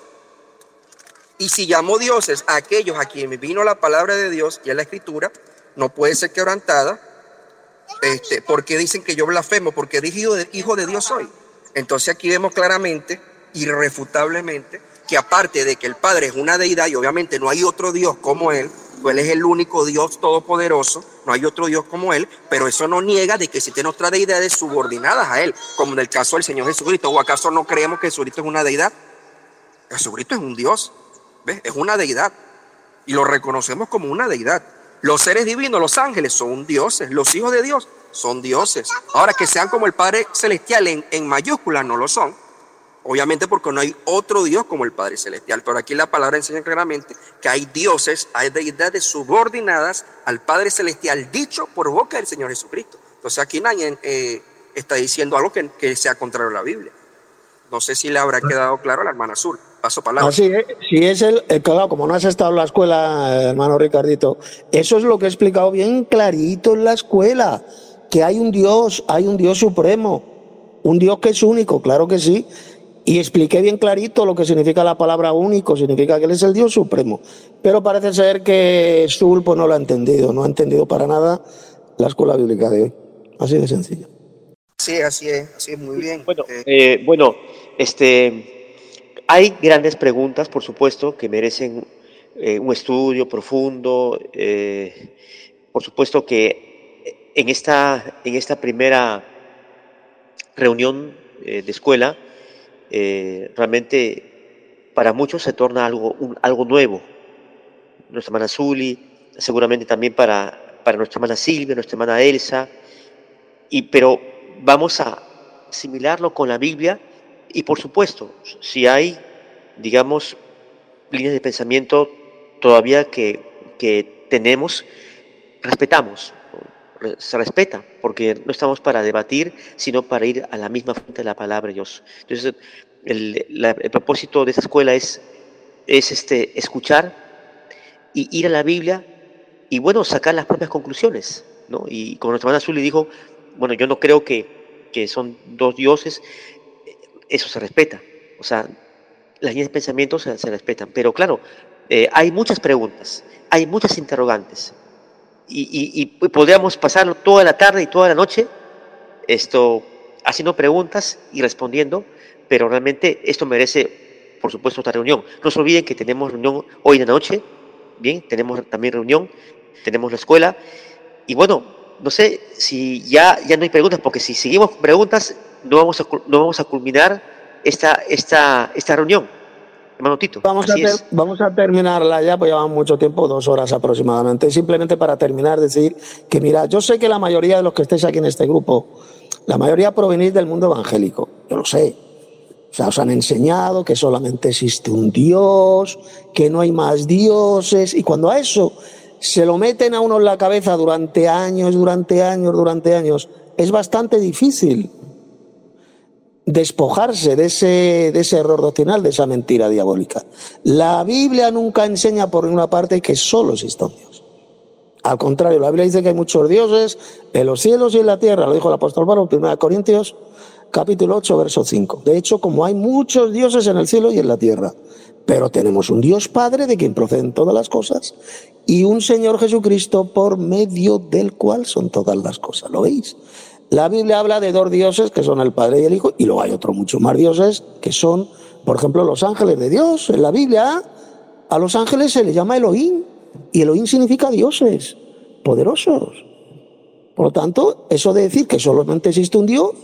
Y si llamó dioses a aquellos a quienes vino la palabra de Dios y a la escritura, no puede ser quebrantada. Este, porque dicen que yo blasfemo, porque dije hijo de, hijo de Dios soy. Entonces aquí vemos claramente, irrefutablemente, que aparte de que el Padre es una deidad y obviamente no hay otro Dios como Él, pues Él es el único Dios todopoderoso, no hay otro Dios como Él, pero eso no niega de que existen otras deidades subordinadas a Él, como en el caso del Señor Jesucristo. ¿O acaso no creemos que Jesucristo es una deidad? Jesucristo es un Dios. ¿Ves? Es una deidad y lo reconocemos como una deidad. Los seres divinos, los ángeles, son dioses. Los hijos de Dios son dioses. Ahora, que sean como el Padre Celestial en, en mayúsculas, no lo son. Obviamente porque no hay otro Dios como el Padre Celestial. Pero aquí la palabra enseña claramente que hay dioses, hay deidades subordinadas al Padre Celestial, dicho por boca del Señor Jesucristo. Entonces aquí nadie eh, está diciendo algo que, que sea contrario a la Biblia. No sé si le habrá quedado claro a la hermana Azul. Paso palabra. Así es, si es el, el claro, como no has estado en la escuela, hermano Ricardito, eso es lo que he explicado bien clarito en la escuela, que hay un Dios, hay un Dios supremo, un Dios que es único, claro que sí, y expliqué bien clarito lo que significa la palabra único, significa que Él es el Dios supremo, pero parece ser que Sul pues no lo ha entendido, no ha entendido para nada la escuela bíblica de hoy, así de sencillo. Sí, así es, así es, muy bien. Bueno, eh, bueno, este... hay grandes preguntas, por supuesto, que merecen eh, un estudio profundo. Eh, por supuesto que en esta, en esta primera reunión eh, de escuela, eh, realmente para muchos se torna algo, un, algo nuevo. Nuestra hermana Zuli, seguramente también para, para nuestra hermana Silvia, nuestra hermana Elsa, y, pero vamos a asimilarlo con la Biblia. Y por supuesto, si hay, digamos, líneas de pensamiento todavía que, que tenemos, respetamos, se respeta, porque no estamos para debatir, sino para ir a la misma fuente de la palabra de Dios. Entonces, el, la, el propósito de esta escuela es, es este, escuchar y ir a la Biblia y, bueno, sacar las propias conclusiones, ¿no? Y como nuestra hermana Zuli dijo, bueno, yo no creo que, que son dos dioses. Eso se respeta, o sea, las líneas de pensamiento se, se respetan, pero claro, eh, hay muchas preguntas, hay muchas interrogantes, y, y, y podríamos pasar toda la tarde y toda la noche esto, haciendo preguntas y respondiendo, pero realmente esto merece, por supuesto, otra reunión. No se olviden que tenemos reunión hoy de la noche, bien, tenemos también reunión, tenemos la escuela, y bueno, no sé si ya, ya no hay preguntas, porque si seguimos con preguntas, no vamos a, no vamos a culminar esta, esta, esta reunión. Hermano Tito, vamos a, ter, vamos a terminarla ya, pues llevamos mucho tiempo, dos horas aproximadamente. Simplemente para terminar, decir que, mira, yo sé que la mayoría de los que estéis aquí en este grupo, la mayoría provenís del mundo evangélico, yo lo sé. O sea, os han enseñado que solamente existe un Dios, que no hay más dioses, y cuando a eso se lo meten a uno en la cabeza durante años, durante años, durante años, es bastante difícil despojarse de ese, de ese error doctrinal, de esa mentira diabólica. La Biblia nunca enseña por ninguna parte que solo exista un Dios. Al contrario, la Biblia dice que hay muchos dioses en los cielos y en la tierra, lo dijo el apóstol Pablo en primera Corintios capítulo ocho, verso cinco. De hecho, como hay muchos dioses en el cielo y en la tierra, pero tenemos un Dios Padre de quien proceden todas las cosas y un Señor Jesucristo por medio del cual son todas las cosas. ¿Lo veis? La Biblia habla de dos dioses que son el Padre y el Hijo, y luego hay otros muchos más dioses que son, por ejemplo, los ángeles de Dios. En la Biblia a los ángeles se les llama Elohim, y Elohim significa dioses, poderosos. Por lo tanto, eso de decir que solamente existe un Dios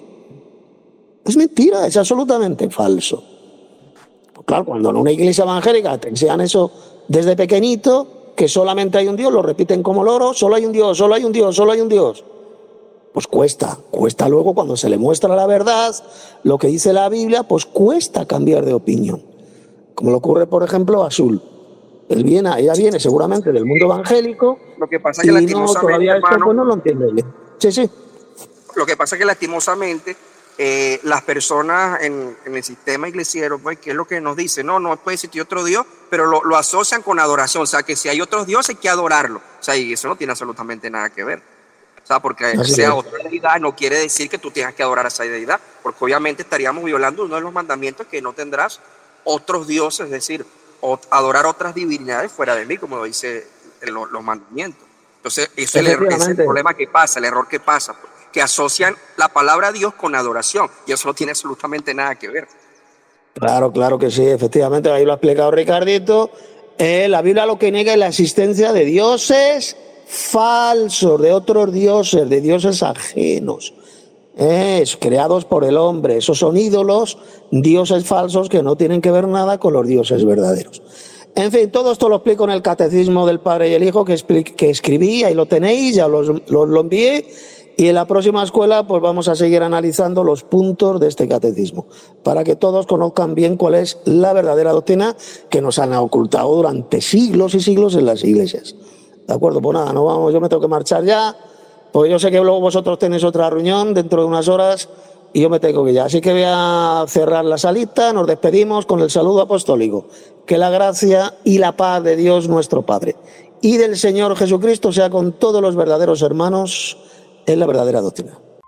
es mentira, es absolutamente falso. Pues claro, cuando en una iglesia evangélica te enseñan eso desde pequeñito, que solamente hay un Dios, lo repiten como loro, solo hay un Dios, solo hay un Dios, solo hay un Dios. Pues cuesta, cuesta luego cuando se le muestra la verdad, lo que dice la Biblia, pues cuesta cambiar de opinión. Como le ocurre, por ejemplo, a Azul. Él viene, ella viene seguramente del mundo evangélico. Lo que pasa es que lastimosamente, no, todavía hermano, esto, pues no lo entiende bien. Sí, sí. Lo que pasa es que lastimosamente eh, las personas en, en el sistema iglesiero, pues, ¿qué es lo que nos dice? No, no puede existir otro Dios, pero lo, lo asocian con adoración. O sea, que si hay otros dioses hay que adorarlo. O sea, y eso no tiene absolutamente nada que ver. O sea, porque Así sea es. otra deidad no quiere decir que tú tengas que adorar a esa deidad, porque obviamente estaríamos violando uno de los mandamientos, que no tendrás otros dioses, es decir, o adorar otras divinidades fuera de mí, como lo dice el, los, los mandamientos. Entonces, ese es, el, ese es el problema que pasa, el error que pasa, pues, que asocian la palabra Dios con adoración, y eso no tiene absolutamente nada que ver. Claro, claro que sí, efectivamente, ahí lo ha explicado Ricardito. Eh, la Biblia lo que niega es la existencia de dioses falsos, de otros dioses, de dioses ajenos, eh, creados por el hombre. Esos son ídolos, dioses falsos que no tienen que ver nada con los dioses verdaderos. En fin, todo esto lo explico en el Catecismo del Padre y el Hijo que, que escribí, ahí lo tenéis, ya los, los, lo envié. Y en la próxima escuela pues vamos a seguir analizando los puntos de este catecismo para que todos conozcan bien cuál es la verdadera doctrina que nos han ocultado durante siglos y siglos en las iglesias. ¿De acuerdo? Pues nada, no vamos, yo me tengo que marchar ya, porque yo sé que luego vosotros tenéis otra reunión dentro de unas horas y yo me tengo que ir ya. Así que voy a cerrar la salita, nos despedimos con el saludo apostólico. Que la gracia y la paz de Dios nuestro Padre y del Señor Jesucristo sea con todos los verdaderos hermanos en la verdadera doctrina.